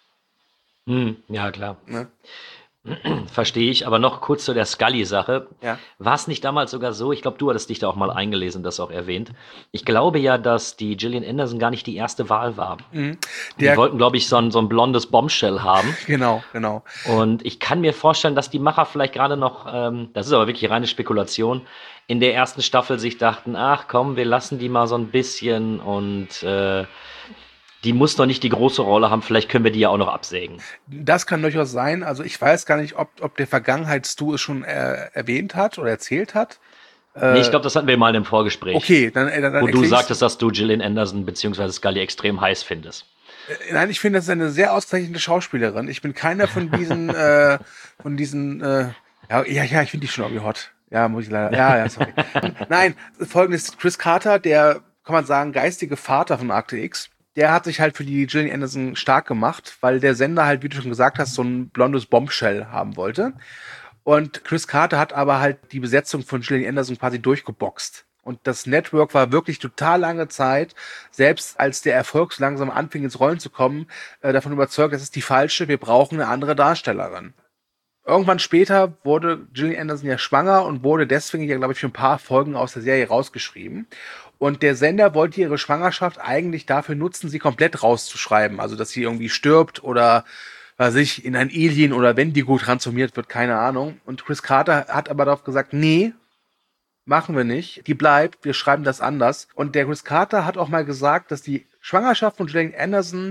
Hm, ja, klar. Ne? Verstehe ich, aber noch kurz zu der Scully-Sache. Ja. War es nicht damals sogar so, ich glaube, du hattest dich da auch mal eingelesen, das auch erwähnt. Ich glaube ja, dass die Gillian Anderson gar nicht die erste Wahl war. Mhm. Die Der, wollten, glaube ich, so ein, so ein blondes Bombshell haben. genau, genau. Und ich kann mir vorstellen, dass die Macher vielleicht gerade noch, ähm, das ist aber wirklich reine Spekulation, in der ersten Staffel sich dachten, ach komm, wir lassen die mal so ein bisschen und äh, die muss doch nicht die große Rolle haben, vielleicht können wir die ja auch noch absägen. Das kann durchaus sein. Also ich weiß gar nicht, ob, ob der Vergangenheits-Stu es schon äh, erwähnt hat oder erzählt hat. Äh, Nee, ich glaube, das hatten wir mal im Vorgespräch. okay, dann, äh, dann, dann Wo du erklär ich's. sagtest, dass du Gillian Anderson bzw. Scully extrem heiß findest. Äh, Nein, ich finde, das ist eine sehr ausgezeichnete Schauspielerin. Ich bin keiner von diesen, äh, von diesen, äh, ja, ja, ja, ich finde die schon irgendwie hot. Ja, muss ich leider, ja, ja, sorry. Nein, folgendes, Chris Carter, der, kann man sagen, geistige Vater von Akte X, der hat sich halt für die Gillian Anderson stark gemacht, weil der Sender halt, wie du schon gesagt hast, so ein blondes Bombshell haben wollte. Und Chris Carter hat aber halt die Besetzung von Gillian Anderson quasi durchgeboxt. Und das Network war wirklich total lange Zeit, selbst als der Erfolg so langsam anfing ins Rollen zu kommen, äh, davon überzeugt, das ist die falsche, wir brauchen eine andere Darstellerin. Irgendwann später wurde Gillian Anderson ja schwanger und wurde deswegen ja, glaube ich, für ein paar Folgen aus der Serie rausgeschrieben. Und der Sender wollte ihre Schwangerschaft eigentlich dafür nutzen, sie komplett rauszuschreiben. Also, dass sie irgendwie stirbt oder, weiß ich, in ein Alien oder Wendigo transformiert wird, keine Ahnung. Und Chris Carter hat aber darauf gesagt, nee, machen wir nicht. Die bleibt, wir schreiben das anders. Und der Chris Carter hat auch mal gesagt, dass die Schwangerschaft von Gillian Anderson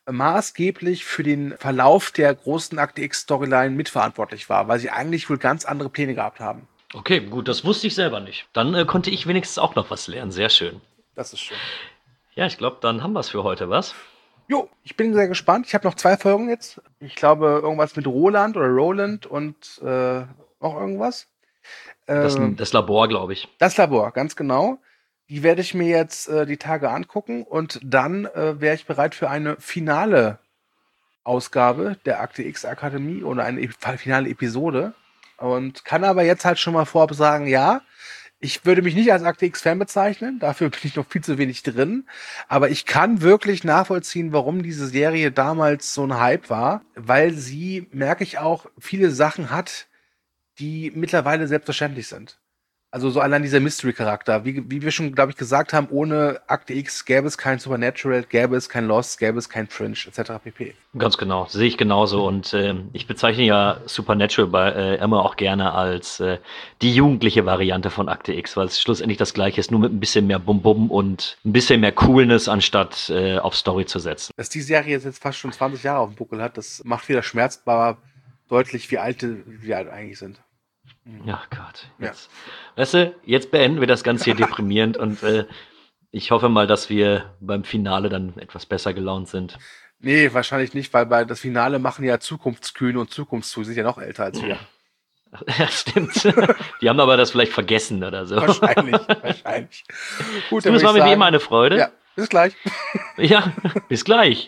maßgeblich für den Verlauf der großen Akte X-Storyline mitverantwortlich war, weil sie eigentlich wohl ganz andere Pläne gehabt haben. Okay, gut, das wusste ich selber nicht. Dann äh, konnte ich wenigstens auch noch was lernen. Sehr schön. Das ist schön. Ja, ich glaube, dann haben wir es für heute, was? Jo, ich bin sehr gespannt. Ich habe noch zwei Folgen jetzt. Ich glaube, irgendwas mit Roland oder Roland und äh, noch irgendwas. Das, Ähm, das Labor, glaube ich. Das Labor, ganz genau. Die werde ich mir jetzt äh, die Tage angucken und dann äh, wäre ich bereit für eine finale Ausgabe der Akte X Akademie oder eine e- finale Episode. Und kann aber jetzt halt schon mal vorab sagen, ja, ich würde mich nicht als Akte X-Fan bezeichnen, dafür bin ich noch viel zu wenig drin. Aber ich kann wirklich nachvollziehen, warum diese Serie damals so ein Hype war, weil sie, merke ich auch, viele Sachen hat, die mittlerweile selbstverständlich sind. Also so allein dieser Mystery-Charakter. Wie, wie wir schon, glaube ich, gesagt haben, ohne Akte X gäbe es kein Supernatural, gäbe es kein Lost, gäbe es kein Fringe, et cetera pp. Ganz genau, sehe ich genauso. Und äh, ich bezeichne ja Supernatural bei äh, immer auch gerne als äh, die jugendliche Variante von Akte X, weil es schlussendlich das Gleiche ist, nur mit ein bisschen mehr Bum-Bum und ein bisschen mehr Coolness, anstatt äh, auf Story zu setzen. Dass die Serie jetzt fast schon zwanzig Jahre auf dem Buckel hat, das macht wieder schmerzbar deutlich, wie alt wir alt eigentlich sind. Ja, Gott. Jetzt, ja. Weißt du, jetzt beenden wir das Ganze hier deprimierend und äh, ich hoffe mal, dass wir beim Finale dann etwas besser gelaunt sind. Nee, wahrscheinlich nicht, weil bei das Finale machen ja Zukunftskühne und Zukunftszug sind ja noch älter als wir. Ja, stimmt. Die haben aber das vielleicht vergessen oder so. Wahrscheinlich, wahrscheinlich. Gut, dann das war mir wie immer eine Freude. Ja, bis gleich. Ja, bis gleich.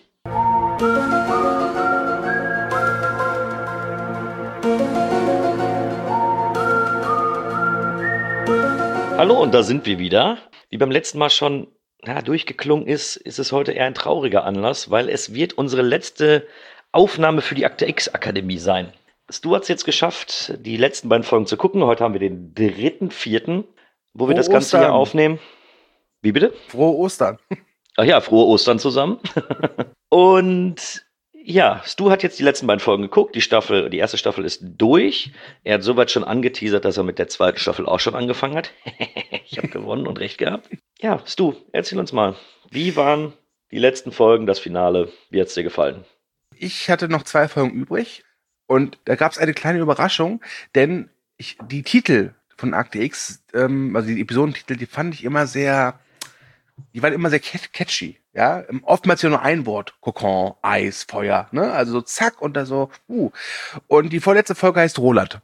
Hallo, und da sind wir wieder. Wie beim letzten Mal schon ja, durchgeklungen ist, ist es heute eher ein trauriger Anlass, weil es wird unsere letzte Aufnahme für die Akte X Akademie sein. Stu hat es jetzt geschafft, die letzten beiden Folgen zu gucken. Heute haben wir den dritten, vierten, wo wir Frohe das Ganze Ostern. hier aufnehmen. Wie bitte? Frohe Ostern. Ach ja, frohe Ostern zusammen. Und ja, Stu hat jetzt die letzten beiden Folgen geguckt. Die Staffel, die erste Staffel ist durch. Er hat soweit schon angeteasert, dass er mit der zweiten Staffel auch schon angefangen hat. Ich habe gewonnen und recht gehabt. Ja, Stu, erzähl uns mal, wie waren die letzten Folgen, das Finale? Wie hat's dir gefallen? Ich hatte noch zwei Folgen übrig und da gab es eine kleine Überraschung, denn ich, die Titel von Akte X, ähm, also die Episodentitel, die fand ich immer sehr, die waren immer sehr catchy. Ja, oftmals ja nur ein Wort. Kokon, Eis, Feuer, ne? Also so zack und da so, uh. Und die vorletzte Folge heißt Roland.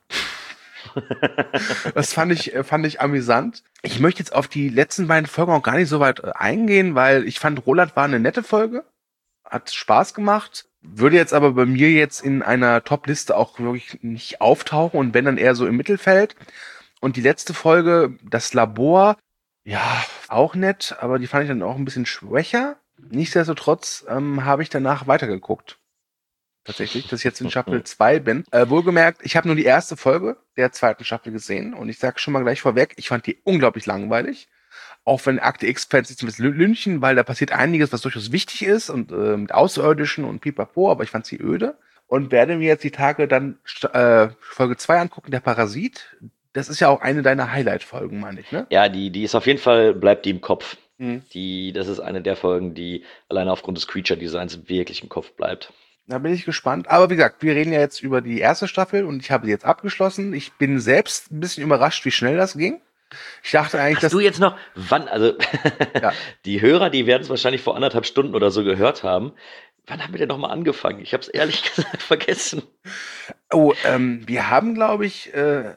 Das fand ich, fand ich amüsant. Ich möchte jetzt auf die letzten beiden Folgen auch gar nicht so weit eingehen, weil ich fand, Roland war eine nette Folge. Hat Spaß gemacht. Würde jetzt aber bei mir jetzt in einer Top-Liste auch wirklich nicht auftauchen und wenn dann eher so im Mittelfeld. Und die letzte Folge, das Labor, ja, auch nett, aber die fand ich dann auch ein bisschen schwächer. Nichtsdestotrotz ähm, habe ich danach weitergeguckt. Tatsächlich, dass ich jetzt in Staffel zwei bin. Äh, wohlgemerkt, ich habe nur die erste Folge der zweiten Staffel gesehen und ich sage schon mal gleich vorweg, ich fand die unglaublich langweilig. Auch wenn Akte X-Fans jetzt ein bisschen lünchen, weil da passiert einiges, was durchaus wichtig ist und äh, mit Außerirdischen und pipapo, aber ich fand sie öde. Und werde mir jetzt die Tage dann äh, Folge zwei angucken, der Parasit. Das ist ja auch eine deiner Highlight-Folgen, meine ich, ne? Ja, die, die ist auf jeden Fall, bleibt die im Kopf. Mhm. Die, das ist eine der Folgen, die alleine aufgrund des Creature-Designs wirklich im Kopf bleibt. Da bin ich gespannt. Aber wie gesagt, wir reden ja jetzt über die erste Staffel und ich habe sie jetzt abgeschlossen. Ich bin selbst ein bisschen überrascht, wie schnell das ging. Ich dachte eigentlich, Hast dass du jetzt noch, wann, also Ja. die Hörer, die werden es wahrscheinlich vor anderthalb Stunden oder so gehört haben. Wann haben wir denn nochmal angefangen? Ich habe es ehrlich gesagt vergessen. Oh, ähm, wir haben, glaube ich, äh,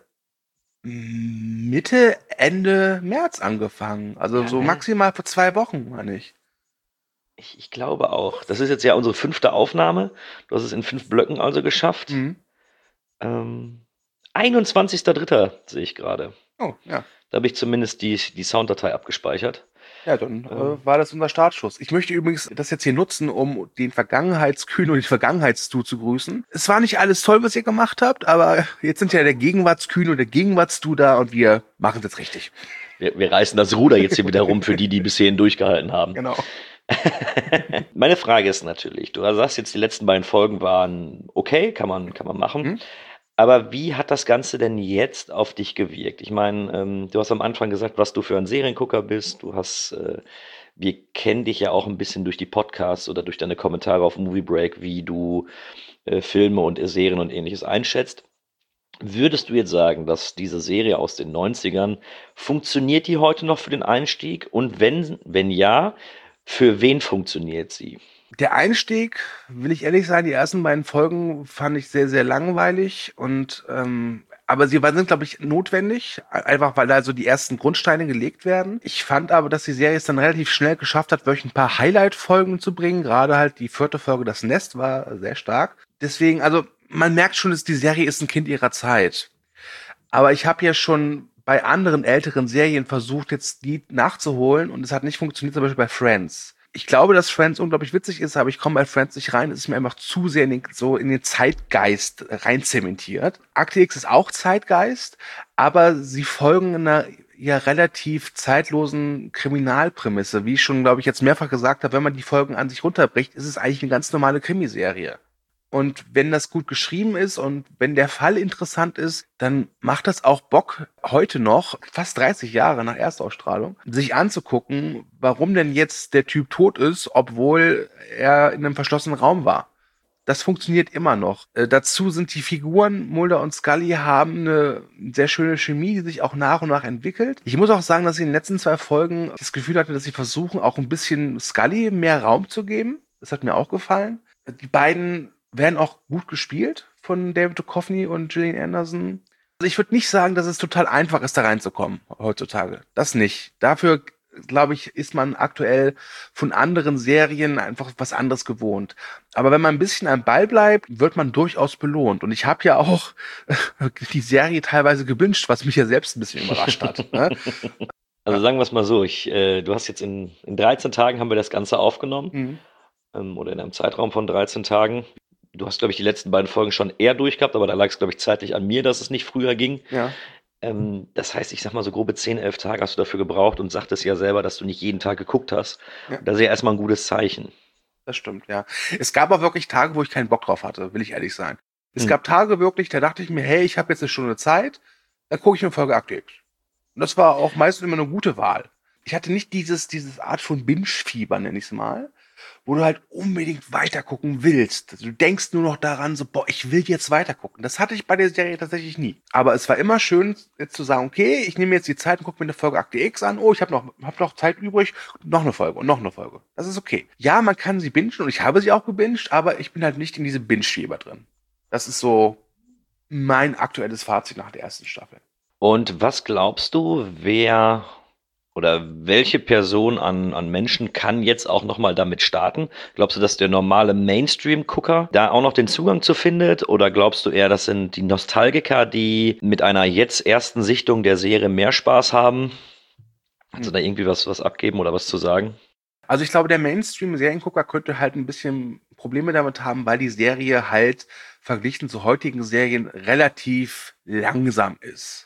Mitte, Ende März angefangen. Also Ja, so ne? maximal vor zwei Wochen, meine ich. Ich, ich glaube auch. Das ist jetzt ja unsere fünfte Aufnahme. Du hast es in fünf Blöcken also geschafft. Mhm. Ähm, einundzwanzigster dritter sehe ich gerade. Oh, ja. Da habe ich zumindest die, die Sounddatei abgespeichert. Ja, dann Ähm. äh, war das unser Startschuss. Ich möchte übrigens das jetzt hier nutzen, um den Vergangenheitskühn und den Vergangenheitstu zu grüßen. Es war nicht alles toll, was ihr gemacht habt, aber jetzt sind ja der Gegenwartskühn und der Gegenwartstu da und wir machen es jetzt richtig. Wir, wir reißen das Ruder jetzt hier wieder rum für die, die bis hierhin durchgehalten haben. Genau. Meine Frage ist natürlich, du sagst jetzt, die letzten beiden Folgen waren okay, kann man, kann man machen. Mhm. Aber wie hat das Ganze denn jetzt auf dich gewirkt? Ich meine, ähm, du hast am Anfang gesagt, was du für ein Seriengucker bist. Du hast äh, Wir kennen dich ja auch ein bisschen durch die Podcasts oder durch deine Kommentare auf Movie Break, wie du äh, Filme und Serien und Ähnliches einschätzt. Würdest du jetzt sagen, dass diese Serie aus den neunzigern, funktioniert die heute noch für den Einstieg? Und wenn, wenn ja, für wen funktioniert sie? Der Einstieg, will ich ehrlich sein, die ersten beiden Folgen fand ich sehr, sehr langweilig und ähm, aber sie waren, sind, glaube ich, notwendig, einfach weil da so die ersten Grundsteine gelegt werden. Ich fand aber, dass die Serie es dann relativ schnell geschafft hat, wirklich ein paar Highlight-Folgen zu bringen. Gerade halt die vierte Folge, das Nest, war sehr stark. Deswegen, also man merkt schon, dass die Serie ist ein Kind ihrer Zeit. Aber ich habe ja schon bei anderen älteren Serien versucht, jetzt die nachzuholen und es hat nicht funktioniert, zum Beispiel bei Friends. Ich glaube, dass Friends unglaublich witzig ist, aber ich komme bei Friends nicht rein. Es ist mir einfach zu sehr in den, so in den Zeitgeist rein zementiert. Akte X ist auch Zeitgeist, aber sie folgen einer ja relativ zeitlosen Kriminalprämisse. Wie ich schon, glaube ich, jetzt mehrfach gesagt habe, wenn man die Folgen an sich runterbricht, ist es eigentlich eine ganz normale Krimiserie. Und wenn das gut geschrieben ist und wenn der Fall interessant ist, dann macht das auch Bock, heute noch, fast dreißig Jahre nach Erstausstrahlung, sich anzugucken, warum denn jetzt der Typ tot ist, obwohl er in einem verschlossenen Raum war. Das funktioniert immer noch. Äh, dazu sind die Figuren, Mulder und Scully, haben eine sehr schöne Chemie, die sich auch nach und nach entwickelt. Ich muss auch sagen, dass ich in den letzten zwei Folgen das Gefühl hatte, dass sie versuchen, auch ein bisschen Scully mehr Raum zu geben. Das hat mir auch gefallen. Die beiden werden auch gut gespielt von David Duchovny und Gillian Anderson. Also ich würde nicht sagen, dass es total einfach ist, da reinzukommen heutzutage. Das nicht. Dafür, glaube ich, ist man aktuell von anderen Serien einfach was anderes gewohnt. Aber wenn man ein bisschen am Ball bleibt, wird man durchaus belohnt. Und ich habe ja auch die Serie teilweise gebinged, was mich ja selbst ein bisschen überrascht hat. Ne? Also sagen wir es mal so, ich, äh, du hast jetzt in, in dreizehn Tagen haben wir das Ganze aufgenommen. Mhm. Ähm, oder in einem Zeitraum von dreizehn Tagen. Du hast, glaube ich, die letzten beiden Folgen schon eher durchgehabt, aber da lag es, glaube ich, zeitlich an mir, dass es nicht früher ging. Ja. Ähm, das heißt, ich sag mal, so grobe zehn, elf Tage hast du dafür gebraucht und sagtest ja selber, dass du nicht jeden Tag geguckt hast. Ja. Das ist ja erstmal ein gutes Zeichen. Das stimmt, ja. Es gab auch wirklich Tage, wo ich keinen Bock drauf hatte, will ich ehrlich sein. Es Hm. gab Tage wirklich, da dachte ich mir, hey, ich habe jetzt eine Stunde Zeit, dann gucke ich eine Folge Akte X. Und das war auch meistens immer eine gute Wahl. Ich hatte nicht dieses, dieses Art von Binge-Fieber, nenn ich es mal, wo du halt unbedingt weitergucken willst. Du denkst nur noch daran, so, boah, ich will jetzt weitergucken. Das hatte ich bei der Serie tatsächlich nie. Aber es war immer schön, jetzt zu sagen, okay, ich nehme jetzt die Zeit und gucke mir eine Folge Akte X an. Oh, ich habe noch, hab noch Zeit übrig. Noch eine Folge und noch eine Folge. Das ist okay. Ja, man kann sie bingen und ich habe sie auch gebinged, aber ich bin halt nicht in diesem Binge-Fieber drin. Das ist so mein aktuelles Fazit nach der ersten Staffel. Und was glaubst du, wer oder welche Person an, an Menschen kann jetzt auch nochmal damit starten? Glaubst du, dass der normale Mainstream-Gucker da auch noch den Zugang zu findet? Oder glaubst du eher, das sind die Nostalgiker, die mit einer jetzt ersten Sichtung der Serie mehr Spaß haben? Kannst du da irgendwie was, was abgeben oder was zu sagen? Also ich glaube, der Mainstream-Seriengucker könnte halt ein bisschen Probleme damit haben, weil die Serie halt verglichen zu heutigen Serien relativ langsam ist.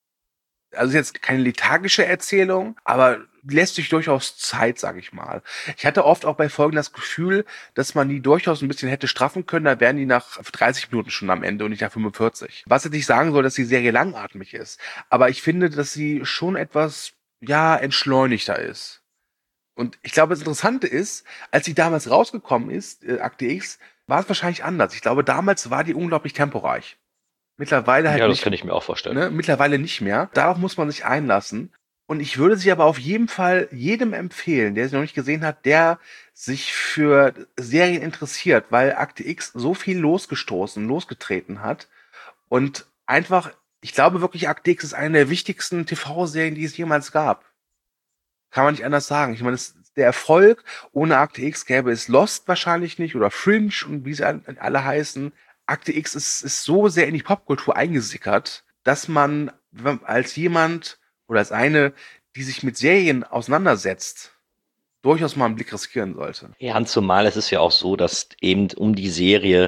Also jetzt keine lethargische Erzählung, aber lässt sich durchaus Zeit, sag ich mal. Ich hatte oft auch bei Folgen das Gefühl, dass man die durchaus ein bisschen hätte straffen können, da wären die nach dreißig Minuten schon am Ende und nicht nach fünfundvierzig. Was jetzt nicht sagen soll, dass die Serie langatmig ist, aber ich finde, dass sie schon etwas, ja, entschleunigter ist. Und ich glaube, das Interessante ist, als sie damals rausgekommen ist, äh, Akte X, war es wahrscheinlich anders. Ich glaube, damals war die unglaublich temporeich. Mittlerweile halt Ja, das nicht. kann ich mir auch vorstellen. Ne, mittlerweile nicht mehr. Darauf muss man sich einlassen. Und ich würde sie aber auf jeden Fall jedem empfehlen, der sie noch nicht gesehen hat, der sich für Serien interessiert, weil Akte X so viel losgestoßen, losgetreten hat. Und einfach, ich glaube wirklich, Akte X ist eine der wichtigsten T V-Serien, die es jemals gab. Kann man nicht anders sagen. Ich meine, es, der Erfolg, ohne Akte X gäbe es Lost wahrscheinlich nicht oder Fringe und wie sie alle heißen. Akte X ist, ist so sehr in die Popkultur eingesickert, dass man als jemand oder als eine, die sich mit Serien auseinandersetzt, durchaus mal einen Blick riskieren sollte. Ja, und zumal es ist ja auch so, dass eben um die Serie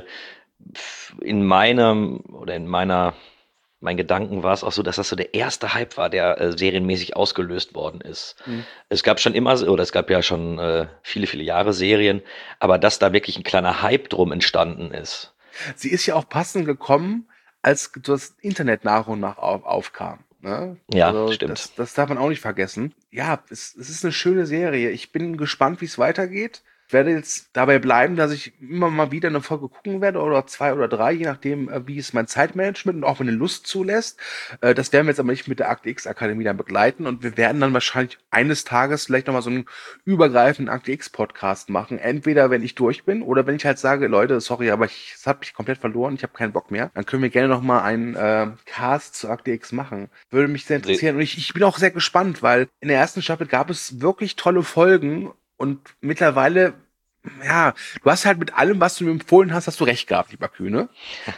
in meinem oder in meiner mein Gedanken war es auch so, dass das so der erste Hype war, der äh, serienmäßig ausgelöst worden ist. Mhm. Es gab schon immer, oder es gab ja schon äh, viele, viele Jahre Serien, aber dass da wirklich ein kleiner Hype drum entstanden ist. Sie ist ja auch passend gekommen, als das Internet nach und nach auf, aufkam. Ne? Ja, also stimmt. Das, das darf man auch nicht vergessen. Ja, es, es ist eine schöne Serie. Ich bin gespannt, wie es weitergeht. Ich werde jetzt dabei bleiben, dass ich immer mal wieder eine Folge gucken werde oder zwei oder drei, je nachdem, äh, wie es mein Zeitmanagement und auch meine Lust zulässt. Äh, das werden wir jetzt aber nicht mit der Akte X Akademie dann begleiten und wir werden dann wahrscheinlich eines Tages vielleicht nochmal so einen übergreifenden Akte X Podcast machen. Entweder wenn ich durch bin oder wenn ich halt sage, Leute, sorry, aber ich, es hat mich komplett verloren, ich habe keinen Bock mehr. Dann können wir gerne nochmal einen äh, Cast zu Akte X machen. Würde mich sehr interessieren und ich, ich bin auch sehr gespannt, weil in der ersten Staffel gab es wirklich tolle Folgen. Und mittlerweile, ja, du hast halt mit allem, was du mir empfohlen hast, hast du recht gehabt, lieber Kühne.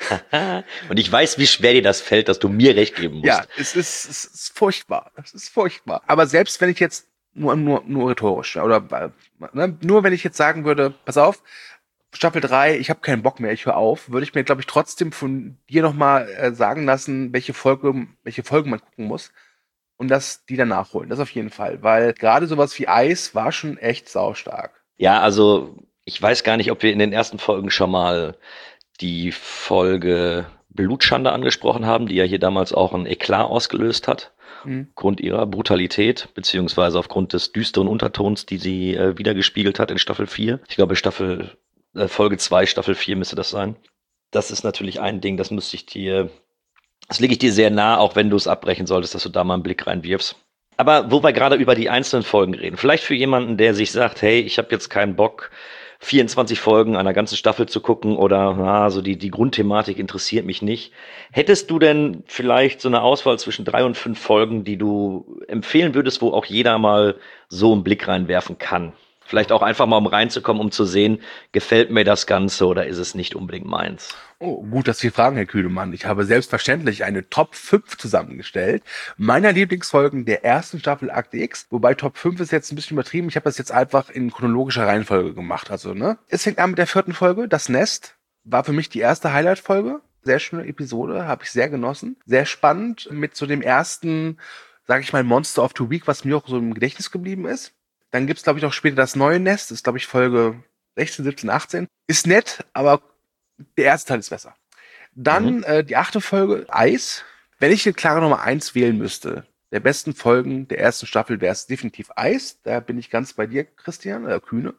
Und ich weiß, wie schwer dir das fällt, dass du mir recht geben musst. Ja, es ist, es ist furchtbar. Es ist furchtbar. Aber selbst wenn ich jetzt nur, nur, nur rhetorisch, oder ne, nur wenn ich jetzt sagen würde, pass auf, Staffel drei, ich habe keinen Bock mehr, ich höre auf, würde ich mir, glaube ich, trotzdem von dir nochmal äh, sagen lassen, welche Folge, welche Folgen man gucken muss. Und das, die dann nachholen. Das auf jeden Fall. Weil gerade sowas wie Eis war schon echt saustark. Ja, also ich weiß gar nicht, ob wir in den ersten Folgen schon mal die Folge Blutschande angesprochen haben, die ja hier damals auch ein Eklat ausgelöst hat. Mhm. Aufgrund ihrer Brutalität, beziehungsweise aufgrund des düsteren Untertons, die sie äh, wiedergespiegelt hat in Staffel vier. Ich glaube, Staffel, äh, Folge zwei, Staffel vier müsste das sein. Das ist natürlich ein Ding, das müsste ich dir... Das lege ich dir sehr nah, auch wenn du es abbrechen solltest, dass du da mal einen Blick reinwirfst. Aber wo wir gerade über die einzelnen Folgen reden, vielleicht für jemanden, der sich sagt, hey, ich habe jetzt keinen Bock, vierundzwanzig Folgen einer ganzen Staffel zu gucken oder na, so die, die Grundthematik interessiert mich nicht. Hättest du denn vielleicht so eine Auswahl zwischen drei und fünf Folgen, die du empfehlen würdest, wo auch jeder mal so einen Blick reinwerfen kann? Vielleicht auch einfach mal, um reinzukommen, um zu sehen, gefällt mir das Ganze oder ist es nicht unbedingt meins? Oh, gut, dass Sie fragen, Herr Kühlemann. Ich habe selbstverständlich eine Top fünf zusammengestellt. Meiner Lieblingsfolgen der ersten Staffel Akte X. Wobei Top fünf ist jetzt ein bisschen übertrieben. Ich habe das jetzt einfach in chronologischer Reihenfolge gemacht. Also, ne? Es fängt an mit der vierten Folge. Das Nest war für mich die erste Highlight-Folge. Sehr schöne Episode. Habe ich sehr genossen. Sehr spannend mit so dem ersten, sage ich mal, Monster of the Week, was mir auch so im Gedächtnis geblieben ist. Dann gibt's, glaube ich, auch später das neue Nest. Das ist, glaube ich, Folge sechzehn, siebzehn, achtzehn. Ist nett, aber der erste Teil ist besser. Dann mhm. äh, die achte Folge, Eis. Wenn ich eine klare Nummer eins wählen müsste, der besten Folgen der ersten Staffel wäre es definitiv Eis. Da bin ich ganz bei dir, Christian, äh, Kühne.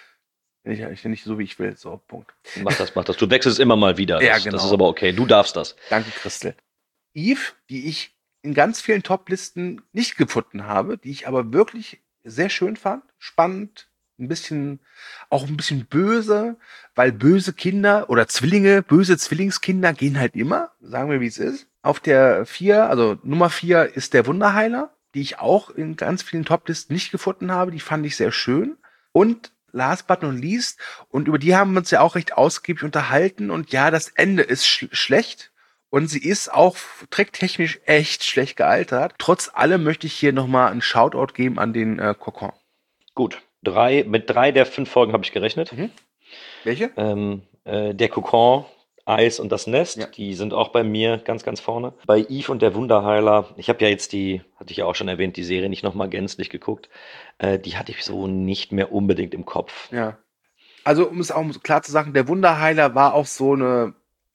Wenn ich, ich nicht so, wie ich will. So, Punkt. Mach das, mach das. Du wechselst immer mal wieder. Das, ja, genau. Das ist aber okay. Du darfst das. Danke, Christel. Eve, die ich in ganz vielen Top-Listen nicht gefunden habe, die ich aber wirklich sehr schön fand, spannend, ein bisschen, auch ein bisschen böse, weil böse Kinder oder Zwillinge, böse Zwillingskinder gehen halt immer, sagen wir, wie es ist. Auf der vier, also Nummer vier ist der Wunderheiler, die ich auch in ganz vielen Toplisten nicht gefunden habe, die fand ich sehr schön. Und last but not least, und über die haben wir uns ja auch recht ausgiebig unterhalten und ja, das Ende ist sch- schlecht. Und sie ist auch tricktechnisch echt schlecht gealtert. Trotz allem möchte ich hier nochmal einen Shoutout geben an den äh, Kokon. Gut, drei, mit drei der fünf Folgen habe ich gerechnet. Mhm. Welche? Ähm, äh, der Kokon, Eis und das Nest, ja. Die sind auch bei mir ganz, ganz vorne. Bei Eve und der Wunderheiler, ich habe ja jetzt die, hatte ich ja auch schon erwähnt, die Serie nicht nochmal gänzlich geguckt. Äh, die hatte ich so nicht mehr unbedingt im Kopf. Ja. Also, um es auch klar zu sagen, der Wunderheiler war auch so eine...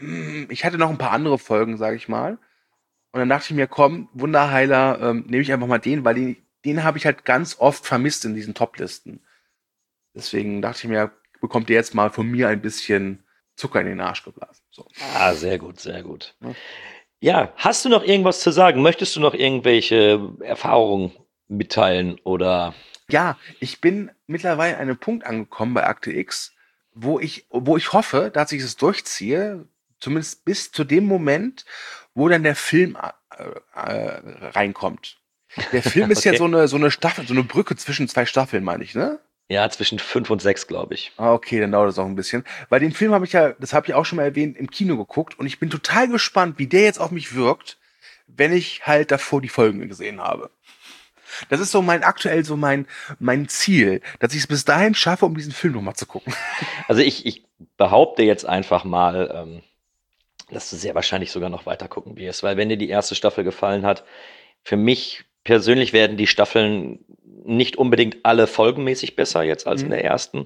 Ich hatte noch ein paar andere Folgen, sage ich mal. Und dann dachte ich mir, komm, Wunderheiler, ähm, nehme ich einfach mal den, weil den, den habe ich halt ganz oft vermisst in diesen Top-Listen. Deswegen dachte ich mir, bekommt ihr jetzt mal von mir ein bisschen Zucker in den Arsch geblasen. So. Ah, sehr gut, sehr gut. Ja. Ja, hast du noch irgendwas zu sagen? Möchtest du noch irgendwelche Erfahrungen mitteilen oder? Ja, ich bin mittlerweile an einem Punkt angekommen bei Akte X, wo ich, wo ich hoffe, dass ich es durchziehe, zumindest bis zu dem Moment, wo dann der Film äh, äh, reinkommt. Der Film ist okay. Ja so eine, so eine Staffel, so eine Brücke zwischen zwei Staffeln, meine ich, ne? Ja, zwischen fünf und sechs, glaube ich. Ah, okay, dann dauert das auch ein bisschen. Weil den Film habe ich ja, das habe ich auch schon mal erwähnt, im Kino geguckt und ich bin total gespannt, wie der jetzt auf mich wirkt, wenn ich halt davor die Folgen gesehen habe. Das ist so mein aktuell so mein mein Ziel, dass ich es bis dahin schaffe, um diesen Film nochmal zu gucken. Also ich, ich behaupte jetzt einfach mal, ähm, dass du sehr wahrscheinlich sogar noch weiter gucken wirst, weil wenn dir die erste Staffel gefallen hat, für mich persönlich werden die Staffeln nicht unbedingt alle folgenmäßig besser jetzt als mhm. in der ersten,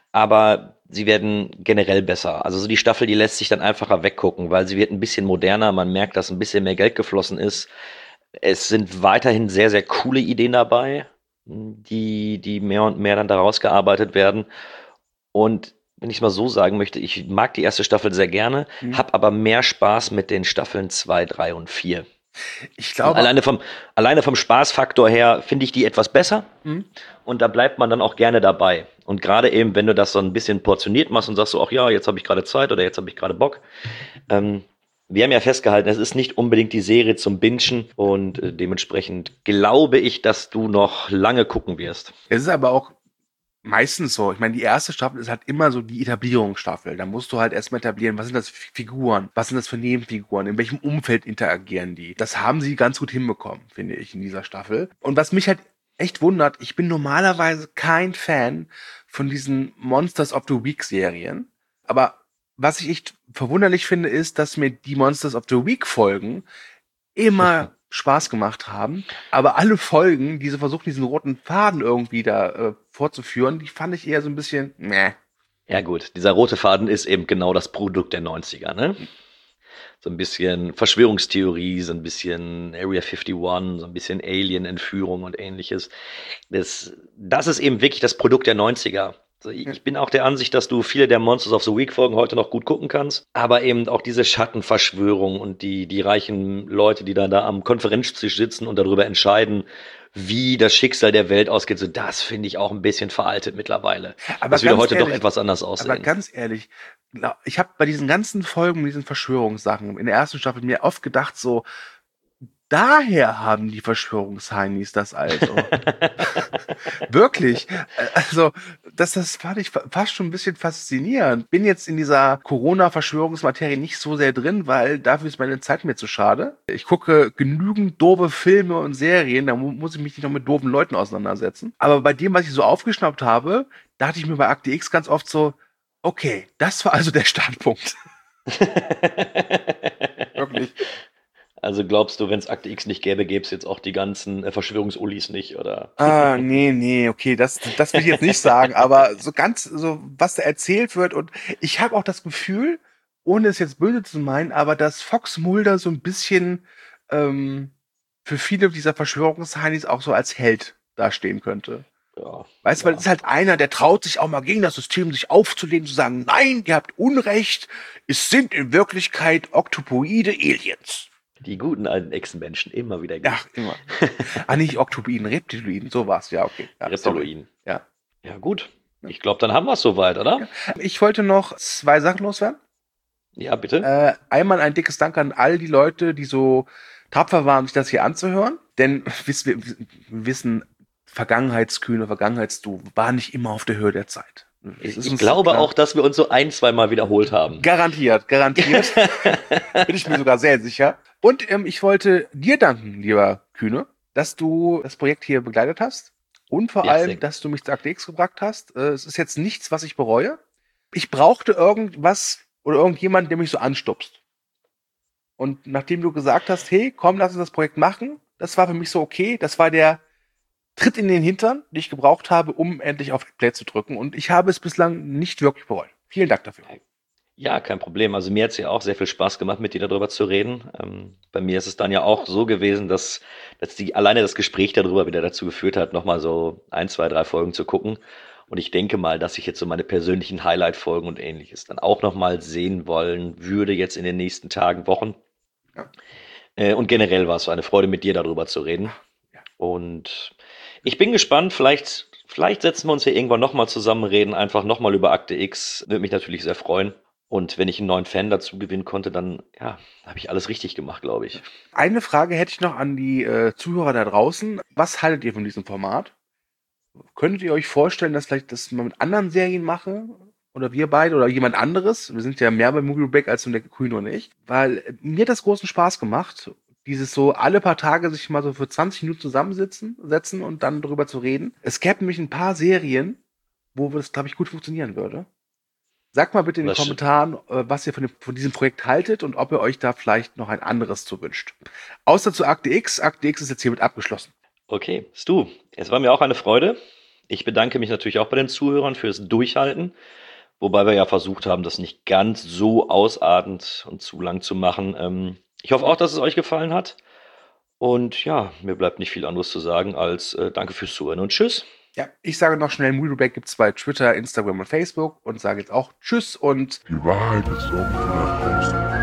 aber sie werden generell besser. Also so die Staffel, die lässt sich dann einfacher weggucken, weil sie wird ein bisschen moderner, man merkt, dass ein bisschen mehr Geld geflossen ist. Es sind weiterhin sehr, sehr coole Ideen dabei, die, die mehr und mehr dann daraus gearbeitet werden. Und wenn ich es mal so sagen möchte, ich mag die erste Staffel sehr gerne, Mhm. habe aber mehr Spaß mit den Staffeln zwei, drei und vier. Ich Und glaube, alleine vom, alleine vom Spaßfaktor her finde ich die etwas besser. Mhm. Und da bleibt man dann auch gerne dabei. Und gerade eben, wenn du das so ein bisschen portioniert machst und sagst so, ach ja, jetzt habe ich gerade Zeit oder jetzt habe ich gerade Bock. Ähm, wir haben ja festgehalten, es ist nicht unbedingt die Serie zum Bingen. Und äh, dementsprechend glaube ich, dass du noch lange gucken wirst. es ist aber auch meistens so. Ich meine, die erste Staffel ist halt immer so die Etablierungsstaffel. Da musst du halt erstmal etablieren, was sind das für Figuren, was sind das für Nebenfiguren, in welchem Umfeld interagieren die. Das haben sie ganz gut hinbekommen, finde ich, in dieser Staffel. Und was mich halt echt wundert, ich bin normalerweise kein Fan von diesen Monsters of the Week Serien. Aber was ich echt verwunderlich finde, ist, dass mir die Monsters of the Week Folgen immer Spaß gemacht haben. Aber alle Folgen, die so versuchen, diesen roten Faden irgendwie da äh, fortzuführen, die fand ich eher so ein bisschen, meh. Ja gut, dieser rote Faden ist eben genau das Produkt der neunziger, ne? So ein bisschen Verschwörungstheorie, so ein bisschen Area einundfünfzig, so ein bisschen Alien-Entführung und ähnliches. Das, das ist eben wirklich das Produkt der neunziger. Also ich, ich bin auch der Ansicht, dass du viele der Monsters of the Week Folgen heute noch gut gucken kannst, aber eben auch diese Schattenverschwörung und die, die reichen Leute, die dann da am Konferenztisch sitzen und darüber entscheiden, wie das Schicksal der Welt ausgeht, so das finde ich auch ein bisschen veraltet mittlerweile. Aber Das würde ganz heute ehrlich, doch etwas anders aussehen. Aber ganz ehrlich, glaub- ich habe bei diesen ganzen Folgen, diesen Verschwörungssachen in der ersten Staffel mir oft gedacht, so, daher haben die Verschwörungsheinis das also. Wirklich. Äh, Also, das, das fand ich fa- fast schon ein bisschen faszinierend. Bin jetzt in dieser Corona-Verschwörungsmaterie nicht so sehr drin, weil dafür ist meine Zeit mir zu schade. Ich gucke genügend doofe Filme und Serien, da mu muss ich mich nicht noch mit doofen Leuten auseinandersetzen. Aber bei dem, was ich so aufgeschnappt habe, dachte ich mir bei Akte X ganz oft so, okay, das war also der Startpunkt. Wirklich. Also glaubst du, wenn es Akte X nicht gäbe, gäbe es jetzt auch die ganzen äh, Verschwörungsulis nicht, oder? Ah, nee, nee, okay, das, das will ich jetzt nicht sagen, aber so ganz, so was da erzählt wird und ich habe auch das Gefühl, ohne es jetzt böse zu meinen, aber dass Fox Mulder so ein bisschen ähm, für viele dieser Verschwörungsheinis auch so als Held dastehen könnte. Ja. Weißt du, weil es ist halt einer, der traut sich auch mal gegen das System sich aufzulehnen, zu sagen, nein, ihr habt Unrecht, es sind in Wirklichkeit oktopoide Aliens. Die guten alten Echsenmenschen, immer wieder gut. Ja, immer. Ah, nicht Oktopoiden, Reptiloiden, so war's, ja, okay. Ja, sorry. Reptiloiden. Ja. Ja, gut. Ich glaube, dann haben wir es soweit, oder? Ich wollte noch zwei Sachen loswerden. Ja, bitte. Äh, einmal ein dickes Dank an all die Leute, die so tapfer waren, sich das hier anzuhören. Denn wiss, wir, wir wissen, Vergangenheitskühne, Vergangenheitsdu waren nicht immer auf der Höhe der Zeit. Es ist Ich uns glaube klar. auch, dass wir uns so ein, zwei Mal wiederholt haben. Garantiert, garantiert. Bin ich mir sogar sehr sicher. Und ähm, ich wollte dir danken, lieber Kühne, dass du das Projekt hier begleitet hast. Und vor Ja, allem, sehr. dass du mich zu Akte X gebracht hast. Äh, es ist jetzt nichts, was ich bereue. Ich brauchte irgendwas oder irgendjemand, der mich so anstupst. Und nachdem du gesagt hast, hey, komm, lass uns das Projekt machen, das war für mich so okay. Das war der Tritt in den Hintern, den ich gebraucht habe, um endlich auf Play zu drücken. Und ich habe es bislang nicht wirklich bereut. Vielen Dank dafür. Ja, kein Problem. Also mir hat es ja auch sehr viel Spaß gemacht, mit dir darüber zu reden. Ähm, bei mir ist es dann ja auch so gewesen, dass, dass die, alleine das Gespräch darüber wieder dazu geführt hat, nochmal so ein, zwei, drei Folgen zu gucken. Und ich denke mal, dass ich jetzt so meine persönlichen Highlight-Folgen und ähnliches dann auch nochmal sehen wollen würde, jetzt in den nächsten Tagen, Wochen. Ja. Äh, und generell war es so eine Freude, mit dir darüber zu reden. Ja. Und ich bin gespannt, vielleicht, vielleicht setzen wir uns hier irgendwann nochmal zusammen, reden einfach nochmal über Akte X. Würde mich natürlich sehr freuen. Und wenn ich einen neuen Fan dazu gewinnen konnte, dann ja, habe ich alles richtig gemacht, glaube ich. Eine Frage hätte ich noch an die äh, Zuhörer da draußen. Was haltet ihr von diesem Format? Könntet ihr euch vorstellen, dass vielleicht das mal mit anderen Serien mache? Oder wir beide oder jemand anderes? Wir sind ja mehr bei Movie Break als nur der Kühne und ich. Weil äh, mir hat das großen Spaß gemacht, dieses so alle paar Tage sich mal so für zwanzig Minuten zusammensitzen setzen und dann drüber zu reden. Es gäbe nämlich ein paar Serien, wo das, glaube ich, gut funktionieren würde. Sagt mal bitte in den Was- Kommentaren, äh, was ihr von, dem, von diesem Projekt haltet und ob ihr euch da vielleicht noch ein anderes zu wünscht. Außer zu Akte X. Akte X ist jetzt hiermit abgeschlossen. Okay, Stu, es war mir auch eine Freude. Ich bedanke mich natürlich auch bei den Zuhörern fürs Durchhalten, wobei wir ja versucht haben, das nicht ganz so ausartend und zu lang zu machen. Ähm, ich hoffe auch, dass es euch gefallen hat. Und ja, mir bleibt nicht viel anderes zu sagen als äh, danke fürs Zuhören und tschüss. Ja, ich sage noch schnell, Movieback gibt es bei Twitter, Instagram und Facebook und sage jetzt auch Tschüss und Die Wahrheit ist irgendwo da draußen.